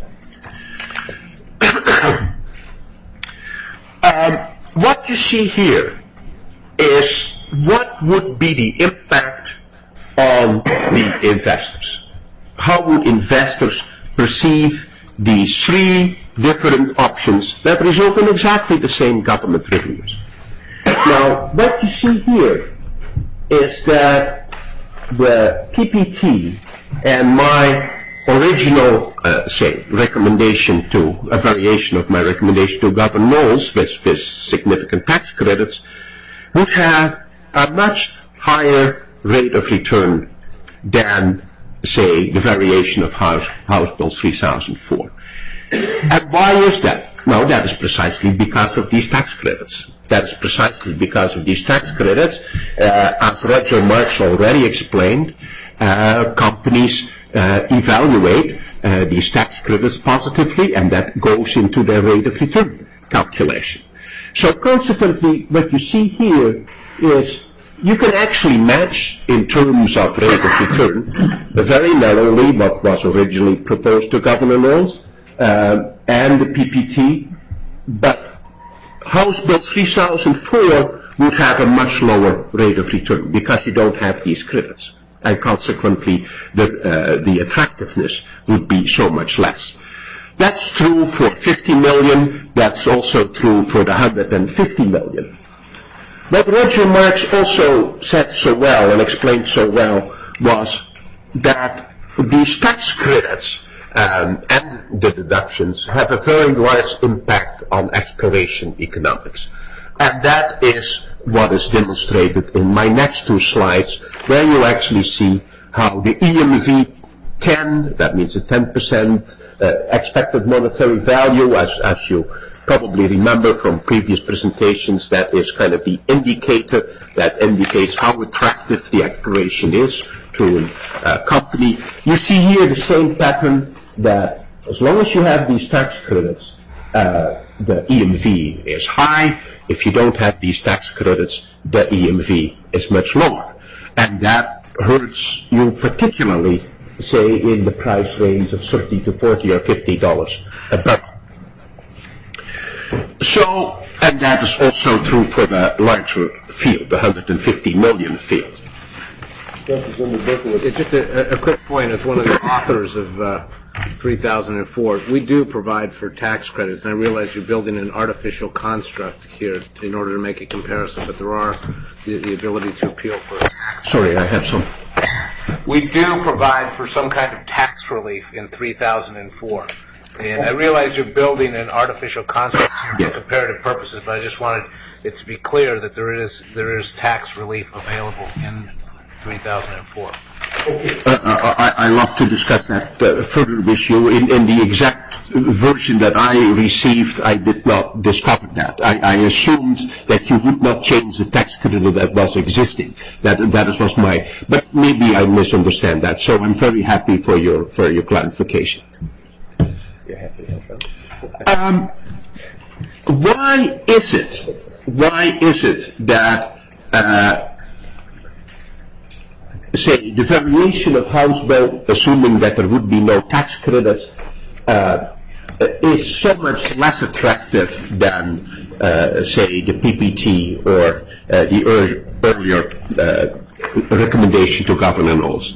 What you see here is what would be the impact on the investors. How would investors perceive these 3 different options that result in exactly the same government revenues? Now, what you see here is that the PPT and my original, recommendation to, a variation of my recommendation to Governor Knowles with significant tax credits, would have a much higher rate of return than, say, the variation of House Bill 3004. And why is that? No, that is precisely because of these tax credits. That is precisely because of these tax credits. As Roger Marks already explained, companies evaluate these tax credits positively, and that goes into their rate of return calculation. So consequently, what you see here is you can actually match, in terms of rate of return, very narrowly what was originally proposed to Governor Knowles and the PPT, but House Bill 3004 would have a much lower rate of return because you don't have these credits, and consequently the attractiveness would be so much less. That's true for 50 million. That's also true for the 150 million. What Roger Marks also said so well and explained so well was that these tax credits and the deductions have a very large impact on exploration economics. And that is what is demonstrated in my next 2 slides, where you actually see how the EMV 10, that means a 10% expected monetary value, as you probably remember from previous presentations, that is kind of the indicator that indicates how attractive the exploration is to a company. You see here the same pattern, that as long as you have these tax credits, the EMV is high. If you don't have these tax credits, the EMV is much lower. And that hurts you particularly, say, in the price range of $30 to $40 or $50 a barrel. So, and that is also true for the larger field, the 150 million field. Just a quick point, as one of the authors of 3004, we do provide for tax credits, and I realize you're building an artificial construct here in order to make a comparison, but there are the ability to appeal for tax. Sorry, I have some. We do provide for some kind of tax relief in 3004. And I realize you're building an artificial construct here for comparative purposes, but I just wanted it to be clear that there is tax relief available in 3004. I love to discuss that further with you. In the exact version that I received, I did not discover that. I assumed that you would not change the tax credit that was existing. That was my, but maybe I misunderstand that. So I'm very happy for your clarification. Why is it that say the variation of House Bill, assuming that there would be no tax credits, is so much less attractive than say the PPT or the earlier recommendation to Governor Knowles?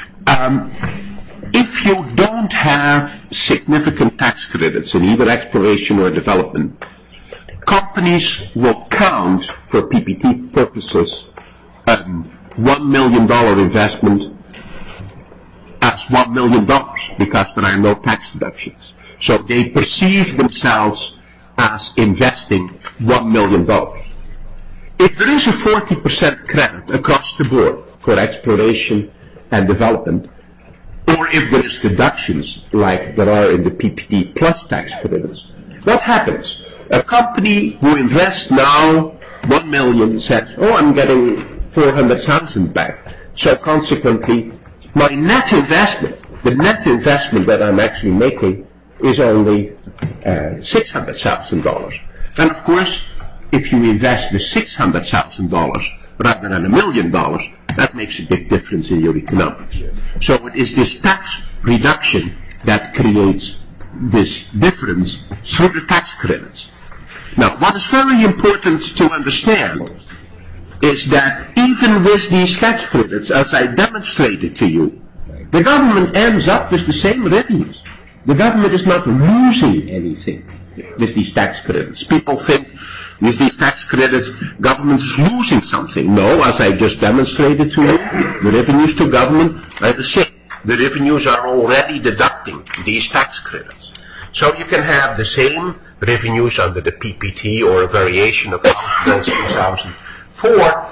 If you don't have significant tax credits in either exploration or development, companies will count, for PPT purposes, $1 million investment as $1 million because there are no tax deductions. So they perceive themselves as investing $1 million. If there is a 40% credit across the board for exploration and development, or if there is deductions like there are in the PPT plus tax credits, what happens? A company who invests now 1 million says, oh, I'm getting 400,000 back. So consequently, my net investment, the net investment that I'm actually making is only $600,000. And of course, if you invest the $600,000 rather than $1 million, that makes a big difference in your economics. So it is this tax reduction that creates this difference through the tax credits. Now, what is very important to understand is that even with these tax credits, as I demonstrated to you, the government ends up with the same revenues. The government is not losing anything with these tax credits. People think with these tax credits, government is losing something. No, as I just demonstrated to you, the revenues to government are the same. The revenues are already deducting these tax credits. So you can have the same revenues under the PPT or a variation of House Bill 2004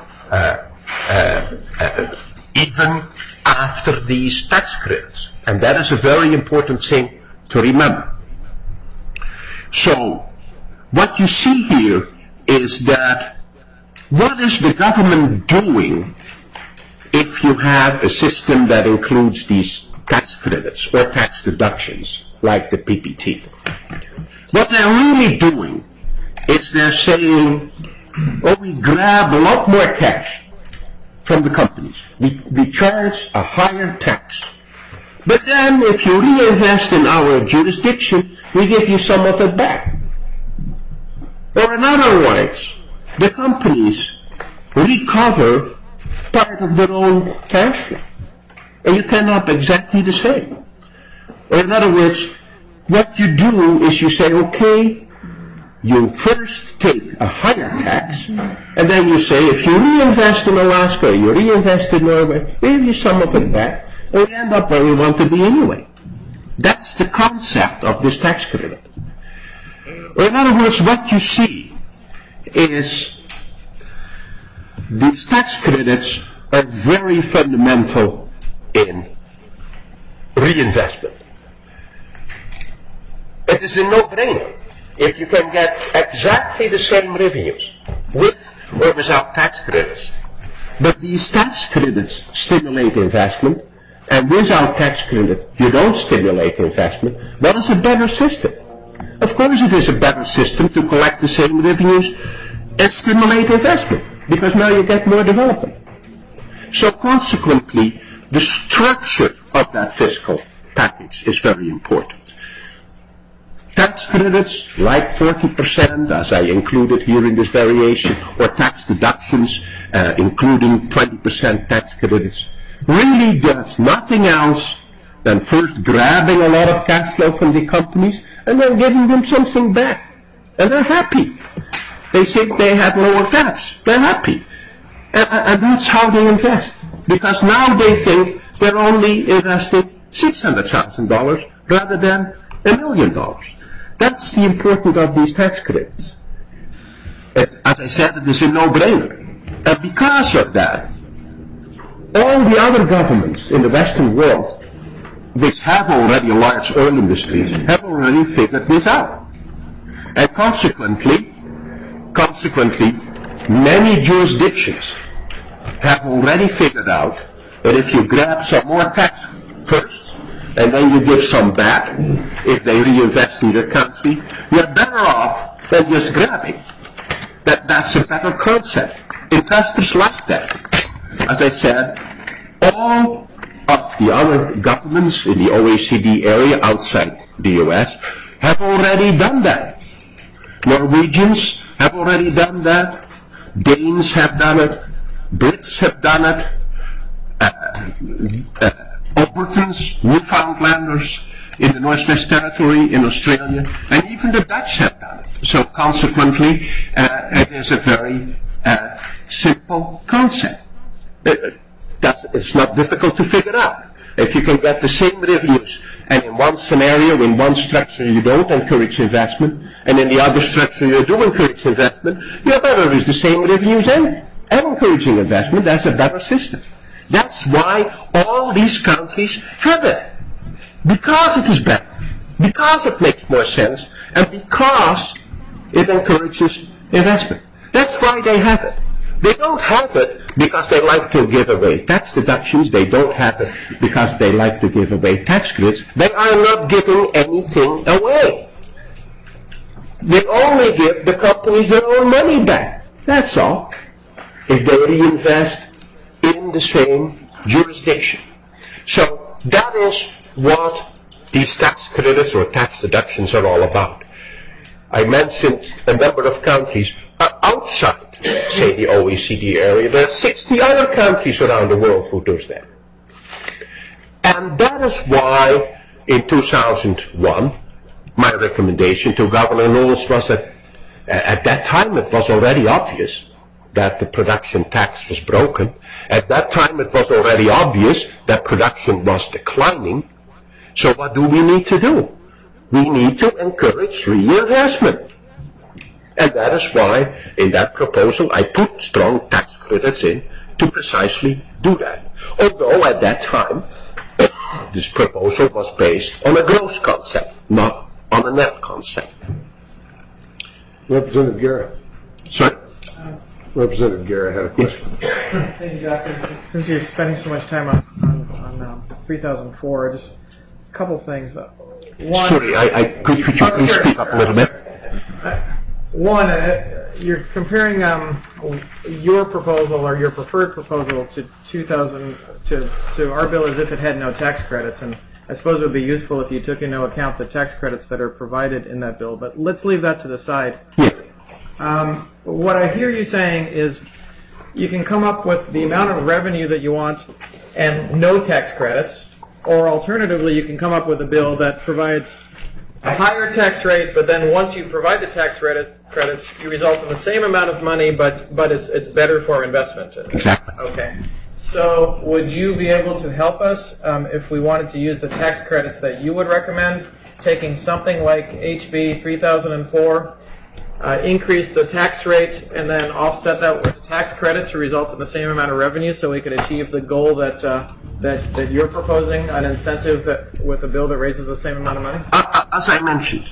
even after these tax credits. And that is a very important thing to remember. So what you see here is that what is the government doing if you have a system that includes these tax credits or tax deductions like the PPT? What they're really doing is they're saying, oh, we grab a lot more cash from the companies. We charge a higher tax. But then if you reinvest in our jurisdiction, we give you some of it back. Or in other words, the companies recover part of their own cash flow. And you cannot exactly the same. Or in other words, what you do is you say, okay, you first take a higher tax, and then you say, if you reinvest in Alaska, you reinvest in Norway, we give you some of it back, and we end up where we want to be anyway. That's the concept of this tax credit. Or in other words, what you see is these tax credits are very fundamental in reinvestment. It is a no-brainer. If you can get exactly the same revenues with or without tax credits, but these tax credits stimulate investment, and without tax credit you don't stimulate investment, what is a better system? Of course it is a better system to collect the same revenues and stimulate investment, because now you get more development. So consequently, the structure of that fiscal package is very important. Tax credits, like 40%, as I included here in this variation, or tax deductions, including 20% tax credits, really does nothing else than first grabbing a lot of cash flow from the companies and then giving them something back. And they're happy. They think they have lower tax. They're happy. And that's how they invest. Because now they think they're only investing $600,000 rather than $1 million. That's the importance of these tax credits. As I said, it is a no-brainer. And because of that, all the other governments in the Western world, which have already large oil industries, have already figured this out. And consequently, many jurisdictions have already figured out that if you grab some more tax first, and then you give some back, if they reinvest in your country, you're better off than just grabbing. That's a better concept. Investors like that. As I said, all of the other governments in the OECD area outside the US have already done that. Norwegians have already done that. Danes have done it. Brits have done it. Albertans, Newfoundlanders in the Northwest Territory in Australia, and even the Dutch have done it. So consequently, it is a very simple concept. It's not difficult to figure out. If you can get the same revenues, and in one scenario, in one structure, you don't encourage investment, and in the other structure, you do encourage investment, you're better with the same revenues and encouraging investment. That's a better system. That's why all these countries have it. Because it is better. Because it makes more sense. And because it encourages investment. That's why they have it. They don't have it because they like to give away tax deductions. They don't have it because they like to give away tax credits. They are not giving anything away. They only give the companies their own money back. That's all. If they reinvest in the same jurisdiction. So that is what these tax credits or tax deductions are all about. I mentioned a number of countries are outside, say, the OECD area. There are 60 other countries around the world who do that. And that is why in 2001, my recommendation to Governor Knowles was that at that time it was already obvious that the production tax was broken. At that time it was already obvious that production was declining. So what do we need to do? We need to encourage reinvestment. And that is why in that proposal I put strong tax credits in to precisely do that. Although at that time this proposal was based on a gross concept, not on a net concept. Representative Garrett. Sorry? Representative Garrett had a question. Thank you, Doctor. Since you're spending so much time on 3004, just a couple things. One, sorry, could you please speak up a little bit? One, you're comparing your proposal or your preferred proposal to 2000 to our bill as if it had no tax credits, and I suppose it would be useful if you took into account the tax credits that are provided in that bill. But let's leave that to the side. Yes. What I hear you saying is you can come up with the amount of revenue that you want and no tax credits, or alternatively, you can come up with a bill that provides a higher tax rate, but then once you provide the tax credits, you result in the same amount of money, but it's better for investment. Exactly. Okay. So would you be able to help us if we wanted to use the tax credits that you would recommend, taking something like HB 3004, increase the tax rate, and then offset that with tax credit to result in the same amount of revenue so we could achieve the goal that you're proposing, an incentive with a bill that raises the same amount of money? As I mentioned,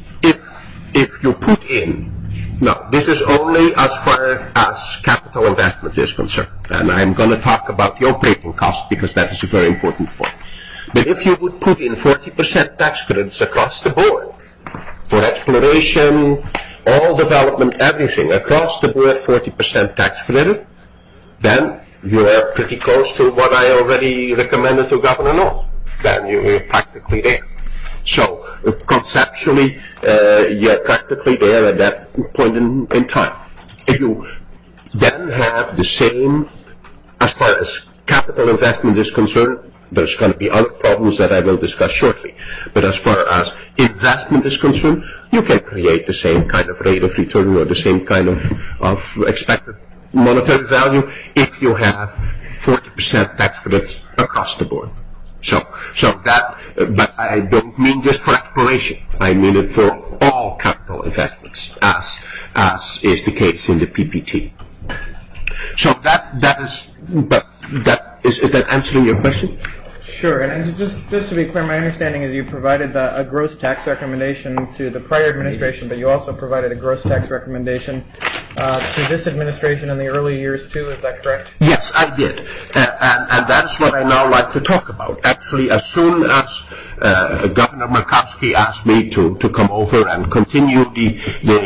if you put in, no, this is only as far as capital investment is concerned, and I'm going to talk about the operating cost because that is a very important point. But if you would put in 40% tax credits across the board for exploration, all development, everything, across the board 40% tax credit, then you are pretty close to what I already recommended to Governor Knowles. Then you're practically there. So conceptually, you're practically there at that point in time. If you then have the same, as far as capital investment is concerned, there's going to be other problems that I will discuss shortly. But as far as investment is concerned, you can create the same kind of rate of return or the same kind of expected monetary value if you have 40% tax credits across the board. So that, but I don't mean just for exploration. I mean it for all capital investments, as is the case in the PPT. So that is, but that is that answering your question? Sure, and just to be clear, my understanding is you provided a gross tax recommendation to the prior administration, but you also provided a gross tax recommendation to this administration in the early years too, is that correct? Yes, I did, and that's what I now like to talk about. Actually, as soon as Governor Murkowski asked me to come over and continue the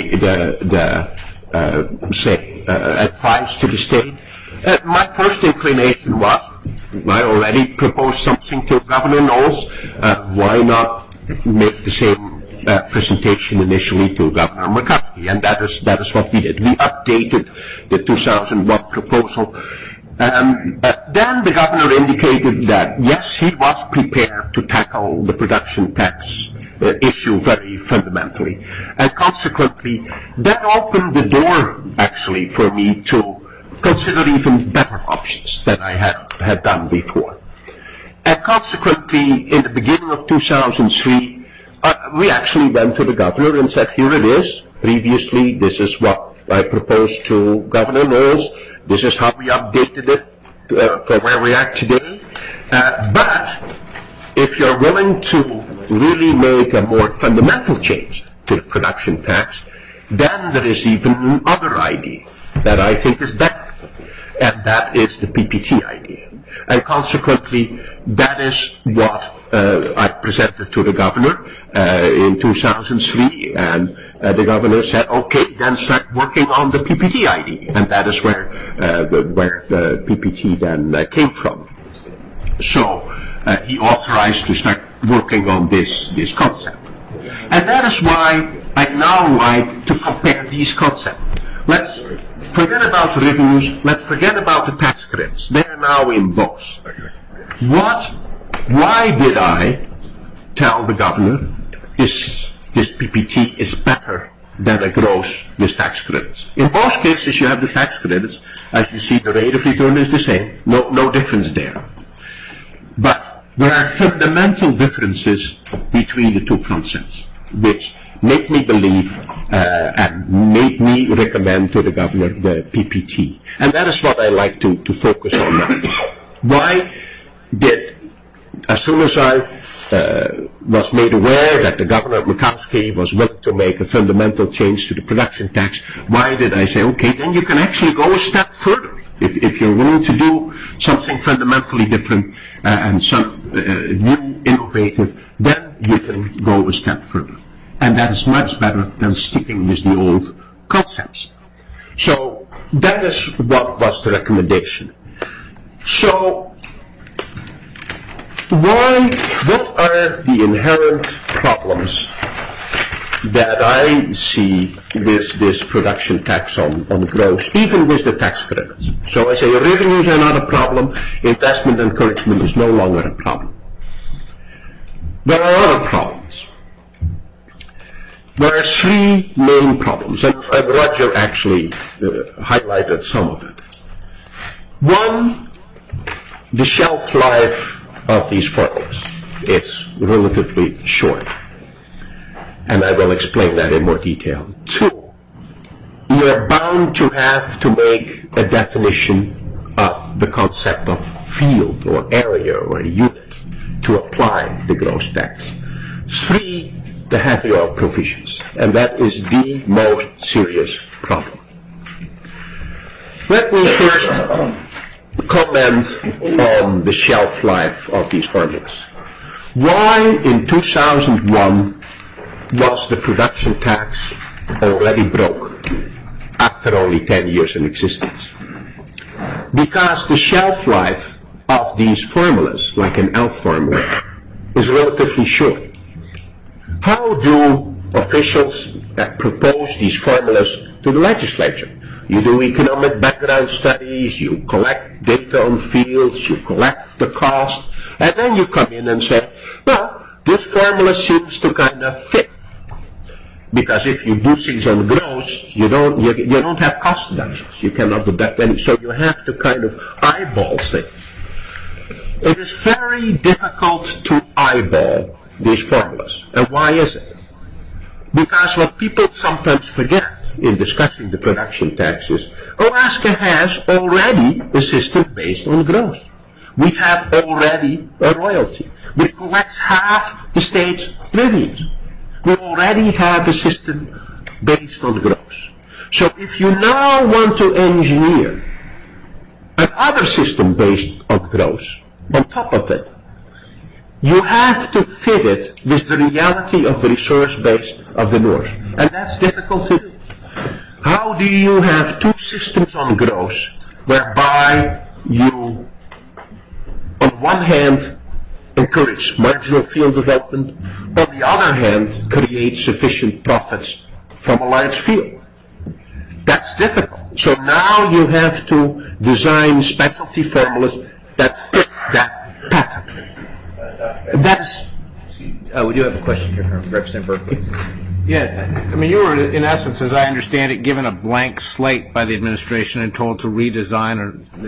advice to the state, my first inclination was, I already proposed something to Governor Knowles, why not make the same presentation initially to Governor Murkowski, and that is what we did. We updated the 2001 proposal. Then the governor indicated that, yes, he was prepared to tackle the production tax issue very fundamentally. And consequently, that opened the door, actually, for me to consider even better options than I had done before. And consequently, in the beginning of 2003, we actually went to the governor and said, here it is. Previously, this is what I proposed to Governor Knowles. This is how we updated it for where we are today. But if you're willing to really make a more fundamental change to the production tax, Then there is even another idea that I think is better, and that is the PPT idea. And consequently, that is what I presented to the governor in 2003, and the governor said, okay, then start working on the PPT idea, and that is where the PPT then came from. So he authorized to start working on this concept. And that is why I now like to compare these concepts. Let's forget about the revenues, let's forget about the tax credits. They are now in both. Why did I tell the governor this PPT is better than a gross with tax credits? In both cases you have the tax credits. As you see, the rate of return is the same. No difference there. But there are fundamental differences between the two concepts, which make me believe and make me recommend to the governor the PPT. And that is what I like to focus on now. Why did, as soon as I was made aware that the governor Murkowski was willing to make a fundamental change to the production tax, why did I say, okay, then you can actually go a step further. If you're willing to do something fundamentally different and some new, innovative, then you can go a step further. And that is much better than sticking with the old concepts. So that is what was the recommendation. So what are the inherent problems that I see with this production tax on gross, even with the tax credits? So I say revenues are not a problem, investment encouragement is no longer a problem. There are other problems. There are three main problems, and Roger actually highlighted some of it. One, the shelf life of these formulas is relatively short, and I will explain that in more detail. Two, you are bound to have to make a definition of the concept of field or area or unit to apply the gross tax. Three, the heavy oil provisions, and that is the most serious problem. Let me first comment on the shelf life of these formulas. Why in 2001 was the production tax already broke after only 10 years in existence? Because the shelf life of these formulas, like an ELF formula, is relatively short. How do officials propose these formulas to the legislature? You do economic background studies, you collect data on fields, you collect the cost, and then you come in and say, well, this formula seems to kind of fit. Because if you do things on gross, you don't have cost deductions. You cannot deduct any, so you have to kind of eyeball things. It is very difficult to eyeball these formulas. And why is it? Because what people sometimes forget in discussing the production tax is, Alaska has already a system based on gross. We have already a royalty, which collects half the state's revenues. We already have a system based on gross. So if you now want to engineer another system based on gross on top of it, you have to fit it with the reality of the resource base of the North. And that's difficult to do. How do you have two systems on gross whereby you, on one hand, encourage marginal field development, on the other hand, create sufficient profits from a large field? That's difficult. So now you have to design specialty formulas that fit that pattern. That is. We do have a question here from Representative Berkeley. Yeah, I mean, you were, in essence, as I understand it, given a blank slate by the administration and told to redesign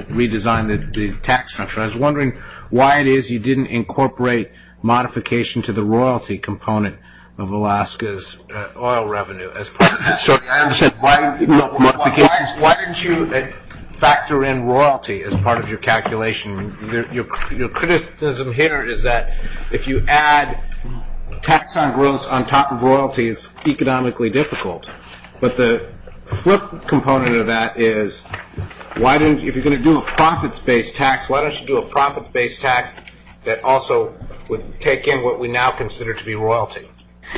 the tax structure. I was wondering why it is you didn't incorporate modification to the royalty component of Alaska's oil revenue as part of that. Sorry, I understand. Why not modifications? Why didn't you factor in royalty as part of your calculation? Your criticism here is that if you add tax on gross on top of royalty, it's economically difficult. But the flip component of that is, if you're going to do a profits-based tax, why don't you do a profits-based tax that also would take in what we now consider to be royalty?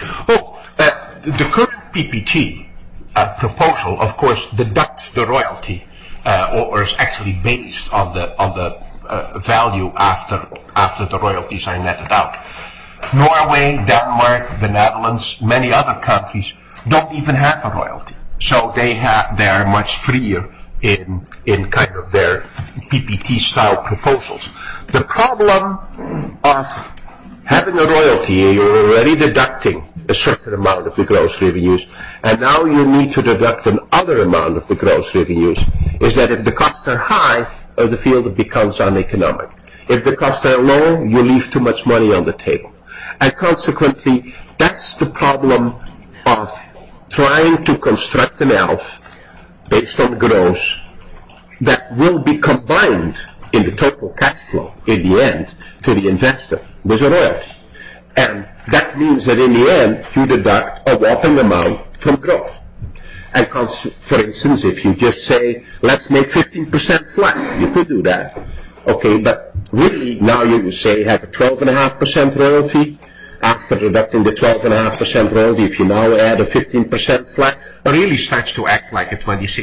The current PPT proposal, of course, deducts the royalty, or is actually based on the value after the royalties are netted out. Norway, Denmark, the Netherlands, many other countries don't even have a royalty, so they are much freer in kind of their PPT style proposals. The problem of having a royalty, you're already deducting a certain amount of the gross revenues, and now you need to deduct another amount of the gross revenues, is that if the costs are high of the field, it becomes uneconomic. If the costs are low, you leave too much money on the table. And consequently, that's the problem of trying to construct an ELF based on gross that will be combined in the total cash flow in the end to the investor with a royalty. And that means that in the end, you deduct a whopping amount from growth. And for instance, if you just say, let's make 15% flat, you could do that. Okay, but really now you say have a 12.5% royalty. After deducting the 12.5% royalty, if you now add a 15% flat, it really starts to act like a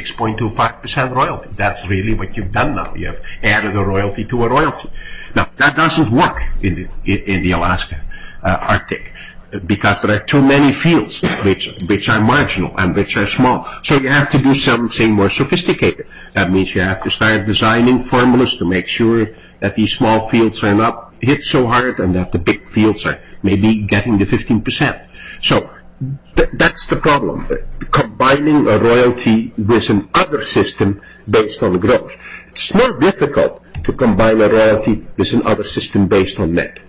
26.25% royalty. That's really what you've done now. You have added a royalty to a royalty. Now, that doesn't work in the Alaska Arctic, because there are too many fields which are marginal and which are small. So you have to do something more sophisticated. That means you have to start designing formulas to make sure that these small fields are not hit so hard and that the big fields are maybe getting the 15%. So that's the problem, combining a royalty with another system based on growth. It's more difficult to combine a royalty with another system based on net.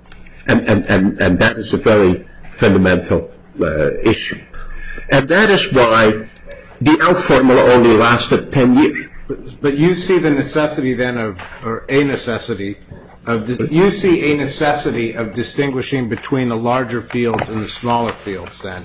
And that is a very fundamental issue. And that is why the ELF formula only lasted 10 years. But you see the necessity then you see a necessity of distinguishing between the larger fields and the smaller fields then?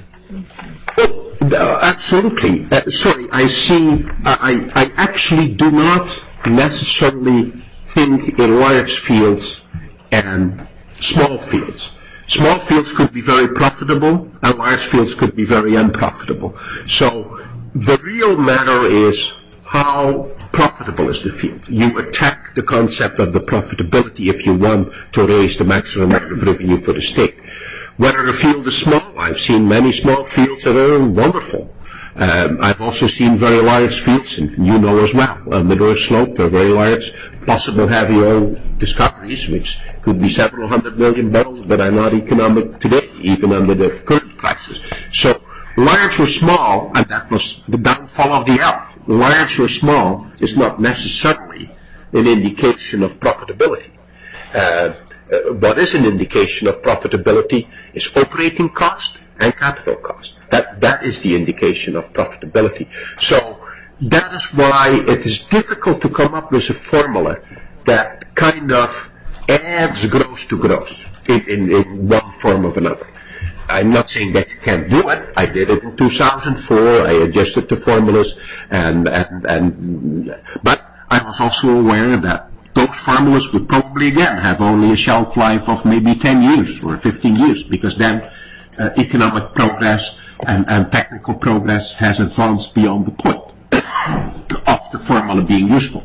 Absolutely. Sorry, I actually do not necessarily think in large fields and small fields. Small fields could be very profitable and large fields could be very unprofitable. So the real matter is how profitable is the field. You attack the concept of the profitability if you want to raise the maximum amount of revenue for the state. Whether a field is small, I've seen many small fields that are wonderful. I've also seen very large fields, and you know as well, on the North Slope, they're very large, possible heavy oil discoveries, which could be several hundred million barrels, but are not economic today, even under the current prices. So, large or small, and that was the downfall of the ELF, large or small is not necessarily an indication of profitability. What is an indication of profitability is operating cost and capital cost. That is the indication of profitability. So that is why it is difficult to come up with a formula that kind of adds gross to gross in one form or another. I'm not saying that you can't do it. I did it in 2004. I adjusted the formulas, but I was also aware that those formulas would probably again have only a shelf life of maybe 10 years or 15 years, because then economic progress and technical progress has advanced beyond the point of the formula being useful.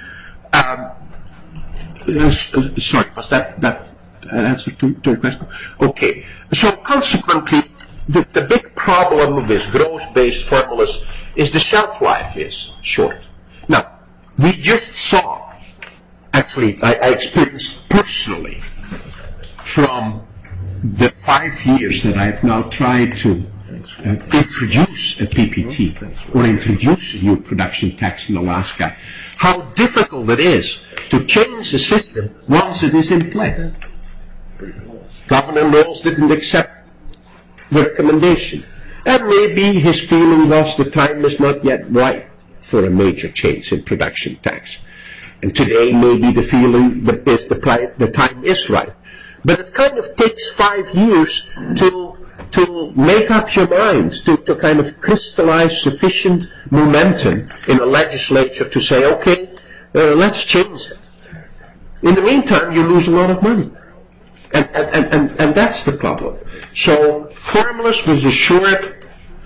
Sorry, was that an answer to your question? Okay. So consequently, the big problem with growth-based formulas is the shelf life is short. Now, we just saw, actually, I experienced personally from the 5 years that I've now tried to introduce a PPT or introduce a new production tax in Alaska, how difficult it is to change the system once it is in place. Governor Knowles didn't accept the recommendation. And maybe his feeling was the time is not yet right for a major change in production tax. And today maybe the feeling is the time is right. But it kind of takes 5 years to to make up your mind, to kind of crystallize sufficient momentum in the legislature to say, okay, let's change it. In the meantime, you lose a lot of money. And that's the problem. So formulas with a short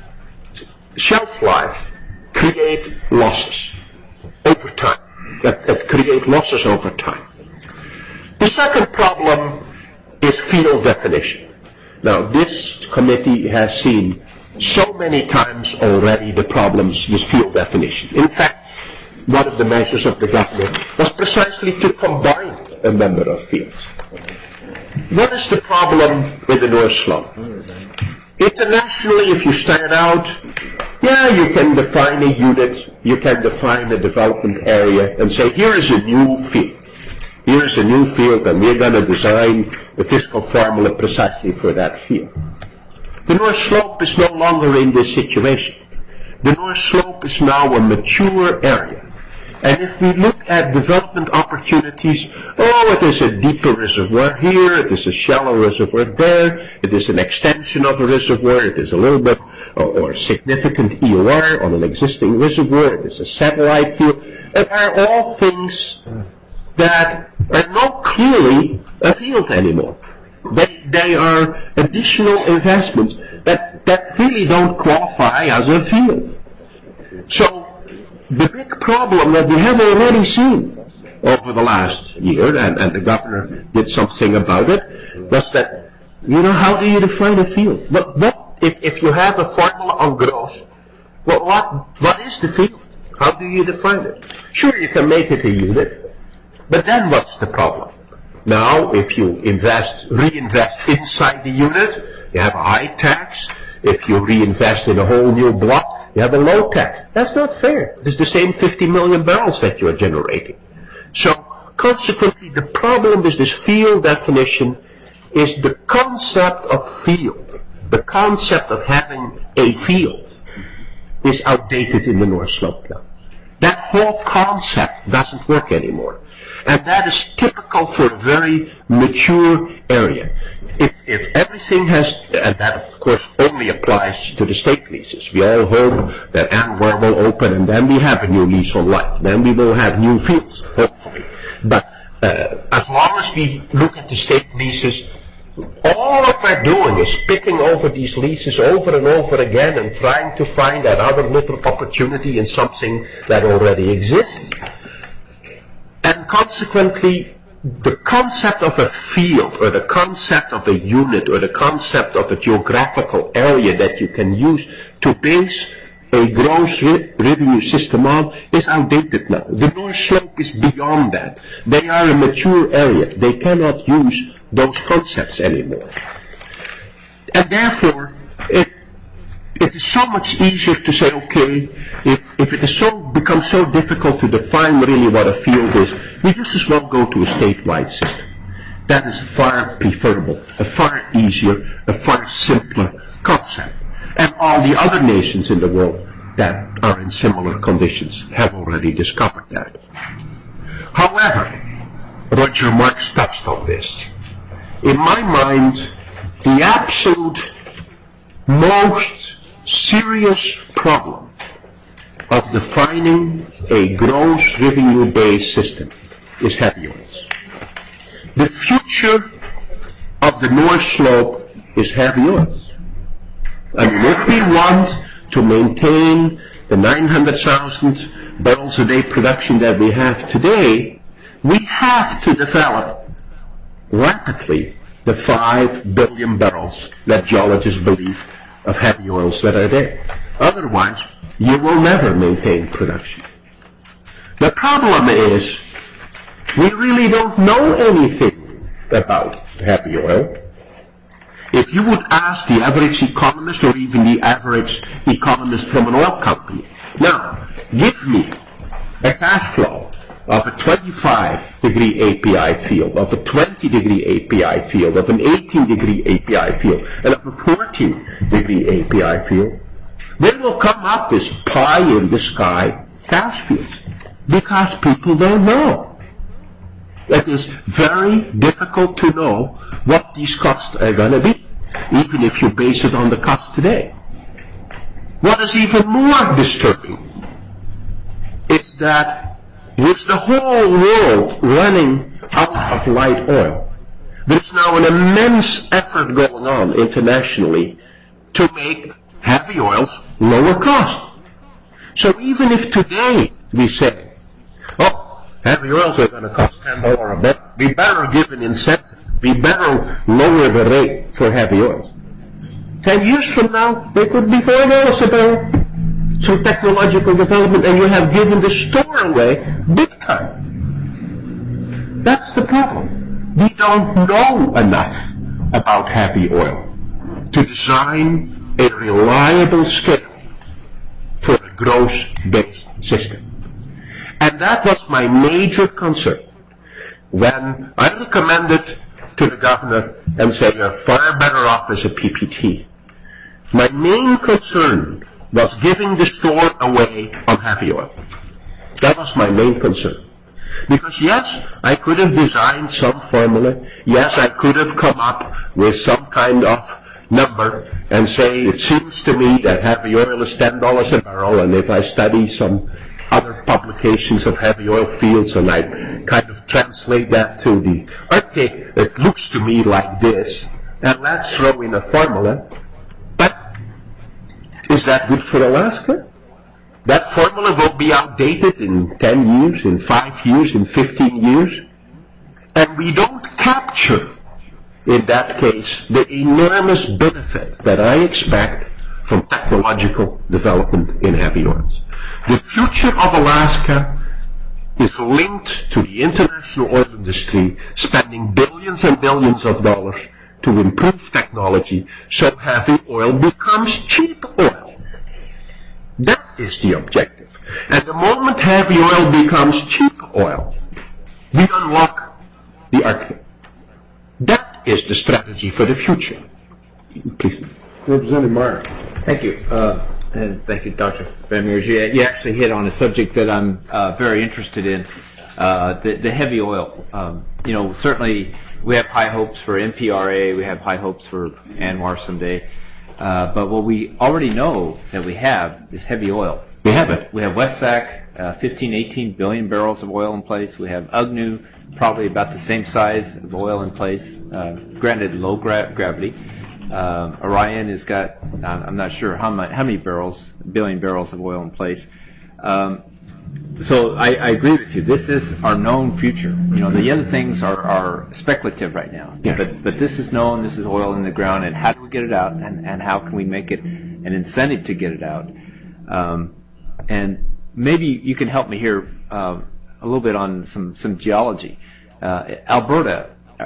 shelf life create losses over time. That create losses over time. The second problem is field definition. Now, this committee has seen so many times already the problems with field definition. In fact, one of the measures of the government was precisely to combine a number of fields. What is the problem with the North Slope? Internationally, if you start out, you can define a unit, you can define a development area and say, here is a new field. Here is a new field, and we're going to design the fiscal formula precisely for that field. The North Slope is no longer in this situation. The North Slope is now a mature area. And if we look at development opportunities, it is a deeper reservoir here, it is a shallow reservoir there, it is an extension of a reservoir, it is a little bit or significant EOR on an existing reservoir, it is a satellite field. It are all things that are not clearly a field anymore. They are additional investments that really don't qualify as a field. So the big problem that we have already seen over the last year, and the governor did something about it, was that, how do you define a field? If you have a formula on growth, what is the field? How do you define it? Sure, you can make it a unit, but then what's the problem? Now, if you reinvest inside the unit, you have a high tax. If you reinvest in a whole new block, you have a low tax. That's not fair. It's the same 50 million barrels that you are generating. So, consequently, the problem with this field definition is the concept of field. The concept of having a field is outdated in the North Slope now. That whole concept doesn't work anymore. And that is typical for a very mature area. If everything has, and that of course only applies to the state leases. We all hope that ANWR will open and then we have a new lease on life. Then we will have new fields, hopefully. But as long as we look at the state leases, all we're doing is picking over these leases over and over again and trying to find that other little opportunity in something that already exists. And consequently, the concept of a field or the concept of a unit or the concept of a geographical area that you can use to base a gross revenue system on is outdated now. The North Slope is beyond that. They are a mature area. They cannot use those concepts anymore. And therefore, it is so much easier to say, okay, if it is becomes so difficult to define really what a field is, we just as well go to a statewide system. That is far preferable, a far easier, a far simpler concept. And all the other nations in the world that are in similar conditions have already discovered that. However, Roger Marks touched on this. In my mind, the absolute most serious problem of defining a gross revenue-based system is heavy oils. The future of the North Slope is heavy oils. I mean, if we want to maintain the 900,000 barrels a day production that we have today, we have to develop rapidly the 5 billion barrels that geologists believe of heavy oils that are there. Otherwise, you will never maintain production. The problem is, we really don't know anything about heavy oil. If you would ask the average economist or even the average economist from an oil company, now, give me a cash flow of a 25-degree API field, of a 20-degree API field, of an 18-degree API field, and of a 14-degree API field, they will come up with pie-in-the-sky cash fields, because people don't know. It is very difficult to know what these costs are going to be. even if you base it on the cost today. What is even more disturbing is that with the whole world running out of light oil, there's now an immense effort going on internationally to make heavy oils lower cost. So even if today we say, oh, heavy oils are going to cost $10 a barrel, we better give an incentive. We better lower the rate for heavy oils. 10 years from now, they could be $4 a barrel. Some technological development, and you have given the store away big time. That's the problem. We don't know enough about heavy oil to design a reliable scale for a gross-based system. And that was my major concern when I recommended to the governor and said, you're far better off as a PPT. My main concern was giving the store away on heavy oil. That was my main concern. Because yes, I could have designed some formula. Yes, I could have come up with some kind of number and say, it seems to me that heavy oil is $10 a barrel, and if I study some other publications of heavy oil fields and I kind of translate that to the Arctic, it looks to me like this, and let's throw in a formula. But is that good for Alaska? That formula will be outdated in 10 years, in 5 years, in 15 years. And we don't capture, in that case, the enormous benefit that I expect from technological development in heavy oils. The future of Alaska is linked to the international oil industry spending billions and billions of dollars to improve technology so heavy oil becomes cheap oil. That is the objective. And the moment heavy oil becomes cheap oil, we unlock the Arctic. That is the strategy for the future. Please. Representative Mark. Thank you. And thank you, Dr. Van Meers. You actually hit on a subject that I'm very interested in, the heavy oil. Certainly we have high hopes for NPRA, we have high hopes for ANWR someday, but what we already know that we have is heavy oil. We have it. We have West Sac, 15, 18 billion barrels of oil in place. We have UGNU, probably about the same size of oil in place, granted low gravity. Orion has got, I'm not sure how many billion barrels of oil in place. So I agree with you. This is our known future. The other things are speculative right now. Yeah. But this is known. This is oil in the ground. And how do we get it out? And how can we make it an incentive to get it out? And maybe you can help me here a little bit on some geology. Alberta,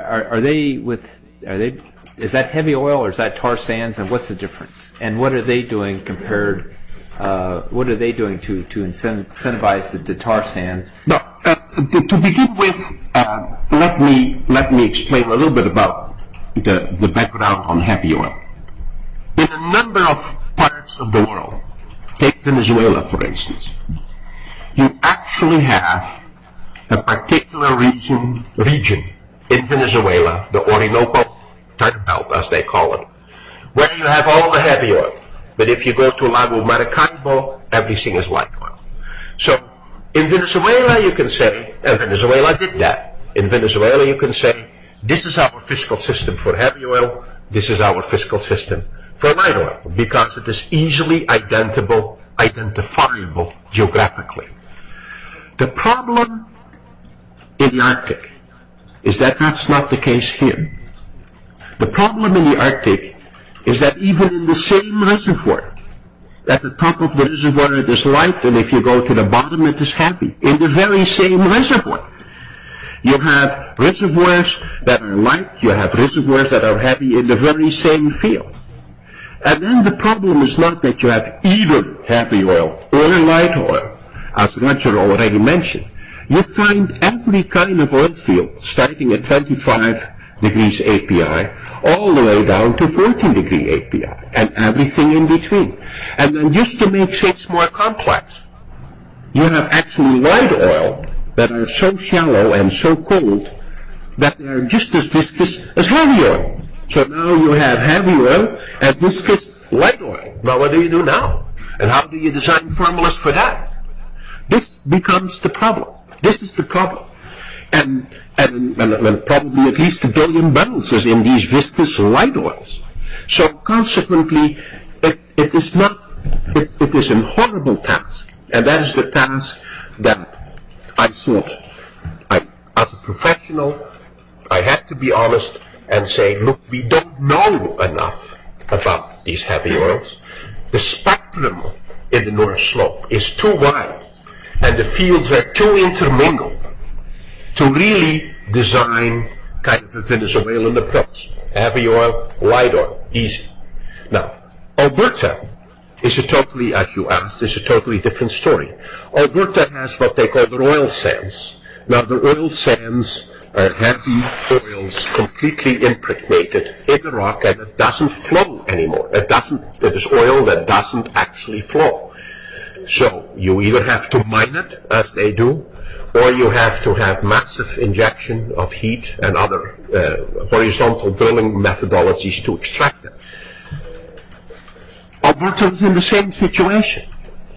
is that heavy oil or is that tar sands, and what's the difference? And what are they doing what are they doing to incentivize the tar sands? No, to begin with, let me explain a little bit about the background on heavy oil. In a number of parts of the world, take Venezuela for instance, you actually have a particular region in Venezuela, the Orinoco Turtle Belt, as they call it, where you have all the heavy oil. But if you go to Lago Maracaibo, everything is light oil. So in Venezuela, you can say, and Venezuela did that. In Venezuela, you can say, this is our fiscal system for heavy oil, this is our fiscal system for light oil, because it is easily identifiable geographically. The problem in the Arctic is that that's not the case here. The problem in the Arctic is that even in the same reservoir, at the top of the reservoir it is light, and if you go to the bottom it is heavy. In the very same reservoir. You have reservoirs that are light, you have reservoirs that are heavy in the very same field. And then the problem is not that you have either heavy oil or light oil, as Roger already mentioned. You find every kind of oil field, starting at 25 degrees API, all the way down to 14 degree API, and everything in between. And then just to make things more complex, you have actually light oil that are so shallow and so cold that they are just as viscous as heavy oil. So now you have heavy oil and viscous light oil. Now what do you do now? And how do you design formulas for that? This becomes the problem. This is the problem. And probably at least 1 billion barrels is in these viscous light oils. So consequently, it is a horrible task. And that is the task that I thought, as a professional, I had to be honest and say, look, we don't know enough about these heavy oils. The spectrum in the North Slope is too wide, and the fields are too intermingled to really design kind of a Venezuelan approach. Heavy oil, light oil, easy. Now, Alberta is a totally, as you asked, is a totally different story. Alberta has what they call the oil sands. Now, the oil sands are heavy oils completely impregnated in the rock, and it doesn't flow anymore. It is oil that doesn't actually flow. So you either have to mine it, as they do, or you have to have massive injection of heat and other horizontal drilling methodologies to extract it. Alberta is in the same situation.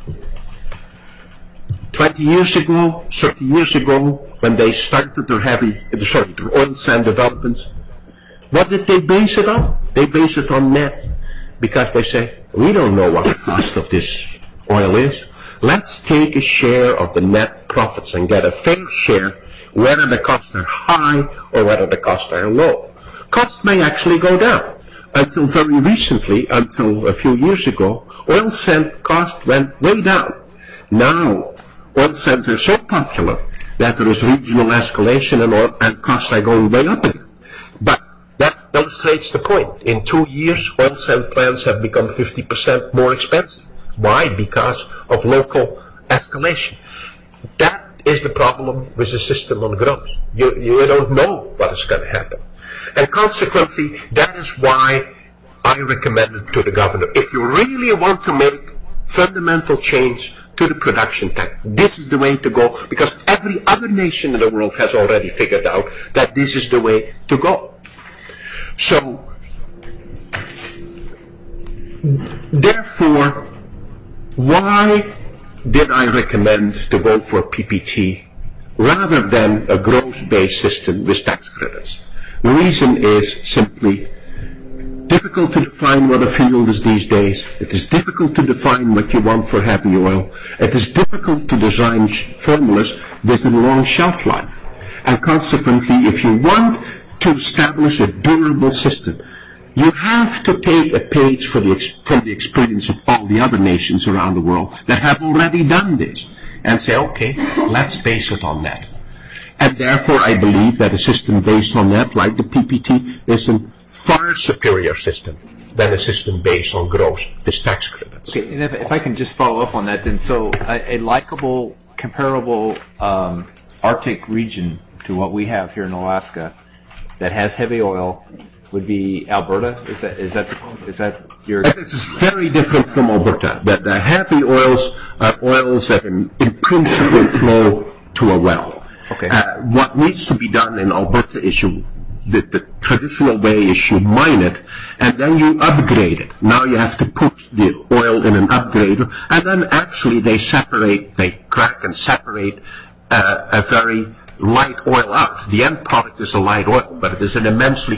20 years ago, 30 years ago, when they started their oil sand developments, what did they base it on? They base it on net, because they say, we don't know what the cost of this oil is. Let's take a share of the net profits and get a fair share, whether the costs are high or whether the costs are low. Costs may actually go down. Until very recently, until a few years ago, oil sand cost went way down. Now, oil sands are so popular that there is regional escalation and costs are going way up again. But that illustrates the point. In 2 years, oil sand plants have become 50% more expensive. Why? Because of local escalation. That is the problem with the system on growth. You don't know what is going to happen. And consequently, that is why I recommended to the governor, if you really want to make fundamental change to the production tax, this is the way to go, because every other nation in the world has already figured out that this is the way to go. So, therefore, why did I recommend to go for PPT rather than a gross-based system with tax credits? The reason is simply difficult to define what a field is these days. It is difficult to define what you want for heavy oil. It is difficult to design formulas with a long shelf life. And consequently, if you want to establish a durable system, you have to take a page from the experience of all the other nations around the world that have already done this and say, okay, let's base it on that. And therefore, I believe that a system based on that, like the PPT, is a far superior system than a system based on gross, this tax credits. Okay, and if I can just follow up on that, then, so a likable, comparable Arctic region to what we have here in Alaska that has heavy oil would be Alberta. Is that your? It's very different from Alberta. That the heavy oils are oils that in principle flow to a well. Okay. What needs to be done in Alberta is the traditional way is you mine it and then you upgrade it. Now you have to put the oil in an upgrader, and then actually they crack and separate a very light oil out. The end product is a light oil, but it is an immensely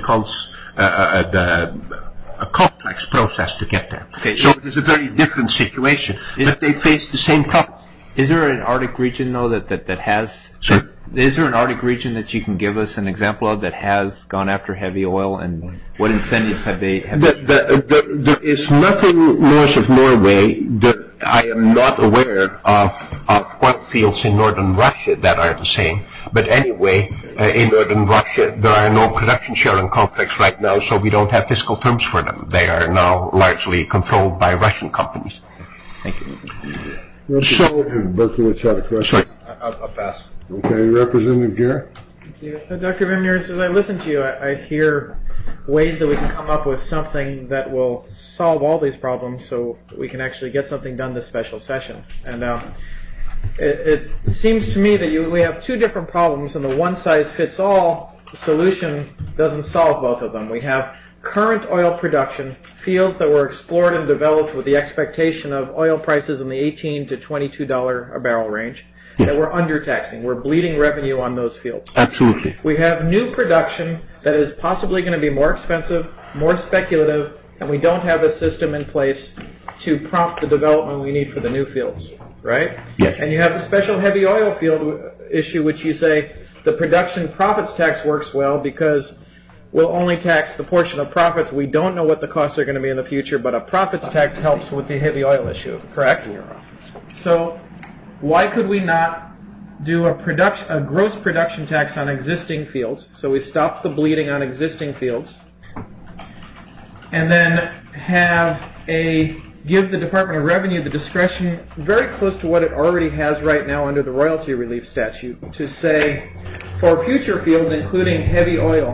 a complex process to get there. Okay. So it is a very different situation, but they face the same problem. Is there an Arctic region, though, that has... Sorry? Is there an Arctic region that you can give us an example of that has gone after heavy oil, and what incentives have they... There is nothing north of Norway. I am not aware of oil fields in northern Russia that are the same. But anyway, in northern Russia, there are no production sharing contracts right now, so we don't have fiscal terms for them. They are now largely controlled by Russian companies. Thank you. So, Berkowitz had a question. Sorry. I'll pass. Okay, Representative Garrett? Thank you. Dr. Van Meers, as I listen to you, I hear ways that we can come up with something that will solve all these problems so we can actually get something done this special session. And it seems to me that we have two different problems, and the one-size-fits-all solution doesn't solve both of them. We have current oil production, fields that were explored and developed with the expectation of oil prices in the $18 to $22 a barrel range, that we're undertaxing. We're bleeding revenue on those fields. Absolutely. We have new production that is possibly going to be more expensive, more speculative, and we don't have a system in place to prompt the development we need for the new fields, right? Yes. And you have the special heavy oil field issue, which you say the production profits tax works well because we'll only tax the portion of profits. We don't know what the costs are going to be in the future, but a profits tax helps with the heavy oil issue, correct? So why could we not do a gross production tax on existing fields? So we stop the bleeding on existing fields, and then give the Department of Revenue the discretion, very close to what it already has right now under the royalty relief statute, to say for future fields, including heavy oil,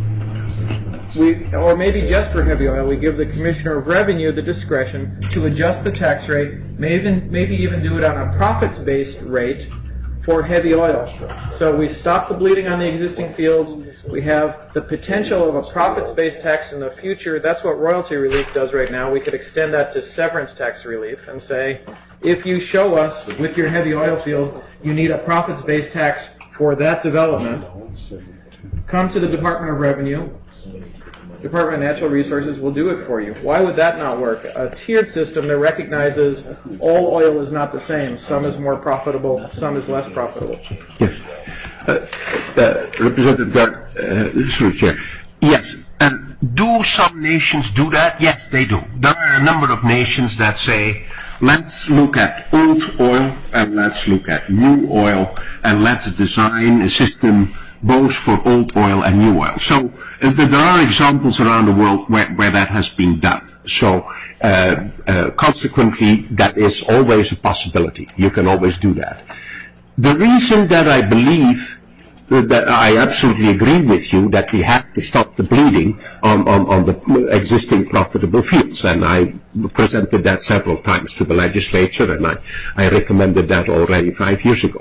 or maybe just for heavy oil, we give the Commissioner of Revenue the discretion to adjust the tax rate, maybe even do it on a profits-based rate for heavy oil. So we stop the bleeding on the existing fields. We have the potential of a profits-based tax in the future. That's what royalty relief does right now. We could extend that to severance tax relief and say, if you show us with your heavy oil field you need a profits-based tax for that development, come to the Department of Revenue. Department of Natural Resources will do it for you. Why would that not work? A tiered system that recognizes all oil is not the same. Some is more profitable, some is less profitable. Yes. Representative Gard, sorry, Chair. Yes. And do some nations do that? Yes, they do. There are a number of nations that say, let's look at old oil and let's look at new oil and let's design a system both for old oil and new oil. So there are examples around the world where that has been done. So consequently, that is always a possibility. You can always do that. The reason that I believe that I absolutely agree with you that we have to stop the bleeding on the existing profitable fields, and I presented that several times to the legislature, and I recommended that already 5 years ago.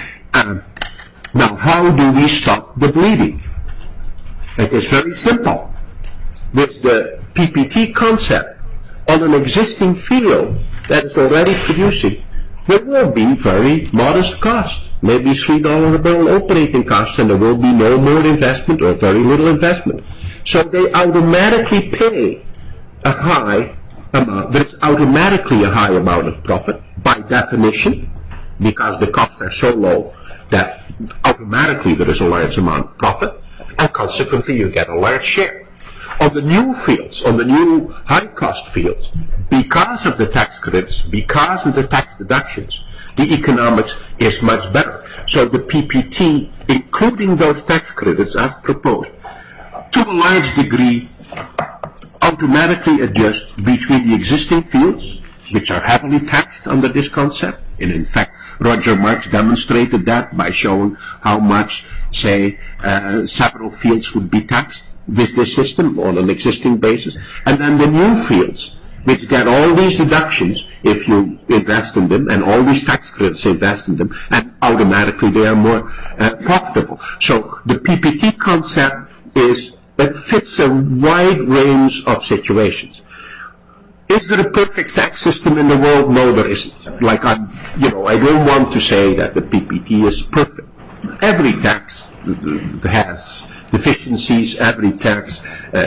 Now, how do we stop the bleeding? It is very simple. With the PPT concept on an existing field that is already producing, there will be very modest cost, maybe $3 a barrel operating cost, and there will be no more investment or very little investment. So they automatically pay a high amount. There's automatically a high amount of profit by definition, because the costs are so low that automatically there is a large amount of profit, and consequently you get a large share. On the new fields, on the new high-cost fields, because of the tax credits, because of the tax deductions, the economics is much better. So the PPT, including those tax credits as proposed, to a large degree automatically adjust between the existing fields, which are heavily taxed under this concept, and in fact Roger Marks demonstrated that by showing how much, say, several fields would be taxed with this system on an existing basis, and then the new fields, which get all these deductions if you invest in them, and all these tax credits invest in them, and automatically they are more profitable. So the PPT concept that fits a wide range of situations. Is there a perfect tax system in the world? No, there isn't. Like I don't want to say that the PPT is perfect. Every tax has deficiencies. Every tax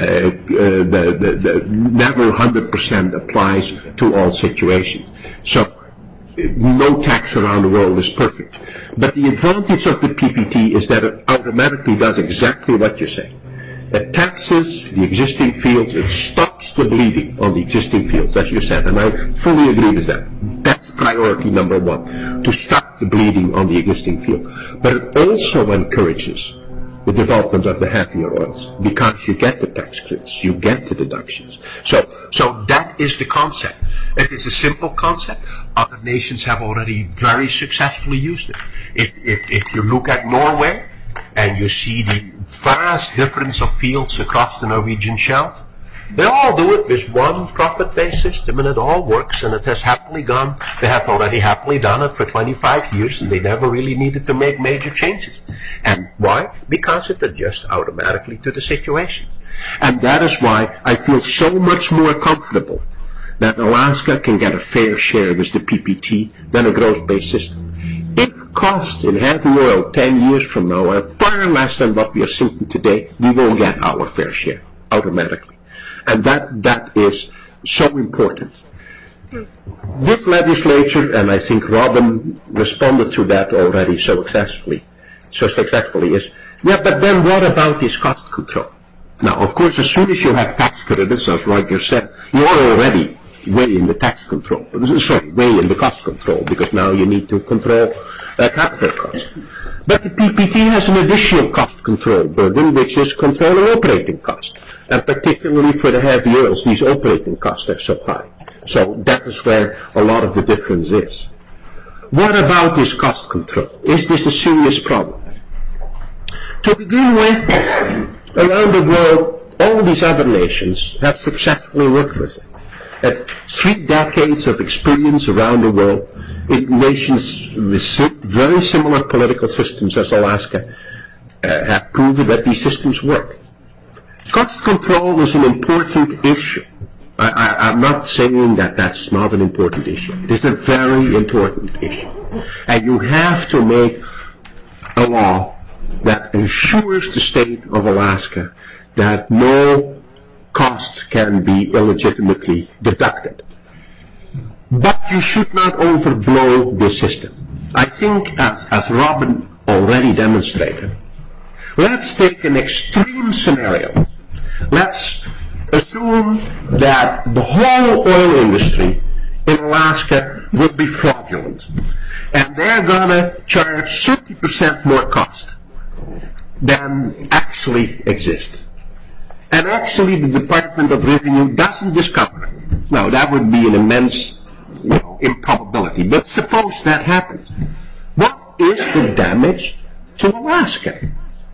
never 100% applies to all situations. So no tax around the world is perfect. But the advantage of the PPT is that it automatically does exactly what you say. It taxes the existing fields, it stops the bleeding on the existing fields, as you said, and I fully agree with that. That's priority number one, to stop the bleeding on the existing field. But it also encourages the development of the heavier oils, because you get the tax credits, you get the deductions. So that is the concept. It is a simple concept. Other nations have already very successfully used it. If you look at Norway, and you see the vast difference of fields across the Norwegian shelf, They all do it with one profit-based system, and it all works, and it has happily gone. They have already happily done it for 25 years, and they never really needed to make major changes. And why? Because it adjusts automatically to the situation. And that is why I feel so much more comfortable that Alaska can get a fair share with the PPT than a growth-based system. If costs in heavy oil 10 years from now are far less than what we are sinking today, we will get our fair share automatically. And that is so important. This legislature, and I think Robin responded to that already so successfully, is, yeah, but then what about this cost control? Now, of course, as soon as you have tax credits, as Roger said, you are already way in the tax control, way in the cost control, because now you need to control capital costs. But the PPT has an additional cost control burden, which is controlling operating costs. And particularly for the heavy oils, these operating costs are so high. So that is where a lot of the difference is. What about this cost control? Is this a serious problem? To begin with, around the world, all these other nations have successfully worked with it. At 3 decades of experience around the world, in nations with very similar political systems as Alaska have proven that these systems work. Cost control is an important issue. I'm not saying that that's not an important issue. It is a very important issue. And you have to make a law that ensures the state of Alaska that no cost can be illegitimately deducted. But you should not overblow the system. I think, as Robin already demonstrated, let's take an extreme scenario. Let's assume that the whole oil industry in Alaska will be fraudulent. And they're going to charge 50% more cost than actually exists. And actually the Department of Revenue doesn't discover it. Now, that would be an immense improbability. But suppose that happens. What is the damage to Alaska?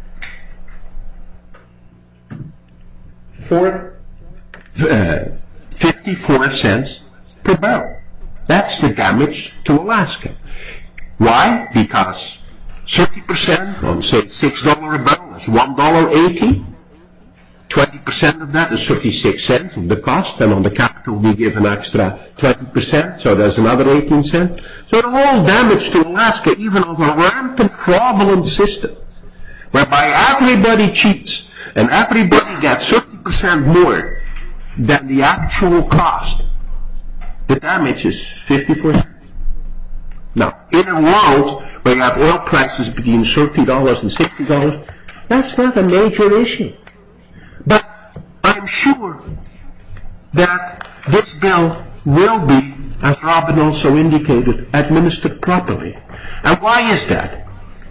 54 cents per barrel. That's the damage to Alaska. Why? Because 30% on, say, $6 a barrel is $1.80. 20% of that is 36 cents of the cost, and on the capital we give an extra 20%, so there's another 18 cents. So the whole damage to Alaska, even of a rampant fraudulent system, whereby everybody cheats and everybody gets 30% more than the actual cost, the damage is 54 cents. Now, in a world where you have oil prices between $30 and $60, that's not a major issue. But I'm sure that this bill will be, as Robin also indicated, administered properly. And why is that?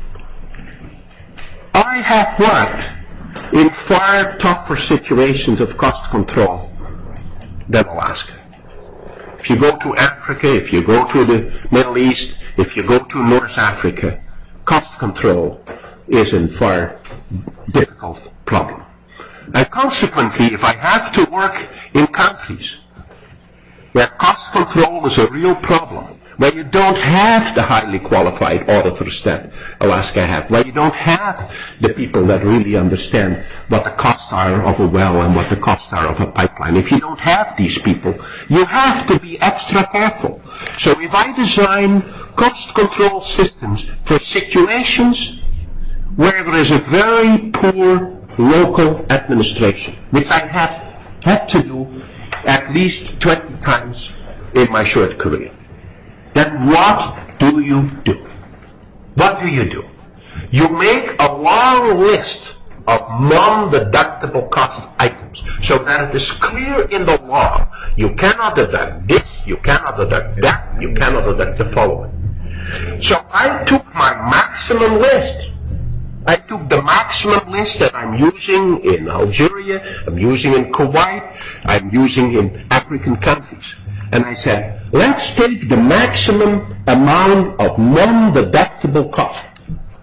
I have worked in far tougher situations of cost control than Alaska. If you go to Africa, if you go to the Middle East, if you go to North Africa, cost control is a far difficult problem. And consequently, if I have to work in countries where cost control is a real problem, where you don't have the highly qualified auditors that Alaska have, where you don't have the people that really understand what the costs are of a well and what the costs are of a pipeline, if you don't have these people, you have to be extra careful. So if I design cost control systems for situations where there is a very poor local administration, which I have had to do at least 20 times in my short career, then what do you do? What do you do? You make a long list of non-deductible cost items so that it is clear in the law. You cannot deduct this, you cannot deduct that, you cannot deduct the following. So I took my maximum list. I took the maximum list that I'm using in Algeria, I'm using in Kuwait, I'm using in African countries. And I said, let's take the maximum amount of non-deductible cost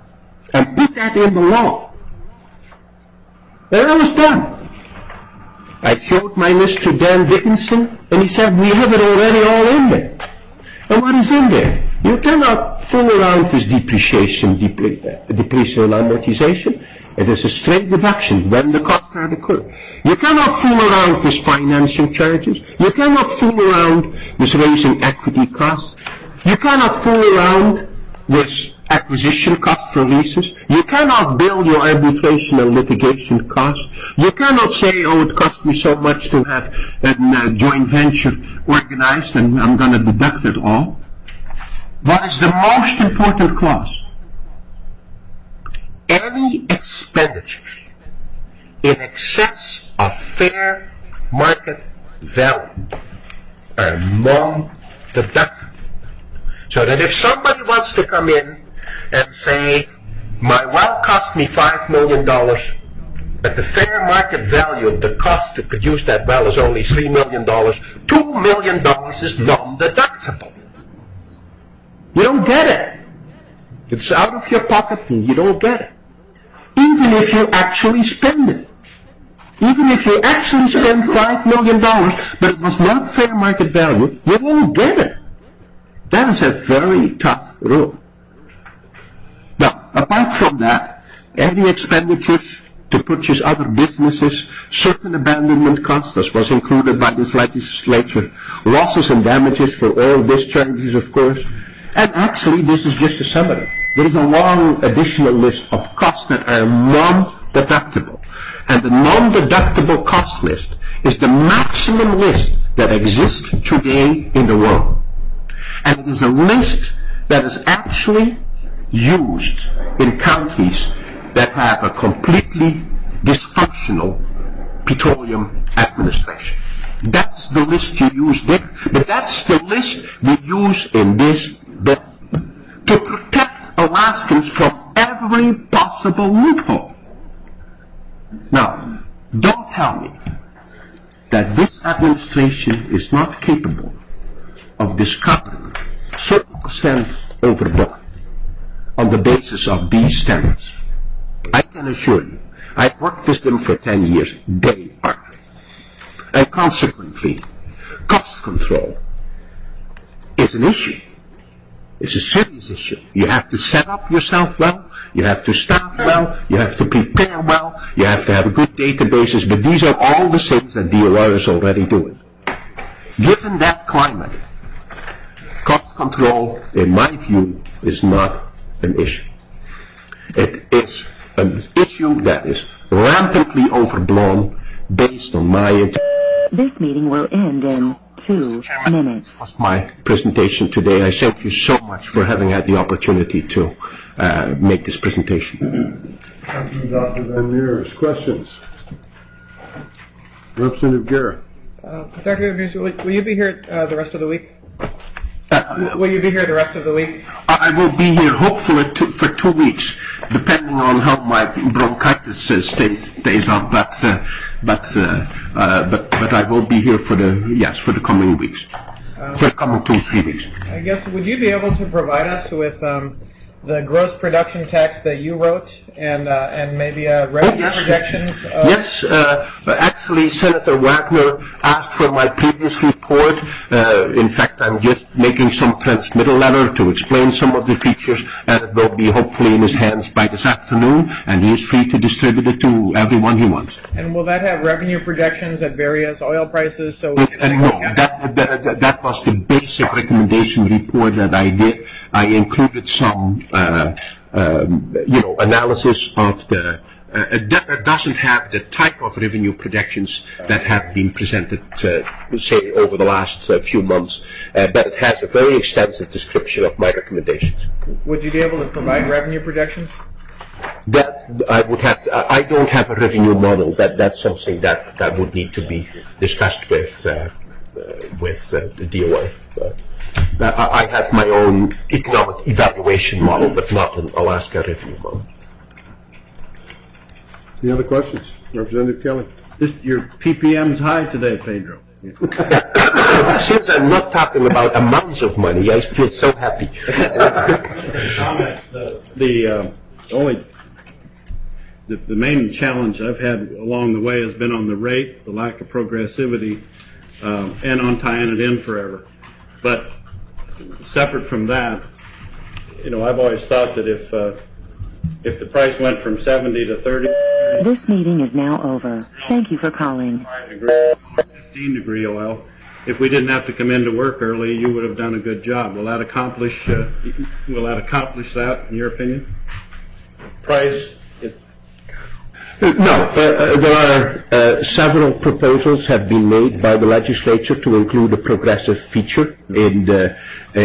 and put that in the law. And I was done. I showed my list to Dan Dickinson, and he said, we have it already all in there. And what is in there? You cannot fool around with depreciation, depletion and amortization. It is a straight deduction when the costs are occurred. You cannot fool around with financing charges. You cannot fool around with raising equity costs. You cannot fool around with acquisition costs for leases. You cannot bill your arbitration and litigation costs. You cannot say, oh, it cost me so much to have a joint venture organized and I'm going to deduct it all. What is the most important clause? Any expenditures in excess of fair market value are non-deductible. So that if somebody wants to come in and say, my well cost me $5 million, but the fair market value of the cost to produce that well is only $3 million, $2 million is non-deductible. You don't get it. It's out of your pocket and you don't get it. Even if you actually spend it. Even if you actually spend $5 million, but it was not fair market value, you won't get it. That is a very tough rule. Now, apart from that, any expenditures to purchase other businesses, certain abandonment costs, as was included by this legislature, losses and damages for oil discharges, of course. And actually, this is just a summary. There is a long additional list of costs that are non-deductible. And the non-deductible cost list is the maximum list that exists today in the world. And it is a list that is actually used in countries that have a completely dysfunctional petroleum administration. That's the list you use there, but that's the list we use in this bill to protect Alaskans from every possible loophole. Now, don't tell me that this administration is not capable of discovering certain percent overbought on the basis of these standards. I can assure you, I've worked with them for 10 years. They are. And consequently, cost control is an issue. It's a serious issue. You have to set up yourself well, you have to staff well, you have to prepare well, you have to have good databases, but these are all the things that DOR is already doing. Given that climate, cost control, in my view, is not an issue. It is an issue that is rampantly overblown based on my interpretation. This meeting will end in 2 minutes. That was my presentation today. I thank you so much for having had the opportunity to make this presentation. Thank you, Dr. Van Meers. Questions? Representative Guerra. Dr. Van Meers, will you be here the rest of the week? Will you be here the rest of the week? I will be here hopefully for 2 weeks, depending on how my bronchitis stays up. But I will be here for the coming weeks, for the coming 2-3 weeks. I guess, would you be able to provide us with the gross production tax that you wrote and maybe revenue projections? Yes, actually Senator Wagner asked for my previous report. In fact, I'm just making some transmittal letter to explain some of the features, and it will be hopefully in his hands by this afternoon, and he is free to distribute it to everyone he wants. And will that have revenue projections at various oil prices? So no, that was the basic recommendation report that I did. I included some analysis of the. It doesn't have the type of revenue projections that have been presented, say, over the last few months, but it has a very extensive description of my recommendations. Would you be able to provide revenue projections? That I would have to, I don't have a revenue model. That's something that would need to be discussed with the DOR. I have my own economic evaluation model, but not an Alaska revenue model. Any other questions? Representative Kelly. Your PPM's high today, Pedro. Since I'm not talking about amounts of money, I feel so happy. the main challenge I've had along the way has been on the rate, the lack of progressivity, and on tying it in forever. But separate from that, I've always thought that if the price went from 70 to 30, This meeting is now over. Thank you for calling. 15-degree oil, if we didn't have to come into work early, you would have done a good job. Will that accomplish that, in your opinion? Price? No, there are several proposals have been made by the legislature to include a progressive feature to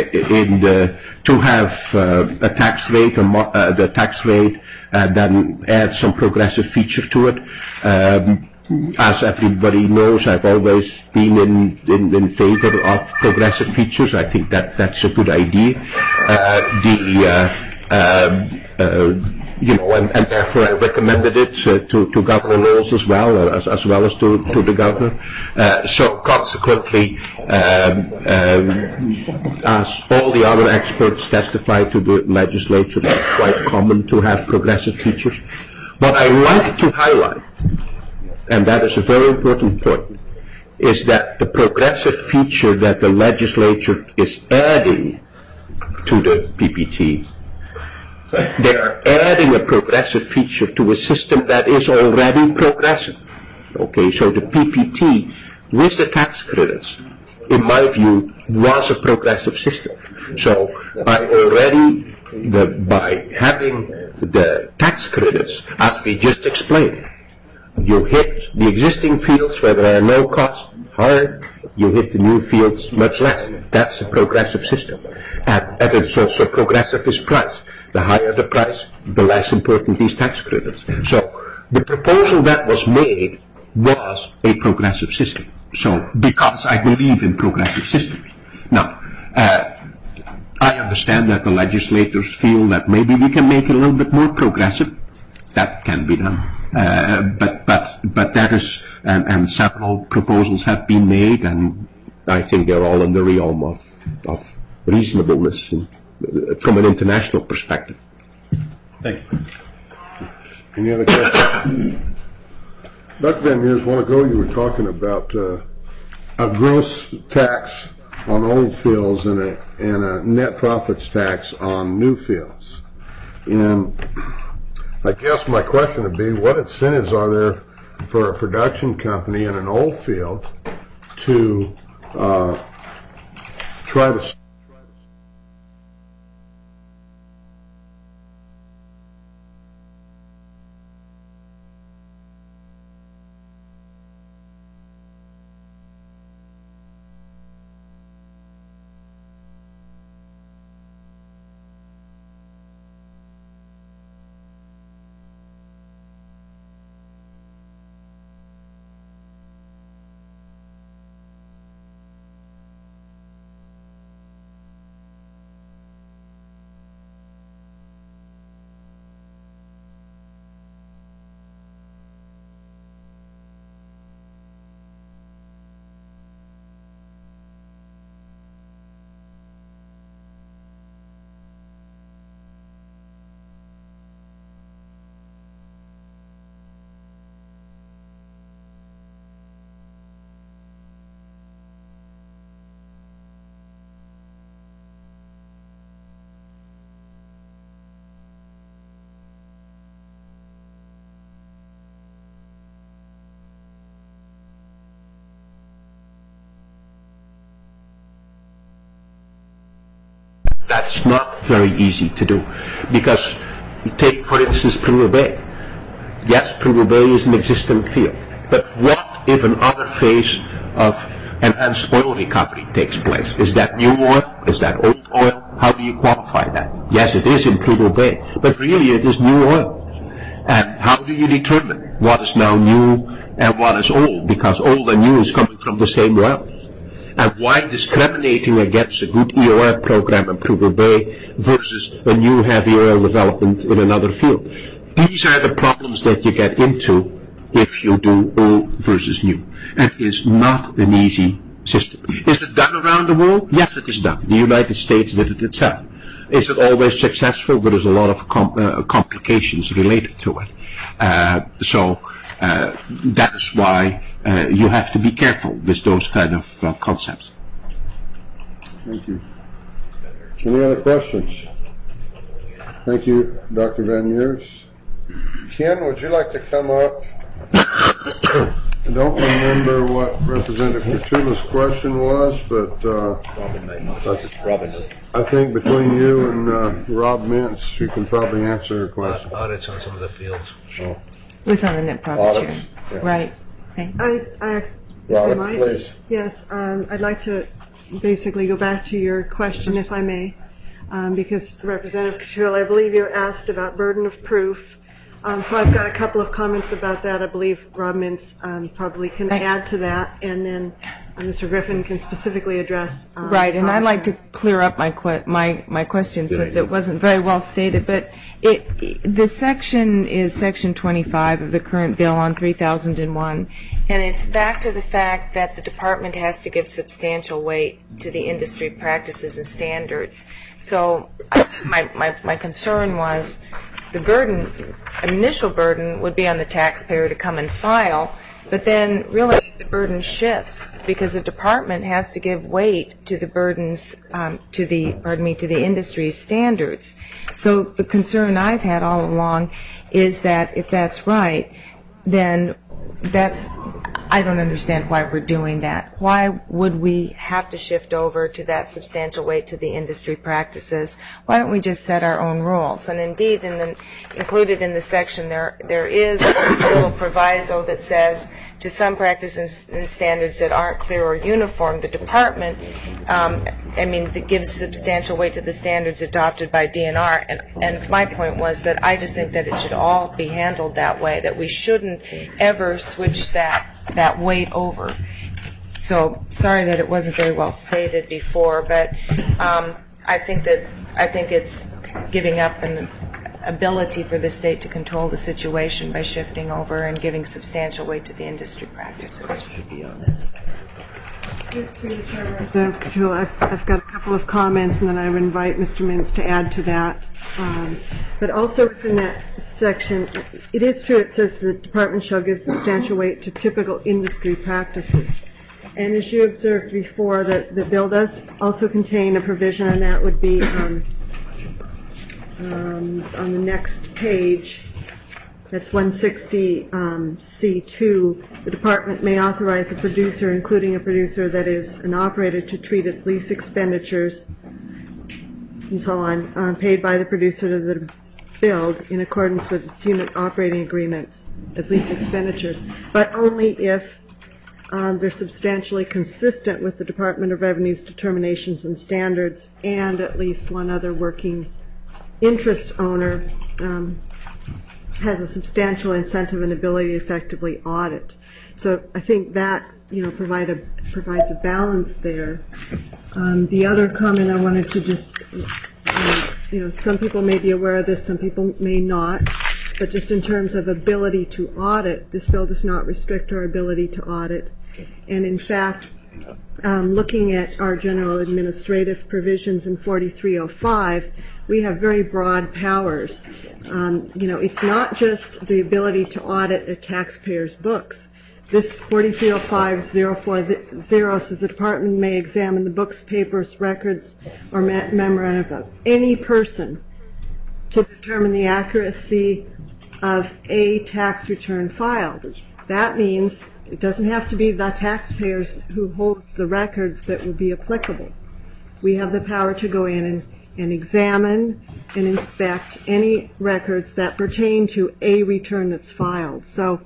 have a tax rate, the tax rate, then add some progressive feature to it. As everybody knows, I've always been in favor of progressive features. I think that's a good idea. And therefore I recommended it to Governor Knowles as well as to the governor. So consequently, as all the other experts testified to the legislature, it's quite common to have progressive features. What I like to highlight, and that is a very important point, is that the progressive feature that the legislature is adding to the PPT, they are adding a progressive feature to a system that is already progressive. Okay, so the PPT with the tax credits, in my view, was a progressive system. So by having the tax credits, as we just explained, you hit the existing fields where there are no costs hard, you hit the new fields much less. That's a progressive system. And it's also progressive is price. The higher the price, the less important these tax credits. So the proposal that was made was a progressive system. So because I believe in progressive systems. Now, I understand that the legislators feel that maybe we can make it a little bit more progressive. That can be done. But that is, and several proposals have been made, and I think they're all in the realm of reasonableness from an international perspective. Thank you. Any other questions? Dr. Van Meers, a while ago you were talking about a gross tax on old fields and a net profits tax on new fields. And I guess my question would be, what incentives are there for a production company in an old field to try to That's not very easy to do, because take, for instance, Prudhoe Bay. Yes, Prudhoe Bay is an existing field, but what if another phase of enhanced oil recovery takes place? Is that new oil? Is that old oil? How do you qualify that? Yes, it is in Prudhoe Bay, but really it is new oil. And how do you determine what is now new and what is old? Because old and new is coming from the same well. And why discriminating against a good EOR program in Prudhoe Bay versus a new heavy oil development in another field? These are the problems that you get into if you do old versus new. And it is not an easy system. Is it done around the world? Yes, it is done. The United States did it itself. Is it always successful? There is a lot of complications related to it. So that is why you have to be careful with those kind of concepts. Thank you. Any other questions? Thank you, Dr. Van Meers. Ken, would you like to come up? I don't remember what Representative Kurtula's question was, but I think between you and Rob Mintz, you can probably answer her question. Audits on some of the fields. It was on the net profit sharing. Yeah. Right. Thanks. Robert, please. Yes, I'd like to basically go back to your question, if I may, because Representative Kurtula, I believe you asked about burden of proof. So I've got a couple of comments about that. I believe Rob Mintz probably can add to that, and then Mr. Griffin can specifically address. Right, and I'd like to clear up my question since it wasn't very well stated. But the section is Section 25 of the current bill on 3001, and it's back to the fact that the department has to give substantial weight to the industry practices and standards. So my concern was the burden, initial burden, would be on the taxpayer to come and file, but then really the burden shifts because the department has to give weight to the burdens, to the industry standards. So the concern I've had all along is that if that's right, then I don't understand why we're doing that. Why would we have to shift over to that substantial weight to the industry practices? Why don't we just set our own rules? And indeed, included in the section, there is a little proviso that says to some practices and standards that aren't clear or uniform, the department, that gives substantial weight to the standards adopted by DNR. And my point was that I just think that it should all be handled that way, that we shouldn't ever switch that weight over. So sorry that it wasn't very well stated before, but I think it's giving up an ability for the state to control the situation by shifting over and giving substantial weight to the industry practices. I've got a couple of comments, and then I would invite Mr. Mintz to add to that. But also within that section, it is true, it says the department shall give substantial weight to typical industry practices. And as you observed before, the bill does also contain a provision, and that would be on the next page. That's 160C2. The department may authorize a producer, including a producer that is an operator, to treat its lease expenditures and so on, paid by the producer to the build in accordance with its unit operating agreements as lease expenditures, but only if they're substantially consistent with the Department of Revenue's determinations and standards, and at least one other working interest owner has a substantial incentive and ability to effectively audit. So I think that provides a balance there. The other comment I wanted to just, some people may be aware of this, some people may not, but just in terms of ability to audit, this bill does not restrict our ability to audit. And in fact, looking at our general administrative provisions in 4305, we have very broad powers. It's not just the ability to audit a taxpayer's books. This 4305-040 says the department may examine the books, papers, records, or memorandum of any person to determine the accuracy of a tax return filed. That means it doesn't have to be the taxpayers who holds the records that would be applicable. We have the power to go in and examine and inspect any records that pertain to a return that's filed. So,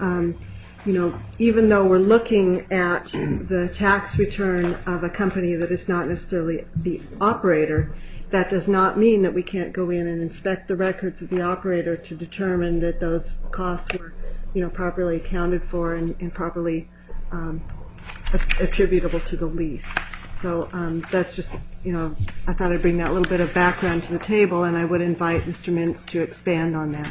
even though we're looking at the tax return of a company that is not necessarily the operator, that does not mean that we can't go in and inspect the records of the operator to determine that those costs were properly accounted for and properly attributable to the lease. So that's just, I thought I'd bring that little bit of background to the table, and I would invite Mr. Mintz to expand on that.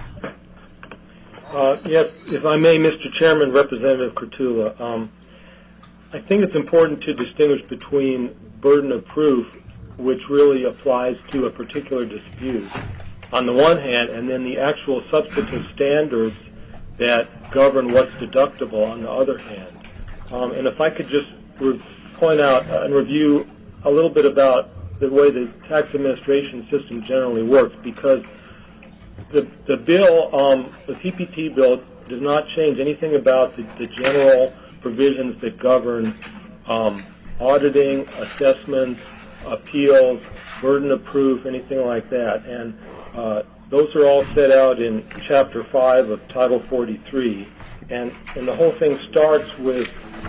Yes, if I may, Mr. Chairman, Representative Kurtula, I think it's important to distinguish between burden of proof, which really applies to a particular dispute, on the one hand, and then the actual substantive standards that govern what's deductible on the other hand. And if I could just point out and review a little bit about the way the tax administration system generally works, because the bill, the PPT bill, does not change anything about the general provisions that govern auditing, assessments, appeals, burden of proof, anything like that. And those are all set out in Chapter 5 of Title 43. And the whole thing starts with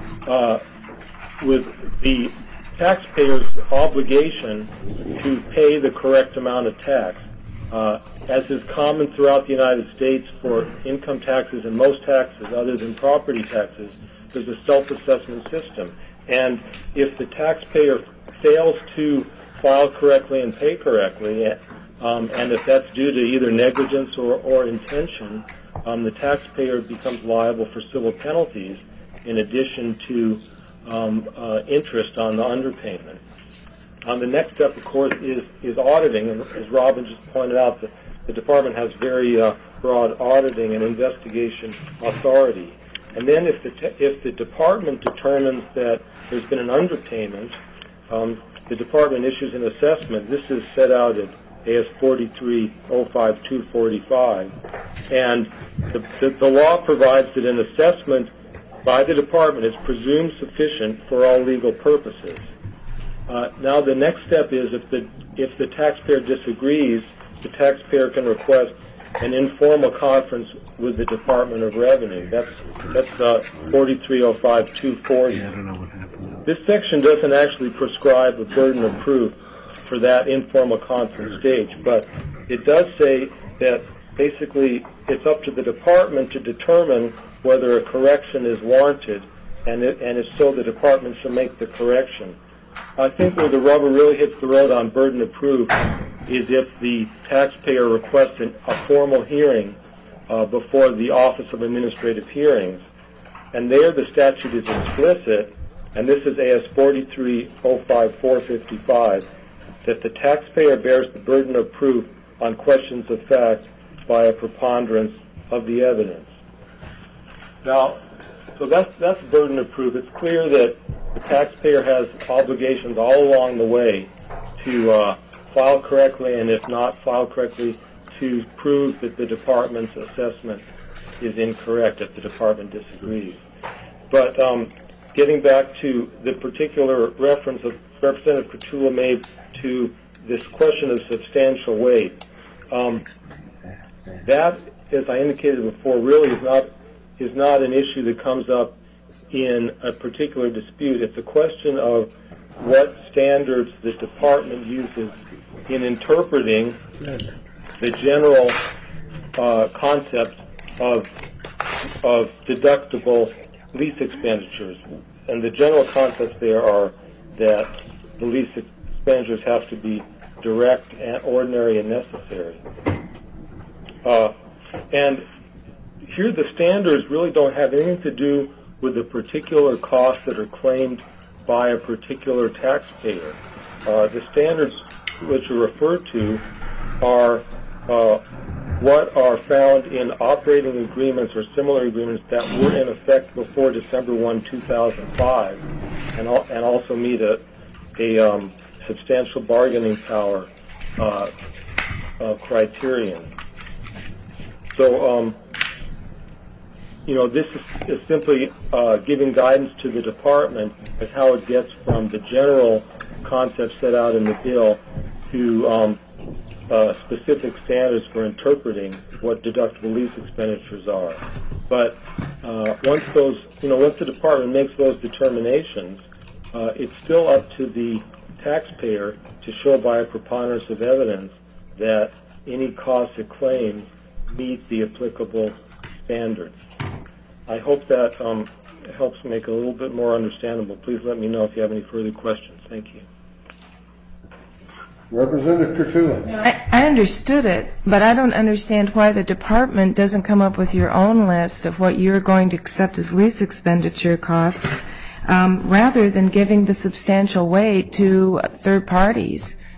the taxpayer's obligation to pay the correct amount of tax. As is common throughout the United States for income taxes and most taxes other than property taxes, there's a self-assessment system. And if the taxpayer fails to file correctly and pay correctly, and if that's due to either negligence or intention, the taxpayer becomes liable for civil penalties in addition to interest on the underpayment. The next step, of course, is auditing. And as Robin just pointed out, the department has very broad auditing and investigation authority. And then if the department determines that there's been an underpayment, the department issues an assessment. This is set out in AS 43-05-245. And the law provides that an assessment by the department is presumed sufficient for all legal purposes. Now the next step is if the taxpayer disagrees, the taxpayer can request an informal conference with the Department of Revenue. That's 43-05-240. I don't know what happened. This section doesn't actually prescribe a burden of proof for that informal conference stage, but it does say that basically it's up to the department to determine whether a correction is warranted, and if so, the department should make the correction. I think where the rubber really hits the road on burden of proof is if the taxpayer requests a formal hearing before the Office of Administrative Hearings. And there the statute is explicit, and this is AS 43-05-455, that the taxpayer bears the burden of proof on questions of fact by a preponderance of the evidence. Now, so that's burden of proof. It's clear that the taxpayer has obligations all along the way to file correctly, and if not file correctly, to prove that the department's assessment is incorrect if the department disagrees. But getting back to the particular reference that Representative Cotulla made to this question of substantial weight, that, as I indicated before, really is not an issue that comes up in a particular dispute. It's a question of what standards the department uses in interpreting the general concept of deductible lease expenditures. And the general concepts there are that the lease expenditures have to be direct, and ordinary, and necessary. And here the standards really don't have anything to do with the particular costs that are claimed by a particular taxpayer. The standards which are referred to are what are found in operating agreements or similar agreements that were in effect before December 1, 2005, and also meet a substantial bargaining power criterion. So, this is simply giving guidance to the department as how it gets from the general concepts set out in the bill to specific standards for interpreting what deductible lease expenditures are. But once the department makes those determinations, it's still up to the taxpayer to show by a preponderance of evidence that any costs it claims meet the applicable standards. I hope that helps make it a little bit more understandable. Please let me know if you have any further questions. Thank you. Representative Cotulla. I understood it, but I don't understand why the department doesn't come up with your own list of what you're going to accept as lease expenditure costs, rather than giving the substantial weight to third parties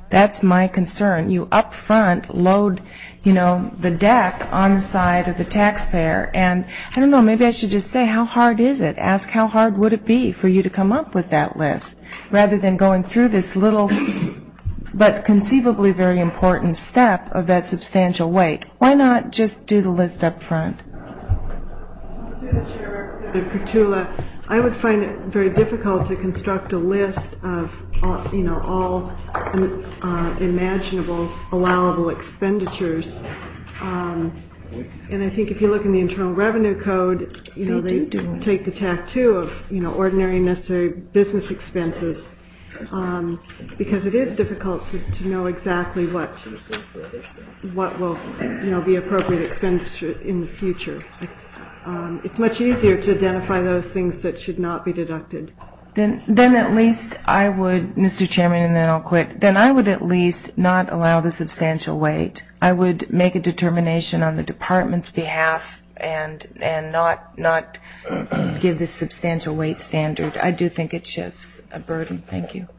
That's my concern. You up front load, the deck on the side of the taxpayer. And I don't know, maybe I should just say, how hard is it? Ask how hard would it be for you to come up with that list, rather than going through this little but conceivably very important step of that substantial weight. Why not just do the list up front? Through the chair, Representative Kurtula, I would find it very difficult to construct a list of all imaginable allowable expenditures. And I think if you look in the Internal Revenue Code, they take the tack too of ordinary and necessary business expenses, because it is difficult to know exactly what will be appropriate expenditure in the future. It's much easier to identify those things that should not be deducted. Then at least I would, Mr. Chairman, and then I'll quit, then I would at least not allow the substantial weight. I would make a determination on the department's behalf and not give this substantial weight standard. I do think it shifts a burden. Thank you.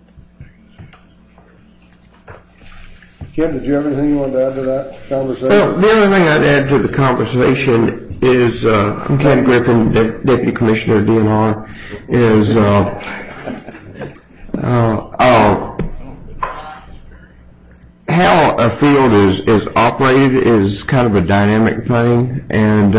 Ken, did you have anything you wanted to add to that conversation? Well, the only thing I'd add to the conversation is, I'm Ken Griffin, Deputy Commissioner of DNR, is how a field is operated is kind of a dynamic thing, and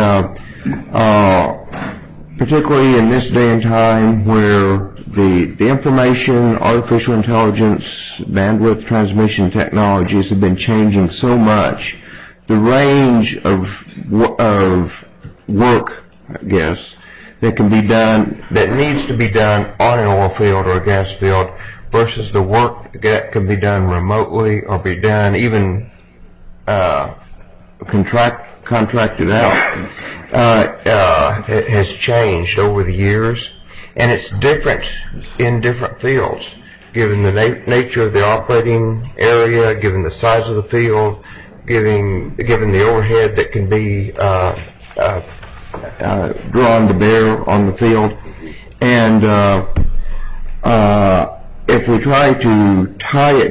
particularly in this day and time where the information, artificial intelligence, bandwidth transmission technologies have been changing so much, the range of work, I guess, that can be done, that needs to be done on an oil field or a gas field versus the work that can be done remotely or be done even contracted out, has changed over the years. And it's different in different fields, given the nature of the operating area, given the size of the field, given the overhead that can be drawn to bear on the field. And if we try to tie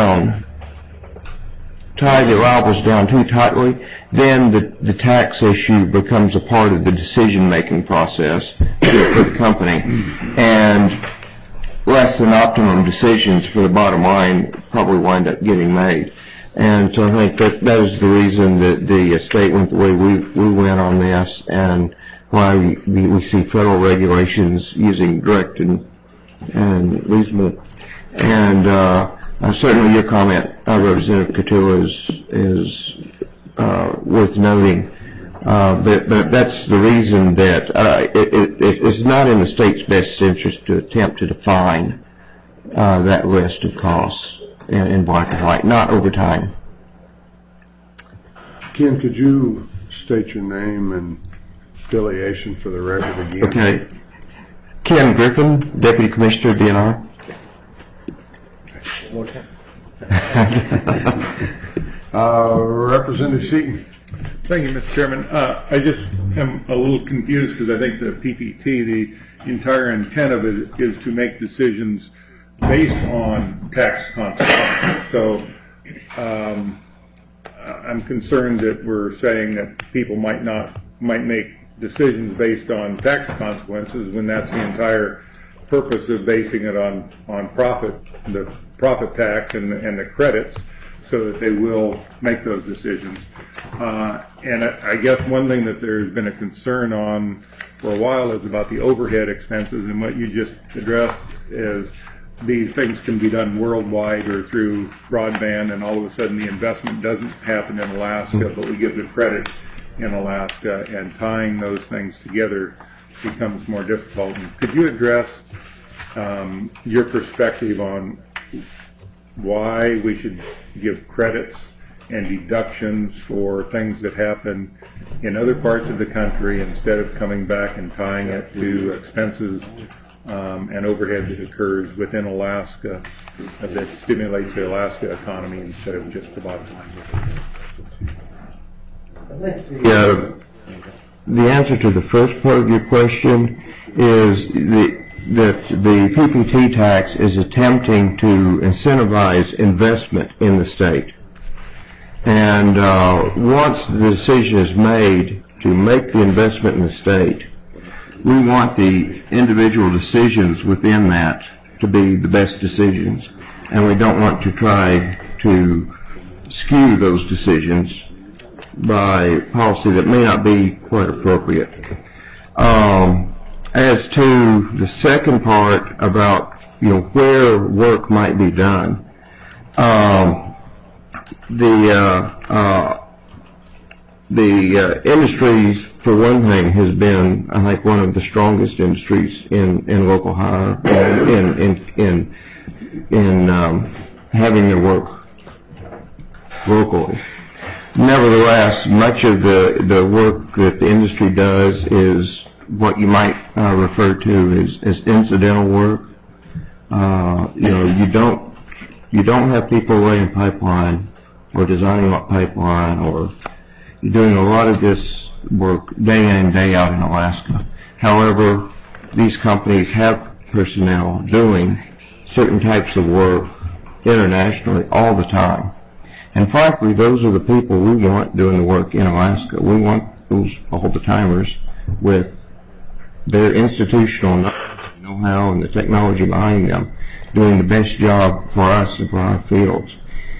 the allowables down too tightly, then the tax issue becomes a part of the decision-making process for the company, and less than optimum decisions for the bottom line probably wind up getting made. And so I think that is the reason that the state went the way we went on this, and why we see federal regulations using direct and reasonable. And certainly your comment, Representative Kurtula, is worth noting. But that's the reason that it's not in the state's best interest to attempt to define that list of costs in black and white, not over time. Ken, could you state your name and affiliation for the record again? Okay. Ken Griffin, Deputy Commissioner, DNR. More time. Representative Seaton. Thank you, Mr. Chairman. I just am a little confused because I think the PPT, the entire intent of it is to make decisions based on tax consequences. So I'm concerned that we're saying that people might make decisions based on tax consequences when that's the entire purpose of basing it on profit, the profit tax and the credits, so that they will make those decisions. And I guess one thing that there's been a concern on for a while is about the overhead expenses, and what you just addressed is these things can be done worldwide or through broadband, and all of a sudden the investment doesn't happen in Alaska, but we give the credit in Alaska, and tying those things together becomes more difficult. And could you address your perspective on why we should give credits and deductions for things that happen in other parts of the country instead of coming back and tying it to expenses and overhead that occurs within Alaska that stimulates the Alaska economy instead of just the bottom line? The answer to the first part of your question is that the PPT tax is attempting to incentivize investment in the state. And once the decision is made to make the investment in the state, we want the individual decisions within that to be the best decisions, and we don't want to try to skew those decisions by policy that may not be quite appropriate. As to the second part about where work might be done, the industries, for one thing, has been, I think, one of the strongest industries in local hire, in having their work locally. Nevertheless, much of the work that the industry does is what you might refer to as incidental work. You don't have people laying pipeline or designing a pipeline, or you're doing a lot of this work day in and day out in Alaska. However, these companies have personnel doing certain types of work internationally all the time. And frankly, those are the people we want doing the work in Alaska. We want those all-the-timers with their institutional know-how and the technology behind them doing the best job for us and for our fields.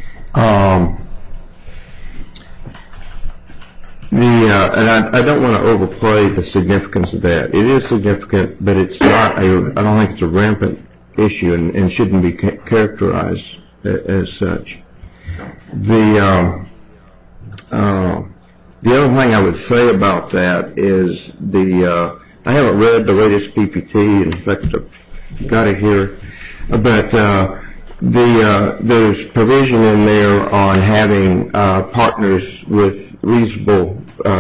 And I don't want to overplay the significance of that. It is significant, but it's not. I don't think it's a rampant issue and shouldn't be characterized as such. The other thing I would say about that is I haven't read the latest PPT. In fact, I've got it here, but there's provision in there on having partners with reasonably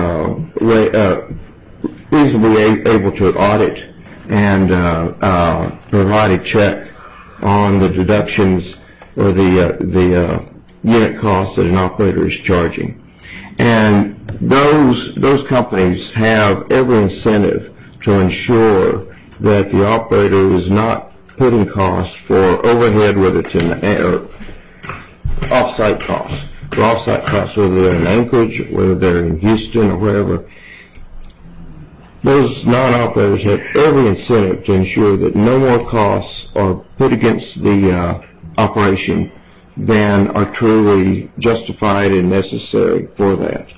able to audit and provide a check on the deductions or the unit costs that an operator is charging. And those companies have every incentive to ensure that the operator is not putting costs for overhead, whether it's or off-site costs. For off-site costs, whether they're in Anchorage, whether they're in Houston or wherever. Those non-operators have every incentive to ensure that no more costs are put against the operation than are truly justified and necessary for that.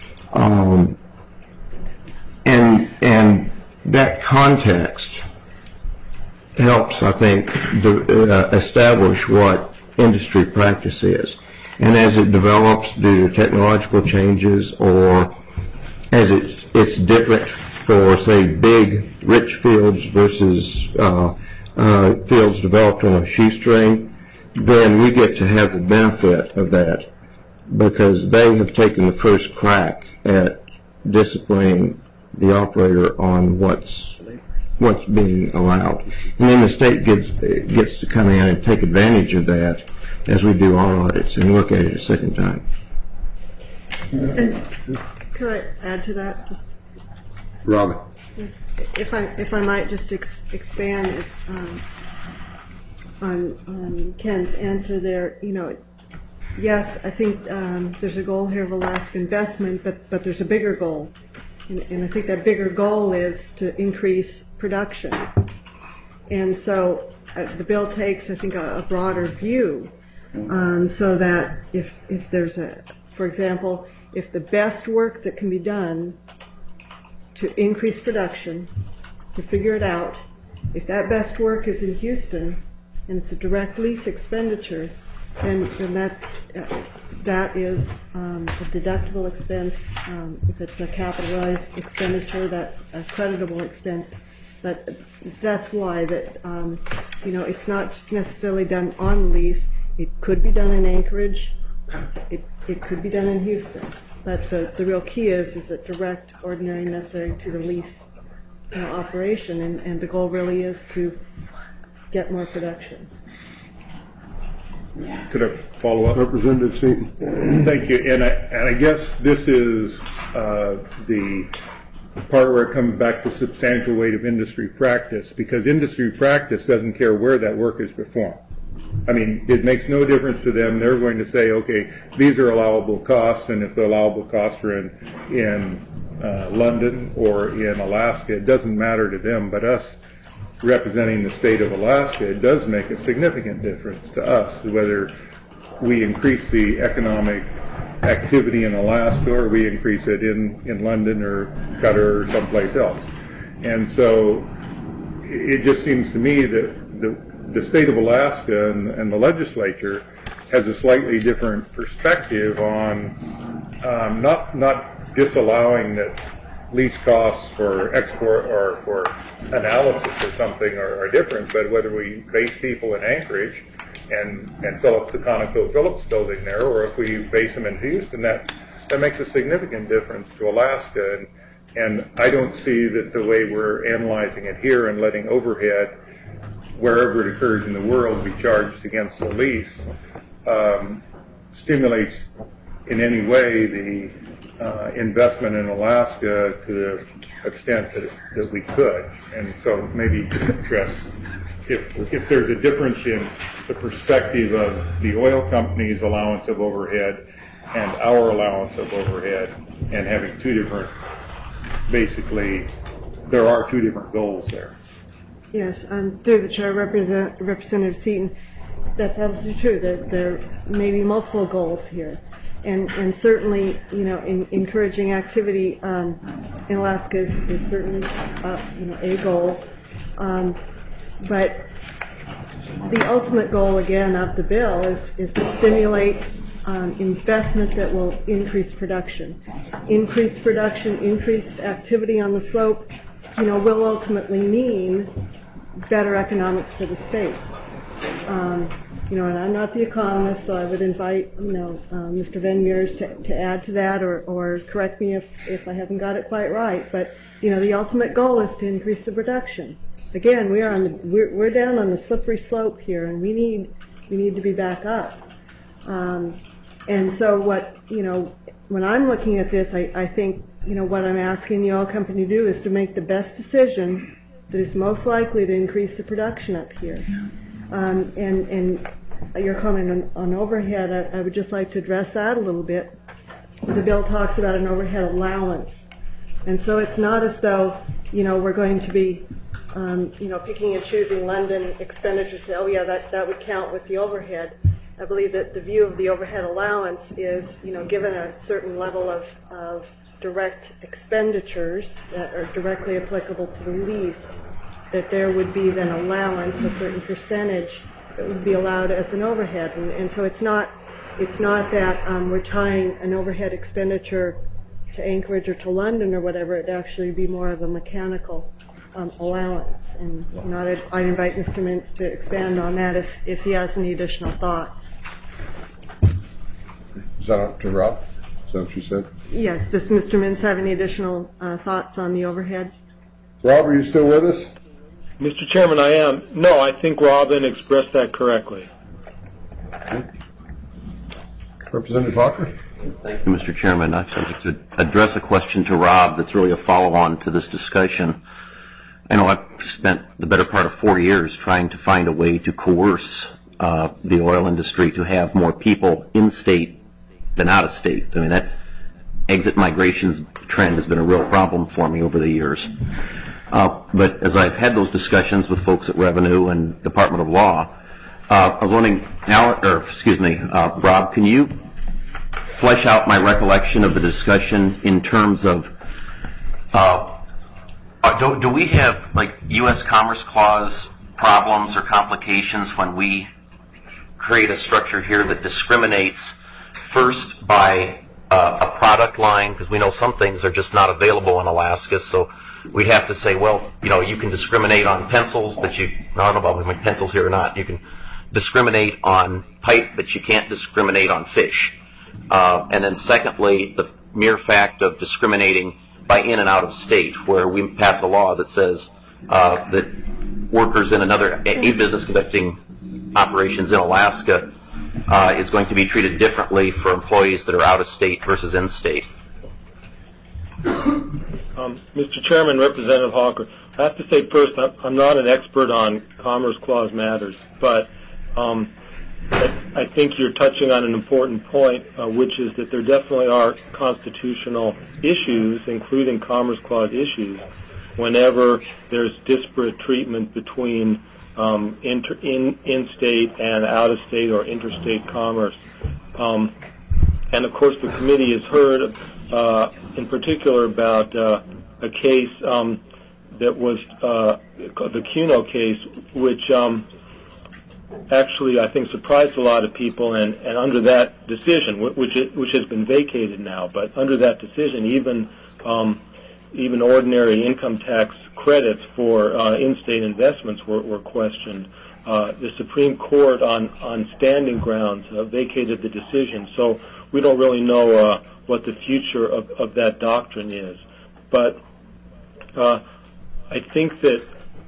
And that context helps, I think, establish what industry practice is. And as it develops due to technological changes, or as it's different for, say, big, rich fields versus fields developed on a shoestring, then we get to have the benefit of that because they have taken the first crack at disciplining the operator on what's being allowed. And then the state gets to come in and take advantage of that as we do our audits and look at it a second time. And could I add to that? Robin. If I might just expand on Ken's answer there, yes, I think there's a goal here of Alaska investment, but there's a bigger goal. And I think that bigger goal is to increase production. And so the bill takes, I think, a broader view so that if there's for example, if the best work that can be done to increase production, to figure it out, if that best work is in Houston and it's a direct lease expenditure, then that is a deductible expense. If it's a capitalized expenditure, that's a creditable expense. But that's why that it's not just necessarily done on lease. It could be done in Anchorage. It could be done in Houston. But the real key is it direct, ordinary, necessary to the lease operation, and the goal really is to get more production. Could I follow up? Representative Seaton. Thank you. And I guess this is the part where it comes back to substantial weight of industry practice, because industry practice doesn't care where that work is performed. I mean, it makes no difference to them. They're going to say, okay, these are allowable costs, and if the allowable costs are in London or in Alaska, it doesn't matter to them. But us representing the state of Alaska, it does make a significant difference to us whether we increase the economic activity in Alaska or we increase it in London or Qatar or someplace else. And so it just seems to me that the state of Alaska and the legislature has a slightly different perspective on not disallowing that lease costs for export or for analysis or something are different, but whether we base people in Anchorage and fill up the ConocoPhillips building there, or if we base them in Houston, that makes a significant difference to Alaska. And I don't see that the way we're analyzing it here and letting overhead, wherever it occurs in the world, be charged against the lease stimulates in any way the investment in Alaska to the extent that we could. And so maybe you could address if there's a difference in the perspective of the oil company's allowance of overhead and our allowance of overhead, and having two different, basically, there are two different goals there. Yes, through the chair, Representative Seaton, that's absolutely true. There may be multiple goals here. And certainly, encouraging activity in Alaska is certainly, a goal. But the ultimate goal, again, of the bill is to stimulate investment that will increase production. Increased production, increased activity on the slope, will ultimately mean better economics for the state. And I'm not the economist, so I would invite, Mr. Van Meers to add to that or correct me if I haven't got it quite right. But, the ultimate goal is to increase the production. Again, we're down on the slippery slope here, and we need to be back up. And so when I'm looking at this, I think, what I'm asking the oil company to do is to make the best decision that is most likely to increase the production up here. And your comment on overhead, I would just like to address that a little bit. The bill talks about an overhead allowance. And so it's not as though, we're going to be, picking and choosing London expenditures, say, oh yeah, that would count with the overhead. I believe that the view of the overhead allowance is, given a certain level of direct expenditures that are directly applicable to the lease, that there would be then allowance, a certain percentage that would be allowed as an overhead. And so it's not that we're tying an overhead expenditure to Anchorage or to London or whatever. It'd actually be more of a mechanical allowance. And I'd invite Mr. Mintz to expand on that if he has any additional thoughts. Is that up to Rob? Is that what you said? Yes. Does Mr. Mintz have any additional thoughts on the overhead? Rob, are you still with us? Mr. Chairman, I am. No, I think Robin expressed that correctly. Representative Hawker? Thank you, Mr. Chairman. I'd like to address a question to Rob that's really a follow-on to this discussion. I know I've spent the better part of 4 years trying to find a way to coerce the oil industry to have more people in-state than out-of-state. I mean, that exit migrations trend has been a real problem for me over the years. But as I've had those discussions with folks at Revenue and Department of Law, I was wondering, Rob, can you flesh out my recollection of the discussion in terms of, do we have like U.S. Commerce Clause problems or complications when we create a structure here that discriminates first by a product line, because we know some things are just not available in Alaska, so we'd have to say, well, you can discriminate on pencils, but I don't know about pencils here or not. You can discriminate on pipe, but you can't discriminate on fish. And then secondly, the mere fact of discriminating by in and out of state, where we pass a law that says that workers in a business conducting operations in Alaska is going to be treated differently for employees that are out of state versus in state. Mr. Chairman, Representative Hawker, I have to say first, I'm not an expert on Commerce Clause matters, but I think you're touching on an important point, which is that there definitely are constitutional issues, including Commerce Clause issues, whenever there's disparate treatment between in-state and out-of-state or interstate commerce. And of course, the committee has heard, in particular, about a case that was the Cuno case, which actually I think surprised a lot of people. And under that decision, which has been vacated now, but under that decision, even ordinary income tax credits for in-state investments were questioned. The Supreme Court, on standing grounds, vacated the decision. So we don't really know what the future of that doctrine is. But I think that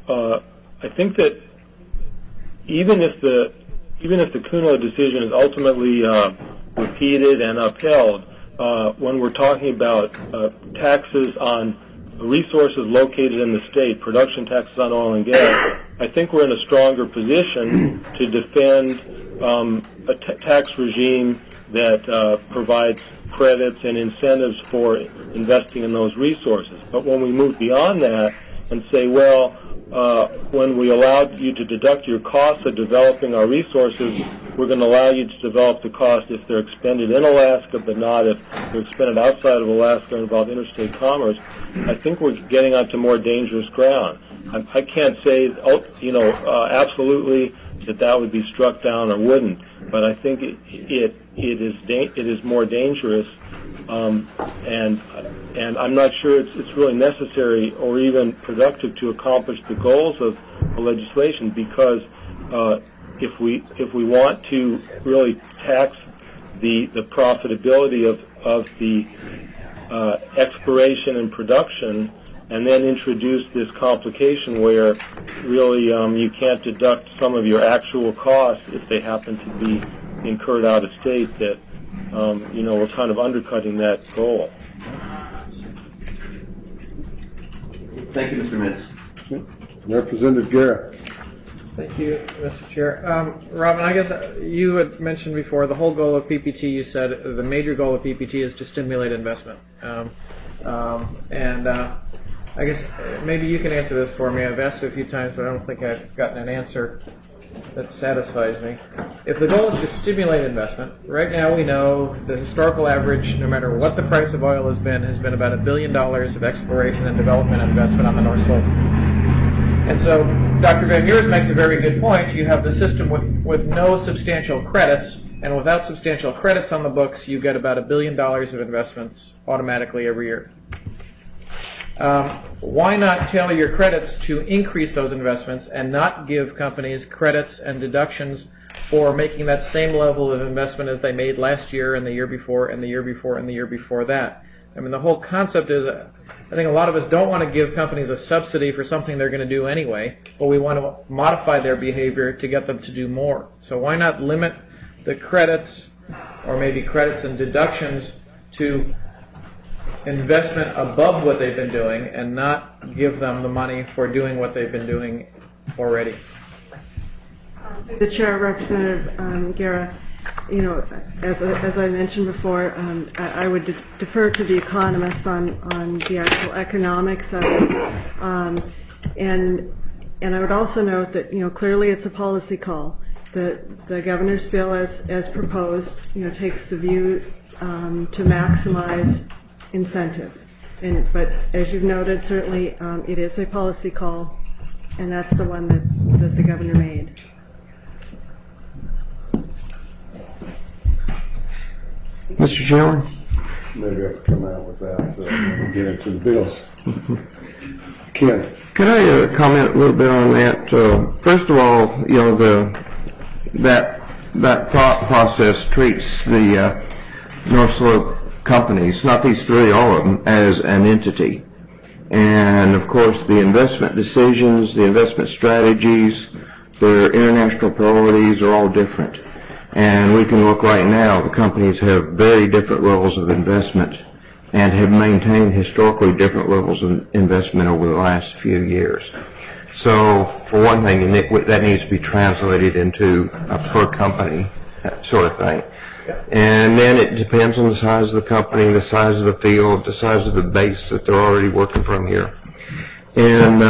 even if the Cuno decision is ultimately repeated and upheld, when we're talking about taxes on resources located in the state, production taxes on oil and gas, I think we're in a stronger position to defend a tax regime that provides credits and incentives for investing in those resources. But when we move beyond that and say, well, when we allowed you to deduct your costs of developing our resources, we're going to allow you to develop the cost if they're expended in Alaska, but not if they're expended outside of Alaska and involve interstate commerce, I think we're getting onto more dangerous ground. I can't say, absolutely that would be struck down or wouldn't, but I think it is more dangerous, and I'm not sure it's really necessary or even productive to accomplish the goals of the legislation, because if we want to really tax the profitability of the exploration and production, and then introduce this complication where really you can't deduct some of your actual costs if they happen to be incurred out of state, that we're kind of undercutting that goal. Thank you, Mr. Mitz. Representative Garrett. Thank you, Mr. Chair. Robin, I guess you had mentioned before the whole goal of PPT, you said the major goal of PPT is to stimulate investment. I guess maybe you can answer this for me. I've asked it a few times, but I don't think I've gotten an answer that satisfies me. If the goal is to stimulate investment, right now we know the historical average, no matter what the price of oil has been about $1 billion of exploration and development investment on the North Slope. And so Dr. Van Meurs makes a very good point. You have the system with no substantial credits, and without substantial credits on the books, you get about $1 billion of investments automatically every year. Why not tailor your credits to increase those investments and not give companies credits and deductions for making that same level of investment as they made last year and the year before and the year before and the year before that? I mean, the whole concept is, I think a lot of us don't want to give companies a subsidy for something they're going to do anyway, but we want to modify their behavior to get them to do more. So why not limit the credits, or maybe credits and deductions, to investment above what they've been doing and not give them the money for doing what they've been doing already? The Chair, Representative Guerra, as I mentioned before, I would defer to the economists on the actual economics of it, and I would also note that clearly it's a policy call. The governor's bill, as proposed, takes the view to maximize incentive, but as you've noted, certainly it is a policy call, and that's the one that the governor made. Mr. Chairman? Maybe I have to come out with that and get into the bills. Ken? Could I comment a little bit on that? First of all, that thought process treats the North Slope companies, not these three, all of them, as an entity. And of course, the investment decisions, the investment strategies, their international priorities are all different. And we can look right now, the companies have very different levels of investment and have maintained historically different levels of investment over the last few years. So, for one thing, that needs to be translated into a per company sort of thing. And then it depends on the size of the company, the size of the field, the size of the base that they're already working from here. And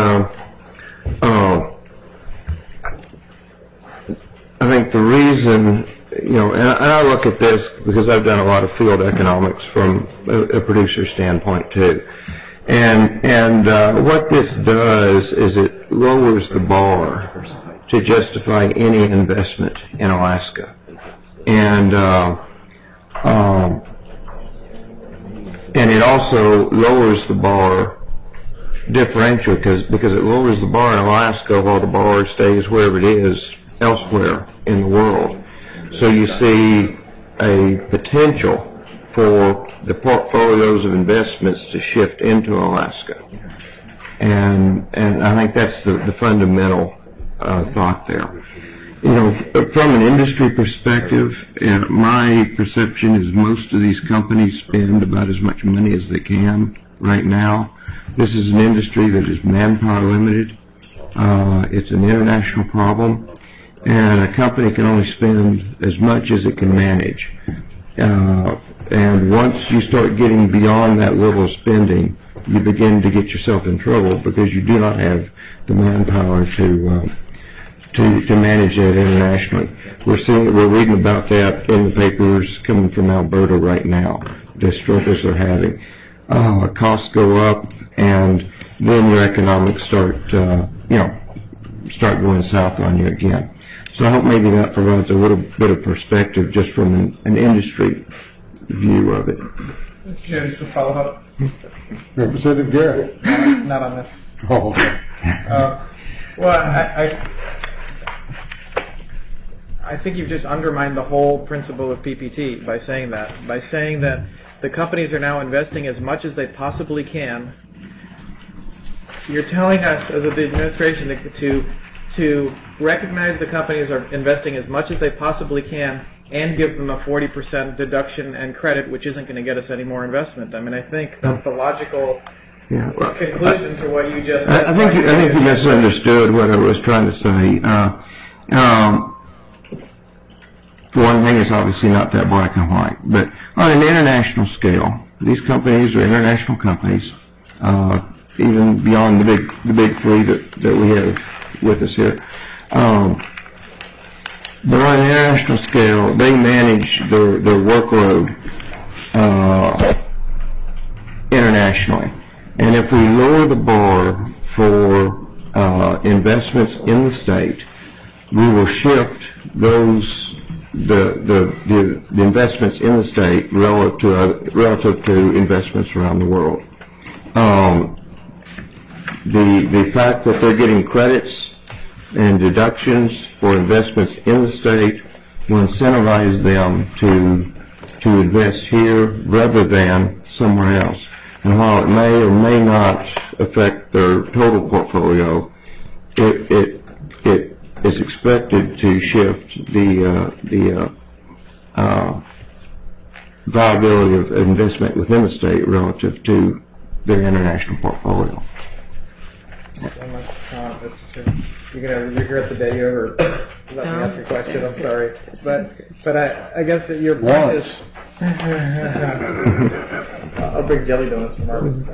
I think the reason, and I look at this because I've done a lot of field economics from a producer standpoint too. And what this does is it lowers the bar to justify any investment in Alaska. And it also lowers the bar differential because it lowers the bar in Alaska while the bar stays wherever it is elsewhere in the world. So you see a potential for the portfolios of investments to shift into Alaska. And I think that's the fundamental thought there. From an industry perspective, my perception is most of these companies spend about as much money as they can right now. This is an industry that is manpower limited. It's an international problem, and a company can only spend as much as it can manage. And once you start getting beyond that level of spending, you begin to get yourself in trouble because you do not have the manpower to manage that internationally. We're reading about that in the papers coming from Alberta right now. The struggles they're having. Costs go up, and then your economics start going south on you again. So I hope maybe that provides a little bit of perspective just from an industry view of it. Mr. Chair, just a follow-up. Representative Garrett. Not on this. Oh, okay. I think you've just undermined the whole principle of PPT by saying that. By saying that the companies are now investing as much as they possibly can. You're telling us, as the administration, to recognize the companies are investing as much as they possibly can and give them a 40% deduction and credit, which isn't going to get us any more investment. I mean, I think that's the logical conclusion to what you just said. I think you misunderstood what I was trying to say. For one thing, it's obviously not that black and white. But on an international scale, these companies are international companies, even beyond the big three that we have with us here. But on an international scale, they manage their workload internationally. And if we lower the bar for investments in the state, we will shift the investments in the state relative to investments around the world. The fact that they're getting credits and deductions for investments in the state will incentivize them to invest here rather than somewhere else. And while it may or may not affect their total portfolio, it is expected to shift the viability of investment within the state relative to their international portfolio. You're going to regret the day you ever let me ask your question. I'm sorry. But I guess that your point is... I'll bring jelly donuts from Marvin.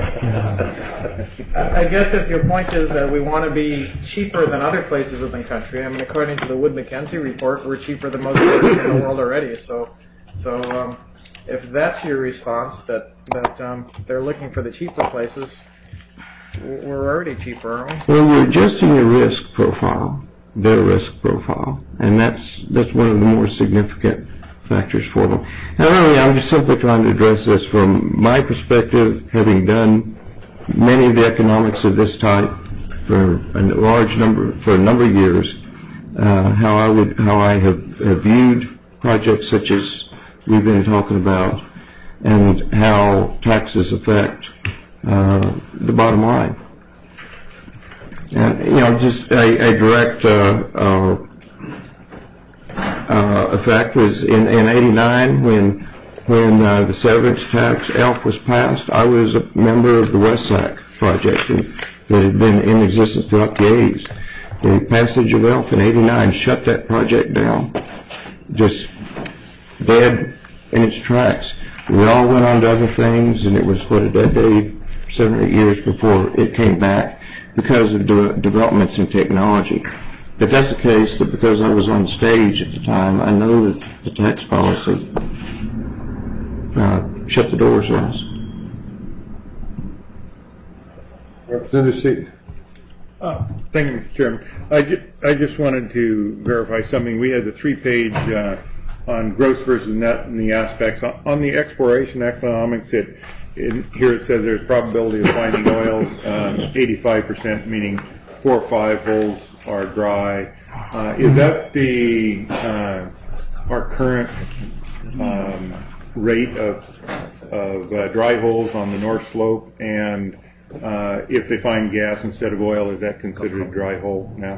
I guess if your point is that we want to be cheaper than other places in the country, I mean, according to the Wood Mackenzie report, we're cheaper than most places in the world already. So if that's your response, that they're looking for the cheaper places, we're already cheaper, aren't we? Well, we're adjusting their risk profile, and that's one of the more significant factors for them. Now, really, I'm just simply trying to address this from my perspective, having done many of the economics of this type for a number of years, how I have viewed projects such as we've been talking about, and how taxes affect the bottom line. And just a direct effect was in '89 when when the severance tax, ELF, was passed, I was a member of the WESAC project that had been in existence throughout the 80s. The passage of ELF in 89 shut that project down, just dead in its tracks. We all went on to other things, and it was, a decade, 7 or 8 years before it came back because of developments in technology. But that's the case that because I was on stage at the time, I know that the tax policy shut the doors on us. Representative Seaton. Thank you, Mr. Chairman. I just wanted to verify something. We had the 3-page on gross versus net and the aspects. On the exploration economics, here it says there's probability of finding oil, 85%, meaning 4 or 5 holes are dry. Is that our current rate of dry holes on the North Slope? And if they find gas instead of oil, is that considered a dry hole now?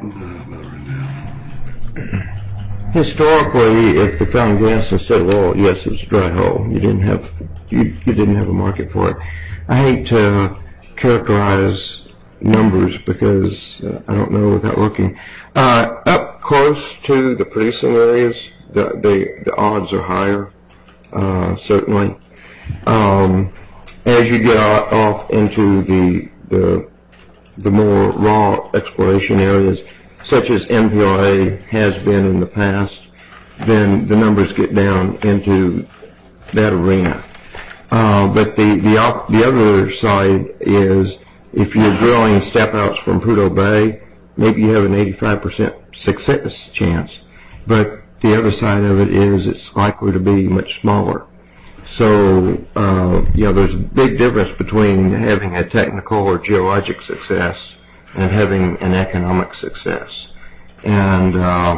Historically, if they found gas instead of oil, yes, it was a dry hole. You didn't have a market for it. I hate to characterize numbers because I don't know without looking. Up close to the producing areas, the odds are higher, certainly. As you get off into the more raw exploration areas, such as MPLA has been in the past, then the numbers get down into that arena. But the other side is if you're drilling step-outs from Prudhoe Bay, maybe you have an 85% success chance. But the other side of it is it's likely to be much smaller. So, there's a big difference between having a technical or geologic success and having an economic success. And,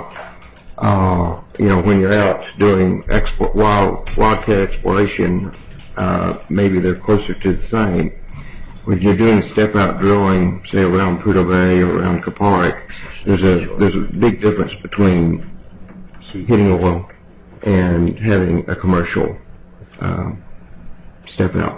when you're out doing wildcat exploration, maybe they're closer to the same. When you're doing step-out drilling, say around Prudhoe Bay or around Kapolrik, there's a big difference between hitting oil and having a commercial step out.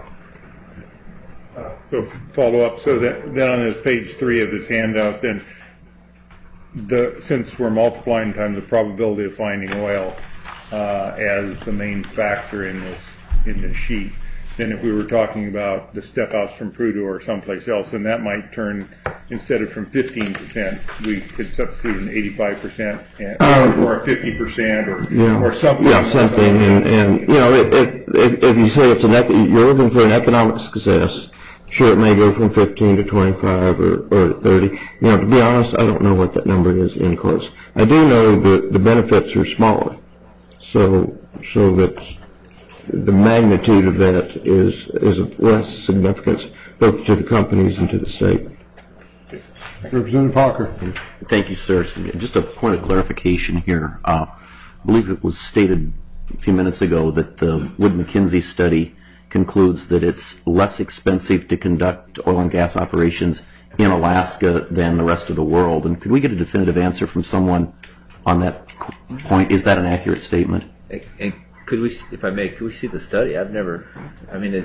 So follow up. So then on this page 3 of this handout, then since we're multiplying times the probability of finding oil as the main factor in this sheet, then if we were talking about the step outs from Prudhoe or someplace else, then that might turn, instead of from 15%, we could substitute an 85% or a 50% or something. Yeah, something. And if you say you're looking for an economic success, sure, it may go from 15 to 25 or 30. To be honest, I don't know what that number is in close. I do know that the benefits are smaller, so that the magnitude of that is of less significance both to the companies and to the state. Representative Hawker. Thank you, sir. Just a point of clarification here. I believe it was stated a few minutes ago that the Wood-McKinsey study concludes that it's less expensive to conduct oil and gas operations in Alaska than the rest of the world. And could we get a definitive answer from someone on that point? Is that an accurate statement? And could we, if I may, could we see the study? I've never. I mean,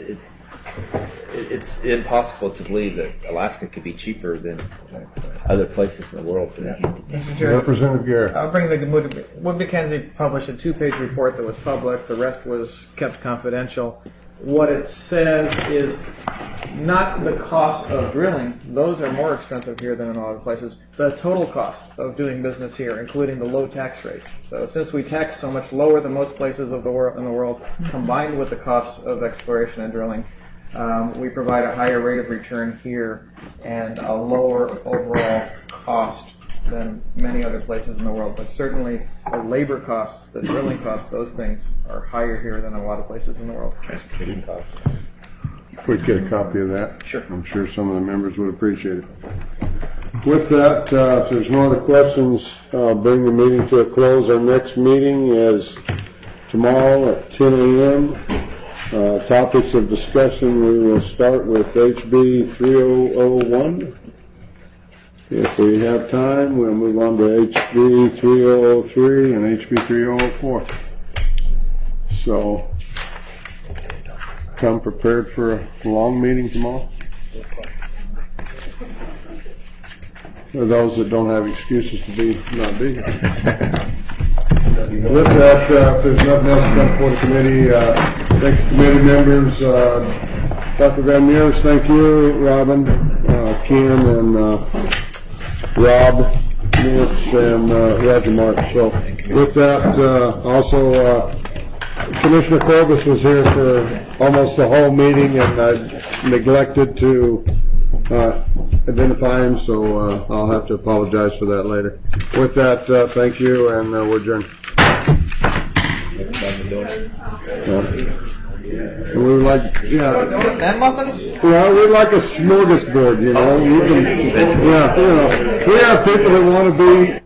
it's impossible to believe that Alaska could be cheaper than other places in the world for that. Mr. Chair, Representative Garrett. I'll bring the Wood-McKinsey published a 2-page report that was public. The rest was kept confidential. What it says is not the cost of drilling. Those are more expensive here than in other places. The total cost of doing business here, including the low tax rate. So since we tax so much lower than most places in the world, combined with the cost of exploration and drilling, we provide a higher rate of return here and a lower overall cost than many other places in the world. But certainly the labor costs, the drilling costs, those things are higher here than a lot of places in the world. Transportation costs. If we could get a copy of that, sure. I'm sure some of the members would appreciate it. With that, if there's no other questions, I'll bring the meeting to a close. Our next meeting is tomorrow at 10 a.m. Topics of discussion, we will start with HB 3001. If we have time, we'll move on to HB 3003 and HB 3004. So come prepared for a long meeting tomorrow? For those that don't have excuses to not be here. With that, if there's nothing else to come before the committee, thanks to committee members. Dr. Van Meers, thank you. Robin, Ken, and Rob, Mitch, and Roger Martin. So with that, also Commissioner Corbis was here for almost the whole meeting, and I neglected to identify him, so I'll have to apologize for that later. With that, thank you, and we're adjourned. And we would like, well, we'd like a smorgasbord, you know. We have people that want to be